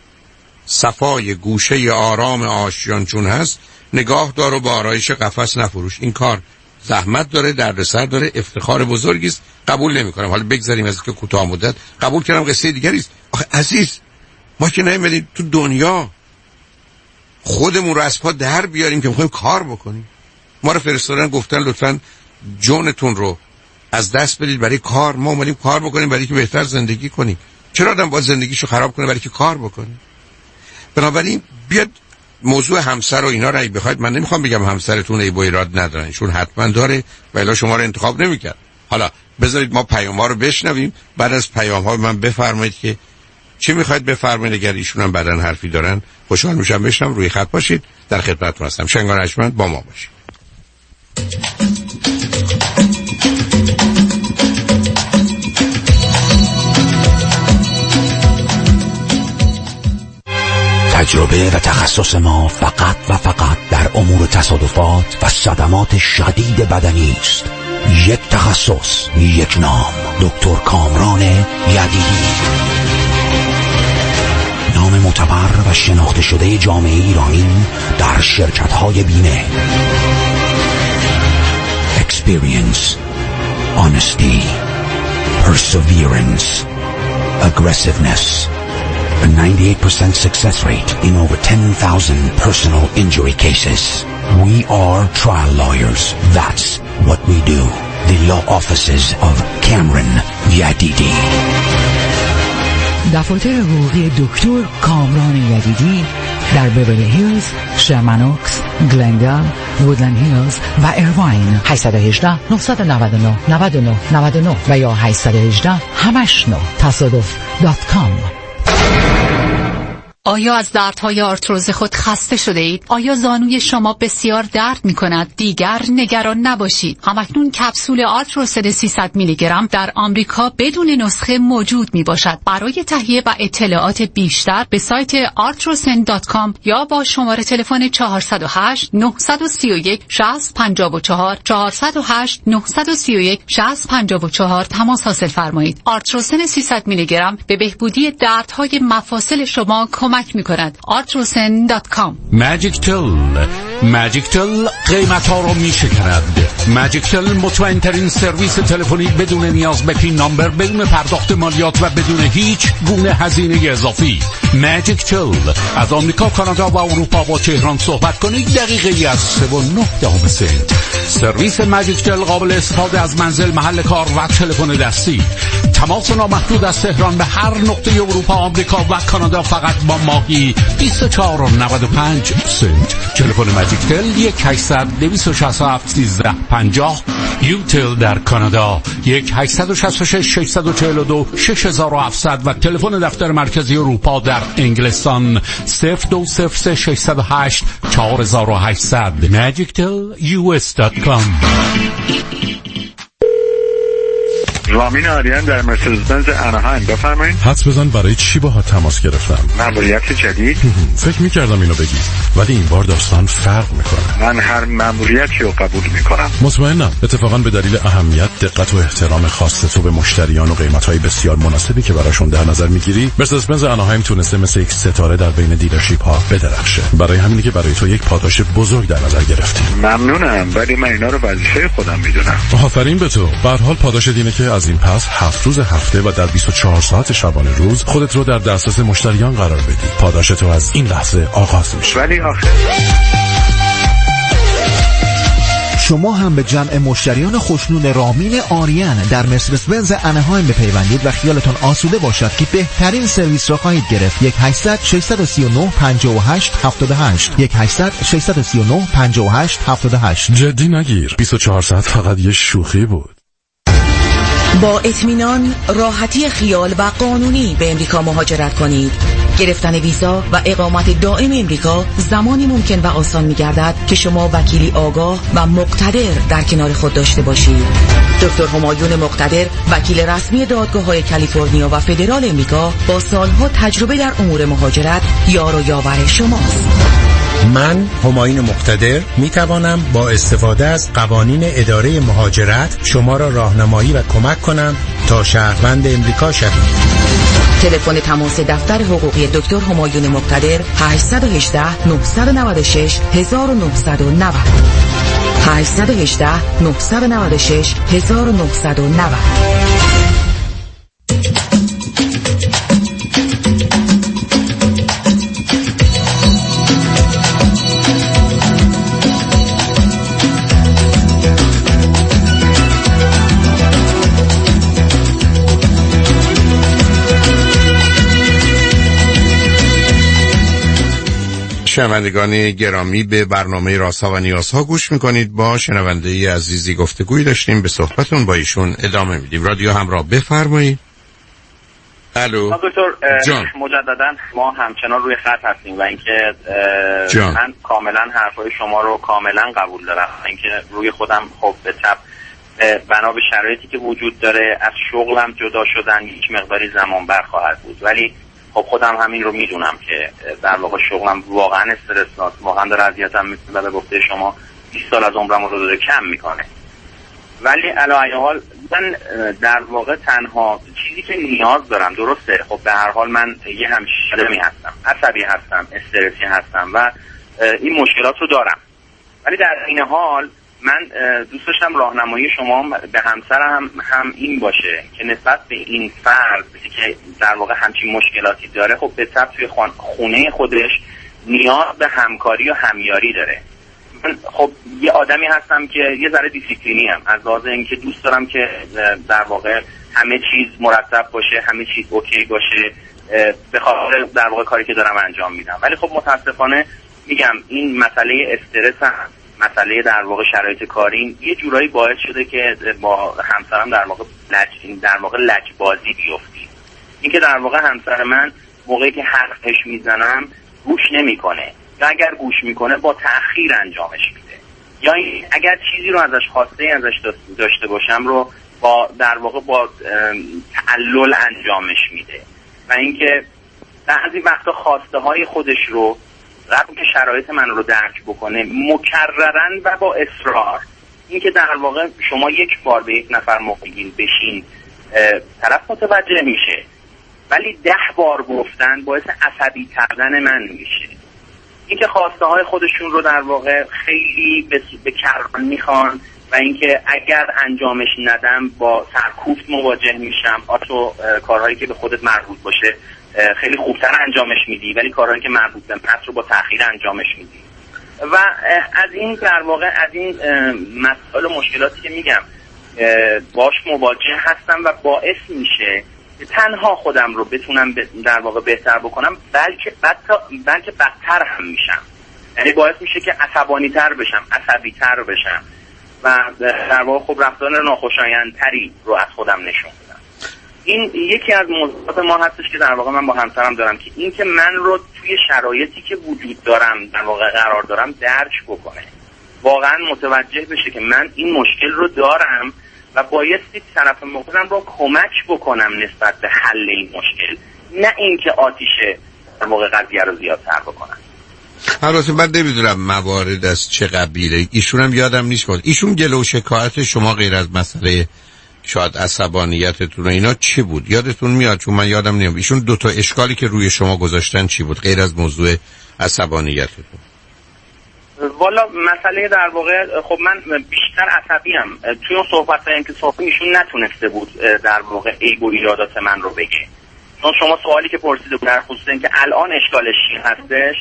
صفای گوشه ی آرام آشیان چون هست، نگاه دارو به آرایش قفس نفروش. این کار زحمت داره، دردسر داره، افتخار بزرگی است، قبول نمی‌کنم. حالا بگذاریم از که کوتاه مدت قبول کردم، قصه دیگری است. آخه عزیز ما که نمی‌دونیم تو دنیا خودمون رو از پا در بیاریم که می‌خوایم کار بکنیم. ما رو فرستادن گفتن لطفاً جونتون رو از دست بدید برای کار. ما اومدیم کار بکنیم برای که بهتر زندگی کنیم. چرا آدم باید زندگیشو خراب کنه برای که کار بکنه؟ بنابراین بیاد موضوع همسر و اینا رو بخواید، من نمیخوام بگم همسرتون ایب و ایراد ندارن، چون حتما داره و الا شما رو انتخاب نمیکرد. حالا بذارید ما پیام‌ها رو بشنویم، بعد از پیام‌ها من بفرمایید که چی میخواید بفرمایید. اگر ایشون هم بعدن حرفی دارن خوشحال میشم بشنوم. روی خط باشید، در خدمتتون هستم. شنگان اشمند با ما باشید. تجربه و تخصص ما فقط و فقط در امور تصادفات و صدمات شدید بدنی است. یک تخصص، یک نام، دکتر کامران یدیدی. نام معتبر و شناخته شده جامعه ایرانی در شرکت‌های بیمه. Experience, honesty, perseverance, aggressiveness. A ninety-eight percent success rate in over ten thousand personal injury cases. We are trial lawyers. That's what we do. The law offices of Cameron Yadidi. دفاتر حقوقی دکتر کامران یدیدی در بیورلی هیلز، شرمن اوکس، گلندال، وودلند هیلز و ایرواین. هشت یک هشت، نه نه نه، نه نه نه نه و یا هشت یک هشت هشت نه تصادف دات کام. آیا از دردهای آرتروز خود خسته شده اید؟ آیا زانوی شما بسیار درد می کند؟ دیگر نگران نباشید. همکنون کپسول آرتروسن سیصد میلی گرم در آمریکا بدون نسخه موجود می باشد. برای تهیه و اطلاعات بیشتر به سایت آرتروسن دات کام یا با شماره تلفن چهار صفر هشت، نه سه یک، شصت پنجاه و چهار چهار صفر هشت، نه سه یک، شصت پنجاه و چهار تماس حاصل فرمایید. آرتروسن سیصد میلی گرم به بهبودی دردهای مفاصل شما کمک می کند. آرتروسن دات کام. ماجیک تل ماجیک تل قیمت ها رو می شکند. ماجیک تل مطمئن ترین سرویس تلفنی بدون نیاز به پین نامبر، بدون پرداخت مالیات و بدون هیچ گونه هزینه اضافی. ماجیک تل از آمریکا، کانادا و اروپا با تهران صحبت کنید دقیقه از سه و نه دهم سنت. سرویس ماجیک تل قابل استفاده از منزل، محل کار و تلفن دستی. تماس نامحدود از تهران به هر نقطه اروپا، آمریکا و کانادا فقط با ماهی بیست و چهار و نود و پنج سنت. تلفن ماجیک تل یک هشتصد دویست و شصت و هفت سیزده پنجاه. یوتل در کانادا یک هشتصد و شصت و شش ششصد و چهل و دو شش هزار و هفتصد و تلفن دفتر مرکزی اروپا در انگلستان صفر دو صفر سه ششصد و هشت چهار هزار و هشتصد. ماجیک تل یو اس دات کام. رامین آریان در مرسدس بنز اناهایم، بفرمایید. حدس بزن برای چی باها تماس گرفتم؟ مأموریت جدید؟ فکر می‌کردم اینو بگی، ولی این بار داستان فرق میکنه. من هر مأموریتی رو قبول میکنم. مطمئنم. اتفاقا به دلیل اهمیت، دقت و احترام خاص تو به مشتریان و قیمت‌های بسیار مناسبی که براشون در نظر میگیری، مرسدس بنز اناهایم تونسته مثل یک ستاره در بین دیلرشیپ ها بدرخشه. برای همینه که برای تو یک پاداش بزرگ در نظر گرفتیم. ممنونم، ولی من اینا رو وظیفه خودم میدونم. آفرین به تو. به هر حال پاداش دینه که از این پس هفت روز هفته و در بیست و چهار ساعت شبانه روز خودت رو در دسترس مشتریان قرار بدی. پاداش تو از این لحظه آغاز میشه. ولی آخه شما هم به جمع مشتریان خوشنون رامین آریان در مرسدس بنز اناهایم بپیوندید و خیالتان آسوده باشد که بهترین سرویس را خواهید گرفت. یک هشتصد ششصد و سی و نه پنجاه و هشت هفتاد و هشت یک هشتصد ششصد و سی و نه پنجاه و هشت هفتاد و هشت. جدی نگیر، بیست و چهار ساعت فقط یه شوخی بود. با اطمینان، راحتی خیال و قانونی به امریکا مهاجرت کنید. گرفتن ویزا و اقامت دائم امریکا زمانی ممکن و آسان می‌گردد که شما وکیلی آگاه و مقتدر در کنار خود داشته باشید. دکتر همایون مقتدر، وکیل رسمی دادگاه‌های کالیفرنیا و فدرال امریکا با سالها تجربه در امور مهاجرت، یار و یاور شماست. من همایون مقتدر می توانم با استفاده از قوانین اداره مهاجرت شما را راهنمایی و کمک کنم تا شهروند امریکا شوید. تلفن تماس دفتر حقوقی دکتر همایون مقتدر هشت یک هشت نه نه شش یک نه نه نه. هشت یک هشت نه نه شش یک نه نه نه. شنوندگان گرامی، به برنامه رازها و نیازها گوش میکنید. با شنونده عزیزی گفتگوی داشتیم، به صحبتون با ایشون ادامه میدیم. رادیو همراه، بفرمایید. الو دکتر جان، مجددا ما همچنان روی خط هستیم و اینکه من کاملا حرفای شما رو کاملا قبول دارم. اینکه روی خودم خب به طب بنا به شرایطی که وجود داره از شغلم جدا شدن یک مقداری زمان بر خواهد بود، ولی خب خودم همین رو میدونم که در واقع شغلم واقعا استرسناک، واقعا داره اذیتم میکنه. به گفته شما بیست سال از عمرم رو داره کم میکنه. ولی علی حال من در واقع تنها چیزی که نیاز دارم، درسته خب به هر حال من یه همچین آدمی هستم، عصبی هستم، استرسی هستم و این مشکلات رو دارم، ولی در این حال من دوست داشتم راهنمایی شما به همسرم هم, هم این باشه که نسبت به این فرد که در واقع همچین مشکلاتی داره، خب به طب توی خونه خودش نیاز به همکاری و همیاری داره. من خب یه آدمی هستم که یه ذره دیسیپلینی ام، از لحاظ اینکه دوست دارم که در واقع همه چیز مرتب باشه، همه چیز اوکی باشه به خاطر در واقع کاری که دارم انجام میدم. ولی خب متاسفانه میگم این مسئله استرس هم، مسئله در واقع شرایط کاری یه جورایی باعث شده که با همسرم در واقع لج در واقع لجبازی بیفتیم. این که در واقع همسر من موقعی که حرفش میزنم گوش نمیکنه، یا اگر گوش میکنه با تأخیر انجامش میده، یا اگر چیزی رو ازش خواسته ازش داشته باشم رو با در واقع با تعلل انجامش میده. و اینکه بعضی وقتا خواسته های خودش رو رغم که شرایط من رو درک بکنه مکررن و با اصرار، این که در واقع شما یک بار به یک نفر موقعین بشین طرف متوجه میشه، ولی ده بار گفتن باعث عصبی کردن من میشه. این که خواسته های خودشون رو در واقع خیلی به کران میخوان و اینکه اگر انجامش ندم با سرکوفت مواجه میشم. آتو کارهایی که به خودت مربوط باشه خیلی خوبتر انجامش میدی، ولی کارهایی که مربوط به پس رو با تأخیر انجامش میدی. و از این در واقع از این مسائل و مشکلاتی که میگم باش مواجه هستم و باعث میشه تنها خودم رو بتونم در واقع بهتر بکنم، بلکه بلکه بدتر هم میشم. یعنی باعث میشه که عصبانی تر بشم، عصبی تر بشم و در واقع خب رفتار ناخوشایندتری رو از خودم نشون بدم. این یکی از موضوعات ما هستش که در واقع من با همسرم دارم که این که من رو توی شرایطی که وجود دارم در واقع قرار دارم درک بکنه، واقعا متوجه بشه که من این مشکل رو دارم و بایستی طرف مقابلم رو کمک بکنم نسبت به حل این مشکل، نه اینکه آتیش در واقع قضیه رو زیادتر بکنم. البته من نمیدونم موارد از چه قبیله، ایشون هم یادم نیست بود. ایشون گله و شکایت شما غیر از مسئله شاید عصبانیتتون و اینا چی بود؟ یادتون میاد؟ چون من یادم نمیاد. ایشون دو تا اشکالی که روی شما گذاشتن چی بود غیر از موضوع عصبانیتتون؟ والا مسئله در واقع خب من بیشتر عصبیم. توی اون صحبتایی که صحبت ایشون نتونسته بود در واقع عیب و ایرادات من رو بگه. چون شما سوالی که پرسیده بود در خصوص اینکه الان اشکالش چی هستش،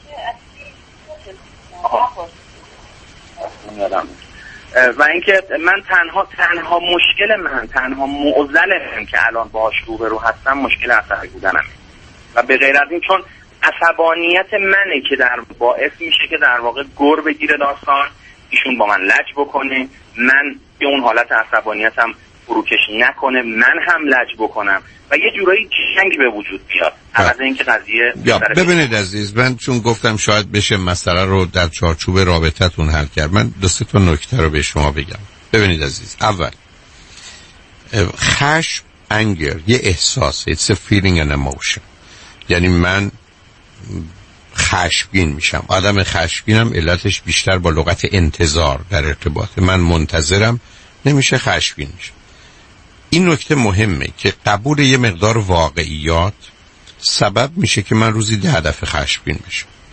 و اینکه من تنها تنها مشکل من تنها معضلم که الان باهاش روبرو هستم مشکل عصبی بودنمه و به غیر از این چون عصبانیت منه که در باعث میشه که در واقع گر بگیره داستان، ایشون با من لج بکنه، من به اون حالت عصبانیتم فروکش نکنه، من هم لج بکنم و یه جورایی جنگ به وجود بیاد. عوض اینکه قضیه یا ببینید عزیز، من چون گفتم شاید بشه مسئله رو در چارچوب رابطتون حل کرد، من دو سه تا نکته رو به شما بگم. ببینید عزیز، اول خشم، انگر یه احساس، it's a feeling and emotion. یعنی من خشمگین میشم. آدم خشمگینم علتش بیشتر با لغت انتظار در ارتباطه. من منتظرم، نمیشه خشمگین میشم. این نکته مهمه که قبول یه مقدار واقعیات سبب میشه که من روزی ده دفعه خشمگین میشم.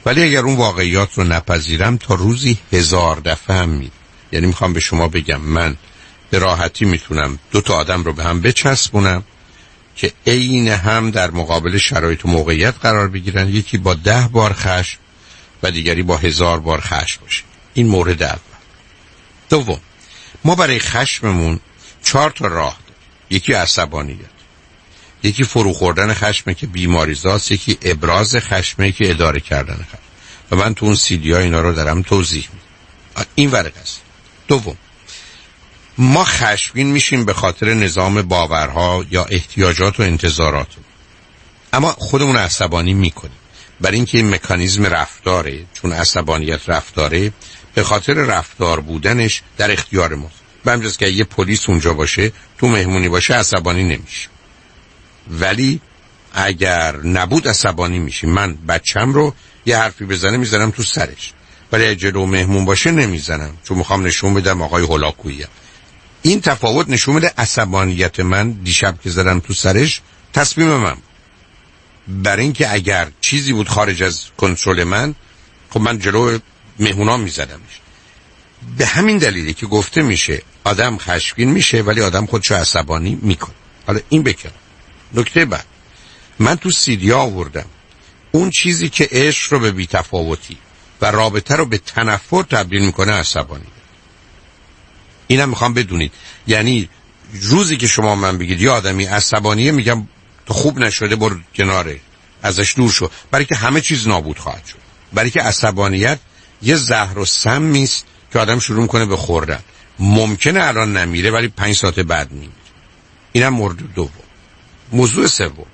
ولی اگر اون واقعیات رو نپذیرم تا روزی هزار دفعه هم می یعنی میخوام به شما بگم من به راحتی میتونم دو تا آدم رو به هم بچسبونم که عین هم در مقابل شرایط و موقعیت قرار بگیرن، یکی با ده بار خشم و دیگری با هزار بار خشم باشه. این مورد اول. دوم، ما برای خشممون چهار تا راه داریم. یکی عصبانیت، یکی فرو خوردن خشمه که بیماریزاست، یکی ابراز خشمه که اداره کردن خشم. و من تو اون سیدی ها اینا رو دارم توضیح میدم. این ورق است. دوم، ما خشمگین میشیم به خاطر نظام باورها یا احتیاجات و انتظارات، اما خودمون عصبانی میکنیم برای اینکه این مکانیزم رفتاره، چون عصبانیت رفتاره، به خاطر رفتار بودنش در اختیار ما. به همین جاست که یه پلیس اونجا باشه، تو مهمونی باشه، عصبانی نمیشه، ولی اگر نبود عصبانی میشیم. من بچم رو یه حرفی بزنه میزنم تو سرش، ولی اگه جلو مهمون باشه نمیزنم، چون میخوام نشون بدم آقای هولاکویی. این تفاوت نشون میده عصبانیت من دیشب که زدم تو سرش تصمیم من، برای اینکه اگر چیزی بود خارج از کنترل من، خب من جلو مهمونام میزدمش. به همین دلیلی که گفته میشه آدم خشمگین میشه ولی آدم خودشو عصبانی میکنه. حالا این بکنم. نکته بعد، من تو سیدی آوردم اون چیزی که عشق رو به بی‌تفاوتی و رابطه رو به تنفر تبدیل میکنه عصبانی. اینم میخوام بدونید، یعنی روزی که شما من بگید یه آدمی عصبانیه، میگم تو خوب نشده برو کناره، ازش دور شو، برای که همه چیز نابود خواهد شد. برای که عصبانیت یه زهر و سمی است که آدم شروع میکنه به خوردن. ممکنه الان نمیره ولی پنج ساعت بعد میمیره. اینم مورد دوم. موضوع سوم،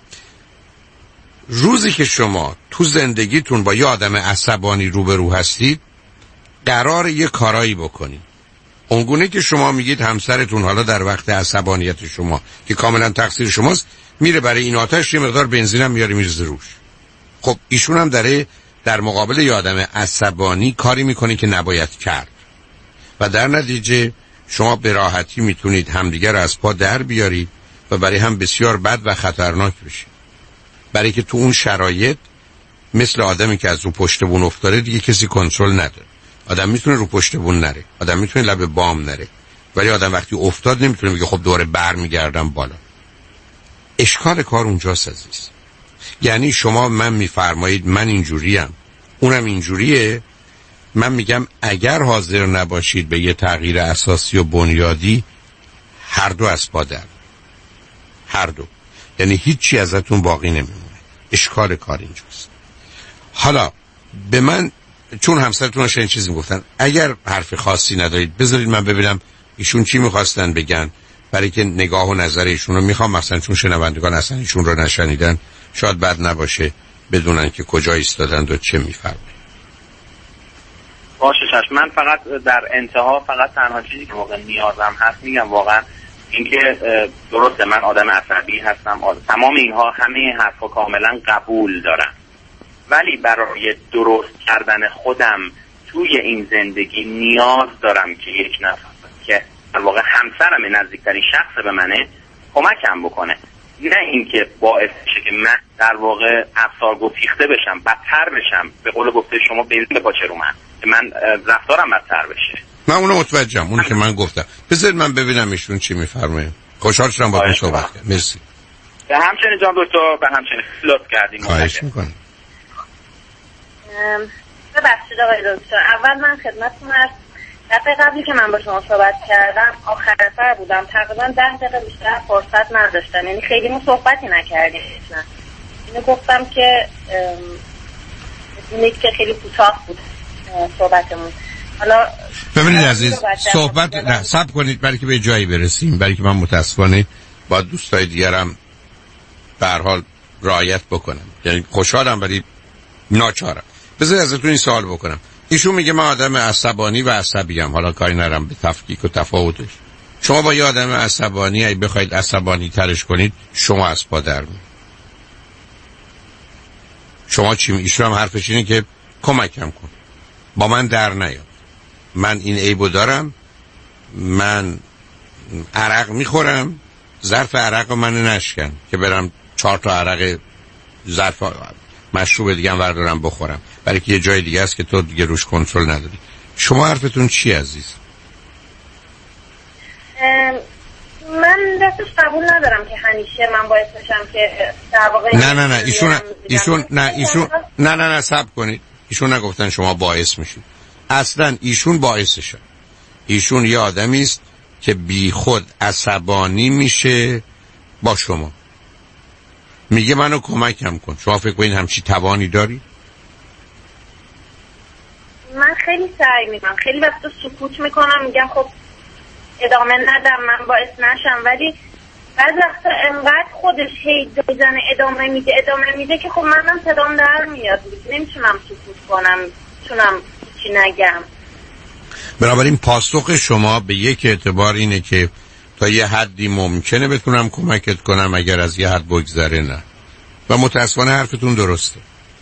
روزی که شما تو زندگیتون با یه آدم عصبانی روبرو هستید، قرار یه کارایی بکنید. اونگونه که شما میگید همسرتون حالا در وقت عصبانیت شما که کاملا تقصیر شماست، میره برای این آتش یه مقدار بنزین هم میاره میریزه روش. خب ایشون هم داره در مقابل یه آدم عصبانی کاری میکنه که نباید کرد و در نتیجه شما به راحتی میتونید همدیگر رو از پا در بیارید و برای هم بسیار بد و خطرناک بشید. برای که تو اون شرایط مثل آدمی که از رو پشت بون افتاده دیگه کسی کنترل نداره. آدم میتونه رو پشت بون نره، آدم میتونه لب بام نره، ولی آدم وقتی افتاد نمیتونه بگه خب دوره برمیگردم بالا. اشکال کار اونجاست عزیز. یعنی شما من میفرمایید من اینجوریم، اونم اینجوریه، من میگم اگر حاضر نباشید به یه تغییر اساسی و بنیادی، هر دو از پا در، هر دو، یعنی هیچی ازتون باقی نمیمونه. اشکال کار اینجاست. حالا به من، چون همسرتون هاشون این چیزی میگفتن، اگر حرف خاصی ندارید بذارید من ببینم ایشون چی میخواستن بگن، برای که نگاه و نظر ایشون رو میخوام، مثلا چون شنوندگان اصلا ایشون رو نشنیدن شاید بد نباشه بدونن که کجا ایستادن و چه میفرمایند. باشه چشم. من فقط در انتها فقط تنها چیزی که واقعا نیازم هست میگم، واقعا اینکه درسته من آدم عصبی هستم، تمام اینها، همه این حرفا کاملا قبول دارم، ولی برای درست کردن خودم توی این زندگی نیاز دارم که یک نفر که در واقع همسرم نزدیکترین شخص به منه کمکم بکنه، نه اینکه باعث شه که من در واقع افسار گسیخته بشم، بدتر بشم، به قول گفته شما بنزین بپاچه رو من، که من رفتارم بدتر بشه. من اونو متوجهم، اون که من گفتم. بذارید من ببینم ایشون چی میفرمایه. خوشحال شدم باهاتون صحبت کردم. مرسی. به همچنین جان دکتر، به همچنین لطف کردیم. خواهش میکنم. ببخشید آقای دکتر، اول من خدمتتون هست. دفعه قبلی که من با شما صحبت کردم آخر نفر بودم، تقریبا ده دقیقه بیشتر فرصت نداشتم، یعنی خیلی ما صحبتی نکردیم. نه اینو گفتم که اینه که خیلی کوتاه بود صحبتمون. حالا ببینید عزیز، صحبت نه صبر کنید برای که به جایی برسیم، برای که من متاسفانه با دوستای دیگرم به هر حال رعایت بکنم، یعنی خوشحالم ولی ناچارم. بذارید ازتون این سوال بکنم. ایشون میگه من آدم عصبانی و عصبیم، حالا کاری ندارم به تفکیک و تفاوتش. شما با یه آدم عصبانی اگه بخواید عصبانی ترش کنید، شما از پا در میید. شما چی می؟ ایشون هم حرفش اینه که کمکم کن، با من در نیاد، من این عیبو دارم، من عرق میخورم، ظرف عرق من نشکن که برم چهار تا عرق ظرف مشروب دیگه هم بردارم بخورم، برای که یه جای دیگه است که تو دیگه روش کنترل نداری. شما حرفتون چی عزیز؟ من دستش قبول ندارم که همیشه من باعث بشم که در واقع نه نه نه ایشون ایشون نه ایشون نه نه نه صبر کنید. ایشون نگفتن شما باعث میشید، اصلا ایشون باعثشه. ایشون یه آدمی است که بی خود عصبانی میشه با شما، میگه منو کمکم کن. شما فکر کنید همچی توانی داری؟ من خیلی سعی میکنم، خیلی وقتا سکوت میکنم، میگم خب ادامه ندم من باعث نشم، ولی بعض وقتا انقدر خودش هی میزنه ادامه میده ادامه میده که خب منم صدام در میاد، نمیتونم سکوت کنم، میتونم چی نگم. بنابراین پاسخ شما به یک اعتبار اینه که تا یه حدی ممکنه بتونم کمکت کنم، اگر از یه حد بگذره نه. و متاسفانه حرفتون درسته.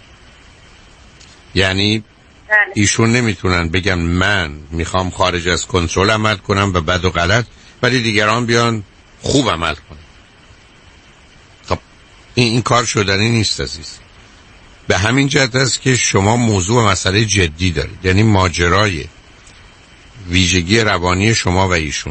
یعنی ایشون نمیتونن بگن من میخوام خارج از کنترل عمل کنم و بد و غلط، ولی دیگران بیان خوب عمل کنن. خب این, این کار شدنی نیست عزیز. به همین جهت است که شما موضوع مسئله جدی دارید، یعنی ماجرای ویژگی روانی شما و ایشون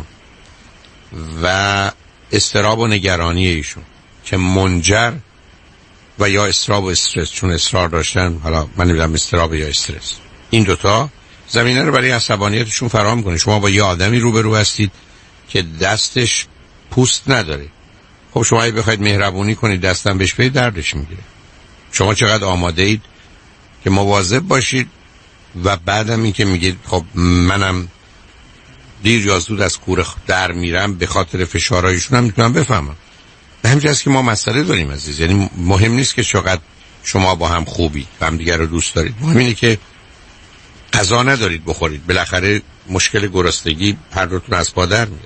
و اضطراب و نگرانی ایشون که منجر و یا اضطراب و استرس، چون اصرار داشتن، حالا من نمیدونم اضطراب یا استرس، این دوتا زمینه رو برای عصبانیتشون فراهم کنه. شما با یه آدمی روبرو هستید که دستش پوست نداره. خب شما اگه بخواید مهربونی کنید دستم بهش بدید دردش میگیره. شما چقدر آماده اید که مواظب باشید و بعدم این که میگید خب منم دیر یا زود از کوره در میرم به خاطر فشارهایشون، هم میتونم بفهمم. به همین جاست که ما مسئله داریم عزیز. یعنی مهم نیست که چقدر شما با هم خوبی و هم دیگر رو دوست دارید، مهم اینه که غذا ندارید بخورید. بالاخره مشکل گرسنگی هر دوتون از پا در میاد.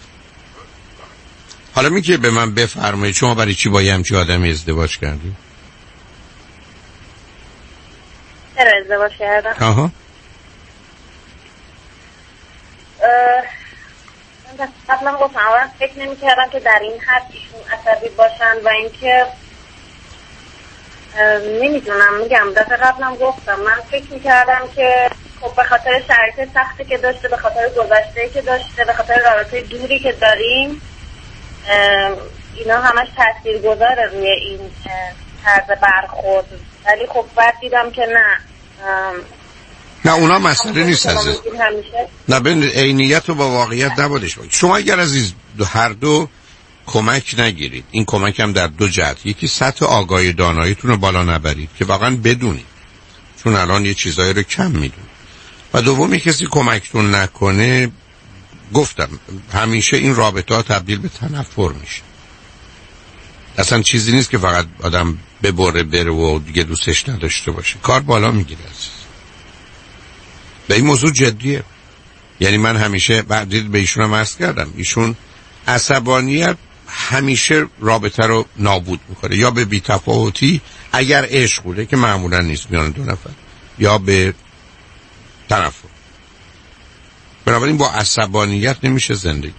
حالا میگه به من بفرمایید شما برای چی با یه همچین آدمی ازدواج کردید؟ چرا ازدواج کردم؟ آها. من قبلا گفتم اول فکر نمی کردم که در این حد ایشون عصبی باشن و اینکه نمیدونم، میگم دفعه قبلا گفتم من فکر می کردم که خب به خاطر شرایط سختی که داشته، به خاطر گذشته‌ای که داشته، به خاطر رابطه دوری که داریم، اینا همش تاثیرگذاره روی این طرز برخورد. ولی خب بعد دیدم که نه نه اونا مسئله نیست عزیز. نه بین عینیت و با واقعیت نبودش. شما اگر عزیز هر دو کمک نگیرید، این کمک هم در دو جهت، یکی سطح آگاهی داناییتون رو بالا نبرید که واقعا بدونید، چون الان یه چیزایی رو کم میدونید، و دومی کسی کمکتون نکنه، گفتم همیشه این رابطه ها تبدیل به تنفر میشه. اصلا چیزی نیست که فقط آدم ببره بره و دیگه دوستش نداشته باشه، کار بالا میگیره عزیز. به این موضوع جدیه. یعنی من همیشه بعدید به ایشون هم عرض کردم، ایشون عصبانیت همیشه رابطه رو نابود میکنه، یا به بی‌تفاوتی اگر عشق بوده که معمولا نیست میان دو نفر، یا به تنفر. بنابراین با عصبانیت نمیشه زندگی.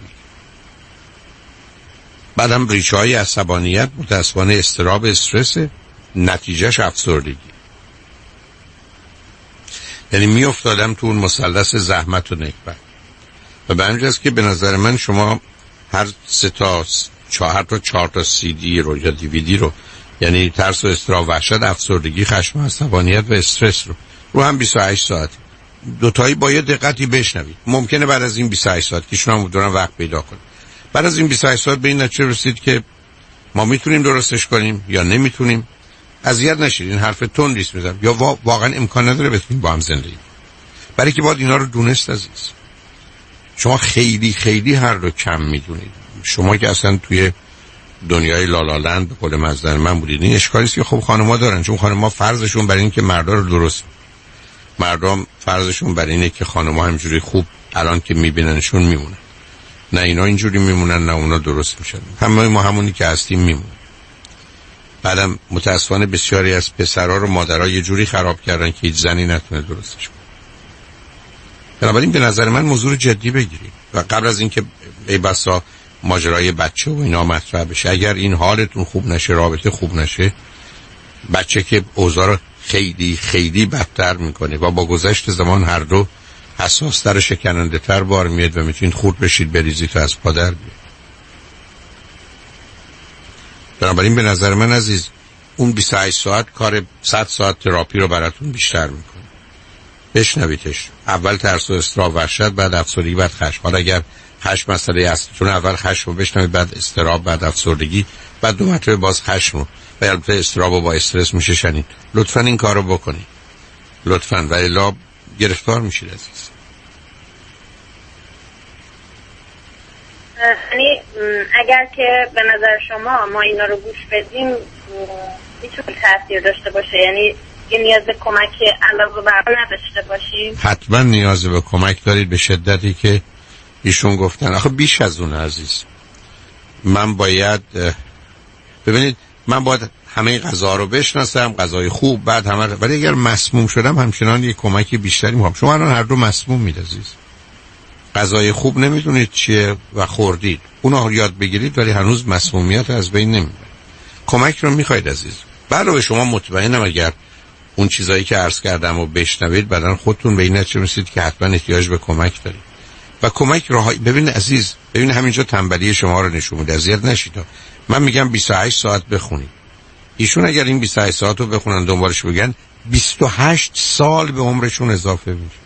بعدم ریشه های عصبانیت متاسفانه اضطراب، استرس، نتیجهش افسردگی. یعنی می افتادم تو اون مثلث زحمت و نکبت. و به همین جاست که به نظر من شما هر سه تا چهار تا چهار تا سی دی رو یا دیویدی رو، یعنی ترس و اضطراب، وحشت، افسردگی، خشم، عصبانیت و استرس رو رو هم بیست و هشت ساعت دوتایی با یه دقتی بشنوید. ممکنه بعد از این بیست و هشت ساعت که شما دوران وقت پیدا کنید، بعد از این بیست و هشت ساعت به این نتیجه رسید که ما میتونیم درستش کنیم یا نمیتونیم، اذیت نشید. این حرف تند نیست میزنم، یا وا... واقعا امکان نداره بتونیم با هم زندگی، برای که باید اینا رو دونست عزیز. شما خیلی خیلی هر رو کم میدونید. شما که اصلا توی دنیای لالالند به قول مزدن من بودید، این اشکالی است که خب خانم‌ها دارن، چون خانم‌ها فرضشون برای این که مردا رو درست، مردم فرضشون برای اینه که خانم‌ها همینجوری خوب الان که میبیننشون میمونن. نه اینا اینجوری میمونن نه اونا درست میشن. همه ما همونی که هستیم میمونن. بعدم متاسفانه بسیاری از پسرها رو مادرها یه جوری خراب کردن که هیچ زنی نتونه درستش کنه. بنابراین به نظر من موضوع جدی بگیرید و قبل از اینکه ای بسا ماجرای بچه و اینا مطرح بشه، اگر این حالتون خوب نشه، رابطه خوب نشه، بچه که اوضاع رو خیلی خیلی بدتر میکنه و با گذشت زمان هر دو حساستر و شکننده تر بار میاد و میتونید خورد بشید بریزید و از پادر بیاد. بنابراین به نظر من عزیز اون بیست و هشت ساعت کار صد ساعت تراپی رو براتون بیشتر میکنه. بشنویدش. اول ترس و اضطراب وحشت، بعد افسردگی، بعد خشم. حالا اگر خشم مسئله اصلیتون اول خشم رو بشنوید، بعد اضطراب، بعد افسردگی، بعد دو مرتبه باز خشم رو و البته اضطراب و با استرس میشه شنید. لطفاً این کارو بکنید. لطفاً، و الا گرفتار میشید عزیز. یعنی اگر که به نظر شما ما اینا رو گوش بدیم میتونه تاثیر داشته باشه، یعنی یه نیاز به کمک علاوه بر نداشته باشیم؟ حتما نیاز به کمک دارید به شدتی که ایشون گفتن. آخه بیش از اون عزیز، من باید ببینید من باید همه غذا رو بشناسم، غذای خوب، بعد همه، ولی اگر مسموم شدم همچنان یه کمکی بیشتری میخوام. شما الان هر دو مسموم میید عزیز، غذای خوب نمیدونید چیه و خوردید، اونو یاد بگیرید ولی هنوز مسمومیت از بین نمیبره. کمک رو میخواید عزیز. علاوه شما مطمئنم اگر اون چیزایی که عرض کردم و بشنوید بعدن خودتون به این نتیجه میرسید که حتما احتیاج به کمک دارید. و کمک راه ببین عزیز، ببین همینجا تنبلی شما رو نشون میده. اذیت نشید. من میگم بیست و هشت ساعت بخونید. ایشون اگر این بیست و هشت ساعت رو بخونن دنبالش بگن بیست و هشت سال به عمرشون اضافه میشه.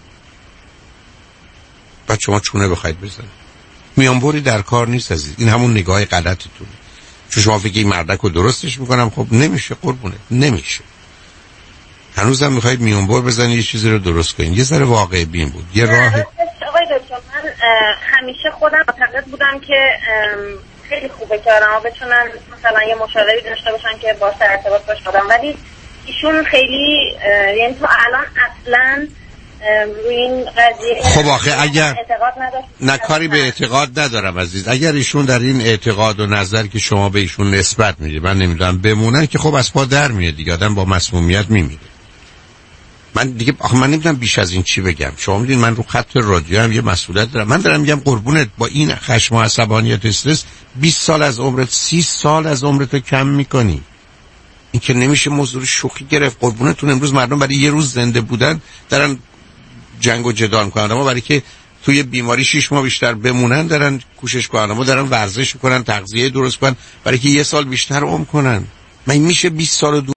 بعد شما چونه بخواید بزنید. میانبری در کار نیست عزیز. این همون نگاه غلطتونه. چون شما فکر این مردک رو درستش میکنم، خب نمیشه قربونه، نمیشه. هنوزم میخواید میانبر بزنید یه چیزی رو درست کنید. یه ذره واقع بین بود. یه راه. آقای دکتر، من همیشه خودم معتقد بودم که خیلی خوبه که آدم‌ها بتونن مثلا یه مشاوری داشته باشن که با سر ارتباط باشه آدم، ولی ایشون خیلی یعنی تو الان اصلا روی این قضیه خب آخه اگر اعتقاد نداشت. نه کاری به اعتقاد ندارم عزیز. اگر ایشون در این اعتقاد و نظر که شما به ایشون نسبت میدید من نمیدونم بمونن که خب از پا در میاد دیگه، آدم با مسمومیت میمیره. من دیگه آخه من نمیدونم بیش از این چی بگم. شما میدونید من رو خط رادیو هم یه مسئولیت دارم. من دارم میگم قربونت با این خشم و عصبانیت استرس بیست سال از عمرت، سی سال از عمرت کم میکنی. این که نمیشه موضوع شوخی گرفت. قربونتون امروز مردم برای یه روز زنده بودن دارن جنگ و جدال میکنن، اما برای که توی بیماری شش ماه بیشتر بمونن دارن کوشش کنن، اما دارن ورزش میکنن، تغذیه درست کنن برای که یه سال بیشتر عمر کنن. من میشه بیست سال